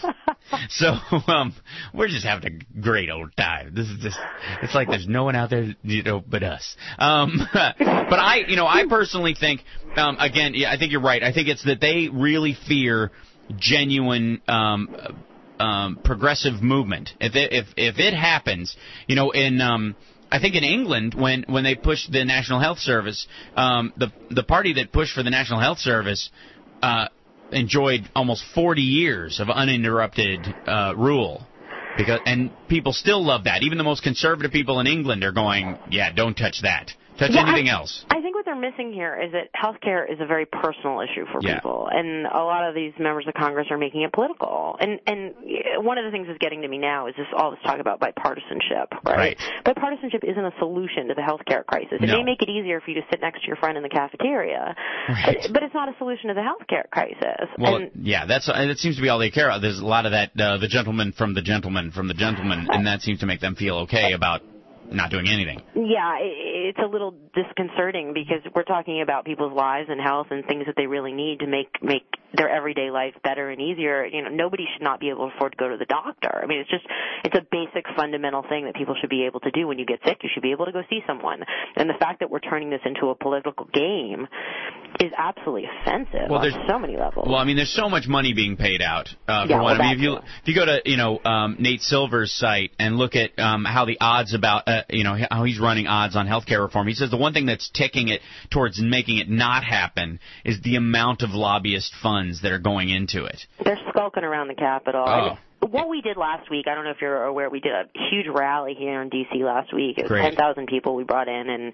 so um, we're just having a great old time. This is just, it's like there's no one out there, you know, but us. Um, but I, you know, I personally think, um, again, yeah, I think you're right. I think it's that they really fear genuine um, um, progressive movement. If it, if if it happens, you know, in um, I think in England when when they pushed the National Health Service, um, the the party that pushed for the National Health Service uh, enjoyed almost forty years of uninterrupted uh, rule. Because and people still love that. Even the most conservative people in England are going, yeah, don't touch that. Touch yeah, anything I, else. I think what they're missing here is that healthcare is a very personal issue for yeah. people, and a lot of these members of Congress are making it political. And and one of the things that's getting to me now is this all this talk about bipartisanship, right? right. Bipartisanship isn't a solution to the healthcare crisis. It no. may make it easier for you to sit next to your friend in the cafeteria, right. but, but it's not a solution to the healthcare crisis. Well, and, yeah, that's that seems to be all they care about. There's a lot of that, uh, the gentleman from the gentleman from the gentleman, and that seems to make them feel okay about not doing anything. Yeah, it's a little disconcerting because we're talking about people's lives and health and things that they really need to make make their everyday life better and easier. You know, nobody should not be able to afford to go to the doctor. I mean, it's just it's a basic fundamental thing that people should be able to do. When you get sick, you should be able to go see someone. And the fact that we're turning this into a political game is absolutely offensive well, on so many levels. Well, I mean, there's so much money being paid out uh, for yeah, one. well, I mean, if you if you go to you know um, Nate Silver's site and look at um, how the odds about uh, you know how he's running odds on healthcare reform, he says the one thing that's ticking it towards making it not happen is the amount of lobbyist funds that are going into it. They're skulking around the Capitol. Oh. What we did last week, I don't know if you're aware, we did a huge rally here in D C last week. It was Great. ten thousand people we brought in, and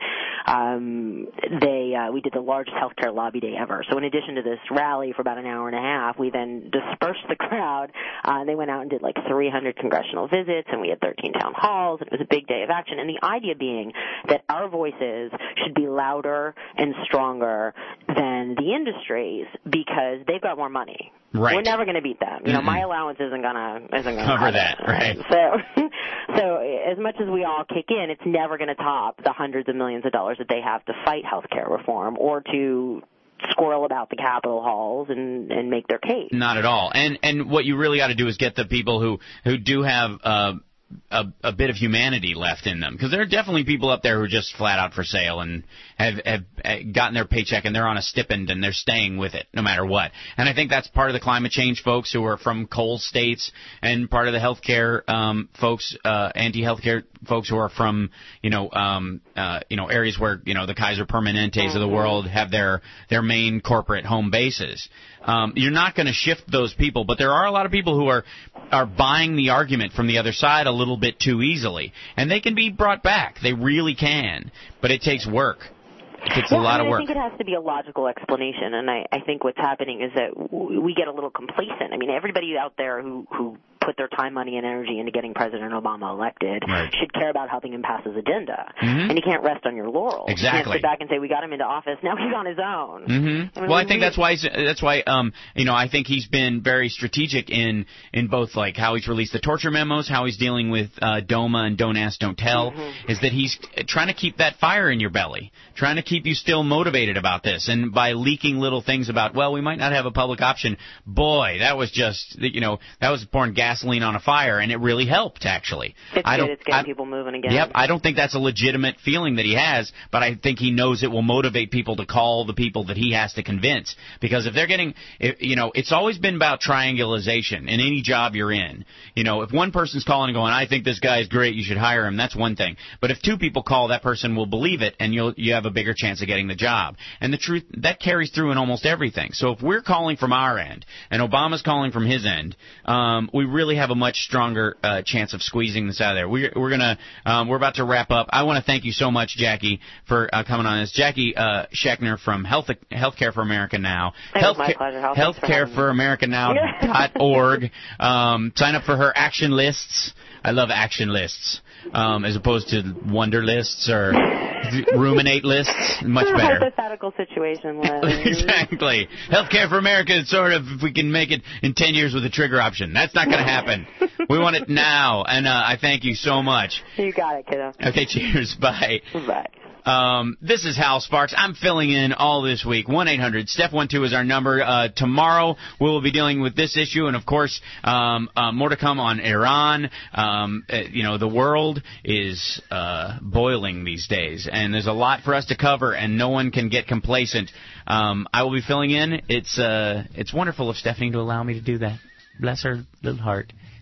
um, they uh, we did the largest healthcare lobby day ever. So in addition to this rally for about an hour and a half, we then dispersed the crowd. Uh, they went out and did like three hundred congressional visits, and we had thirteen town halls, and it was a big day of action. And the idea being that our voices should be louder and stronger than the industries because they've got more money. Right. We're never going to beat them. You know, Mm-mm. my allowance isn't going to isn't going to cover that, right? So, so as much as we all kick in, it's never going to top the hundreds of millions of dollars that they have to fight health care reform or to squirrel about the Capitol halls and and make their case. Not at all. And and what you really got to do is get the people who who do have uh, a a bit of humanity left in them, because there are definitely people up there who are just flat out for sale and have, have gotten their paycheck and they're on a stipend and they're staying with it no matter what. And I think that's part of the climate change folks who are from coal states, and part of the healthcare um, folks, uh, anti-healthcare folks who are from you know um, uh, you know areas where you know the Kaiser Permanentes mm-hmm. of the world have their their main corporate home bases. Um, you're not going to shift those people, but there are a lot of people who are are buying the argument from the other side a little bit too easily, and they can be brought back. They really can, but it takes work. It takes yeah, a lot I mean, of work. I think it has to be a logical explanation, and I, I think what's happening is that w- we get a little complacent. I mean, everybody out there who who put their time, money, and energy into getting President Obama elected right. should care about helping him pass his agenda. Mm-hmm. And you can't rest on your laurels. Exactly. You can't sit back and say, we got him into office, now he's on his own. Mm-hmm. I mean, well, I we, think that's why he's, that's why um you know I think he's been very strategic in in both like how he's released the torture memos, how he's dealing with uh, DOMA and Don't Ask, Don't Tell, mm-hmm. is that he's trying to keep that fire in your belly, trying to keep you still motivated about this, and by leaking little things about, well, we might not have a public option. Boy, that was just you know that was pouring gasoline on a fire. And it really helped, actually. It's I don't, good. It's getting I, people moving again. Yep. I don't think that's a legitimate feeling that he has, but I think he knows it will motivate people to call the people that he has to convince. Because if they're getting, if, you know, it's always been about triangulation in any job you're in. You know, if one person's calling and going, I think this guy is great, you should hire him, that's one thing. But if two people call, that person will believe it, and you'll you have a bigger chance of getting the job. And the truth, that carries through in almost everything. So if we're calling from our end, and Obama's calling from his end, um, we really have a much stronger Uh, chance of squeezing this out of there. We're, we're gonna um, we're about to wrap up. I want to thank you so much, Jackie, for uh, coming on this. Jackie uh, Schechner from Health Healthcare for America Now. It was my pleasure. Healthcare for America Now dot org. Um, sign up for her action lists. I love action lists um, as opposed to wonder lists or ruminate lists. Much better. Hypothetical situation list. Exactly. Healthcare for America is sort of if we can make it in ten years with a trigger option. That's not going to happen. We want it now, and uh, I thank you so much. You got it, kiddo. Okay, cheers. Bye. Bye. Um, this is Hal Sparks. I'm filling in all this week. one eight hundred Steph one two is our number. Uh, tomorrow we will be dealing with this issue, and of course, um, uh, more to come on Iran. Um, uh, you know, the world is uh, boiling these days, and there's a lot for us to cover, and no one can get complacent. Um, I will be filling in. It's uh, it's wonderful of Stephanie to allow me to do that. Bless her little heart.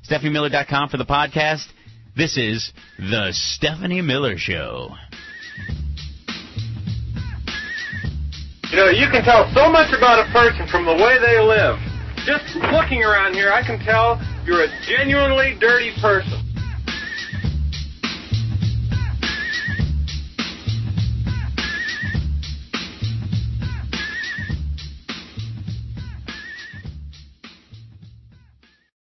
Stephanie Miller dot com for the podcast. This is The Stephanie Miller Show. You know, you can tell so much about a person from the way they live. Just looking around here, I can tell you're a genuinely dirty person.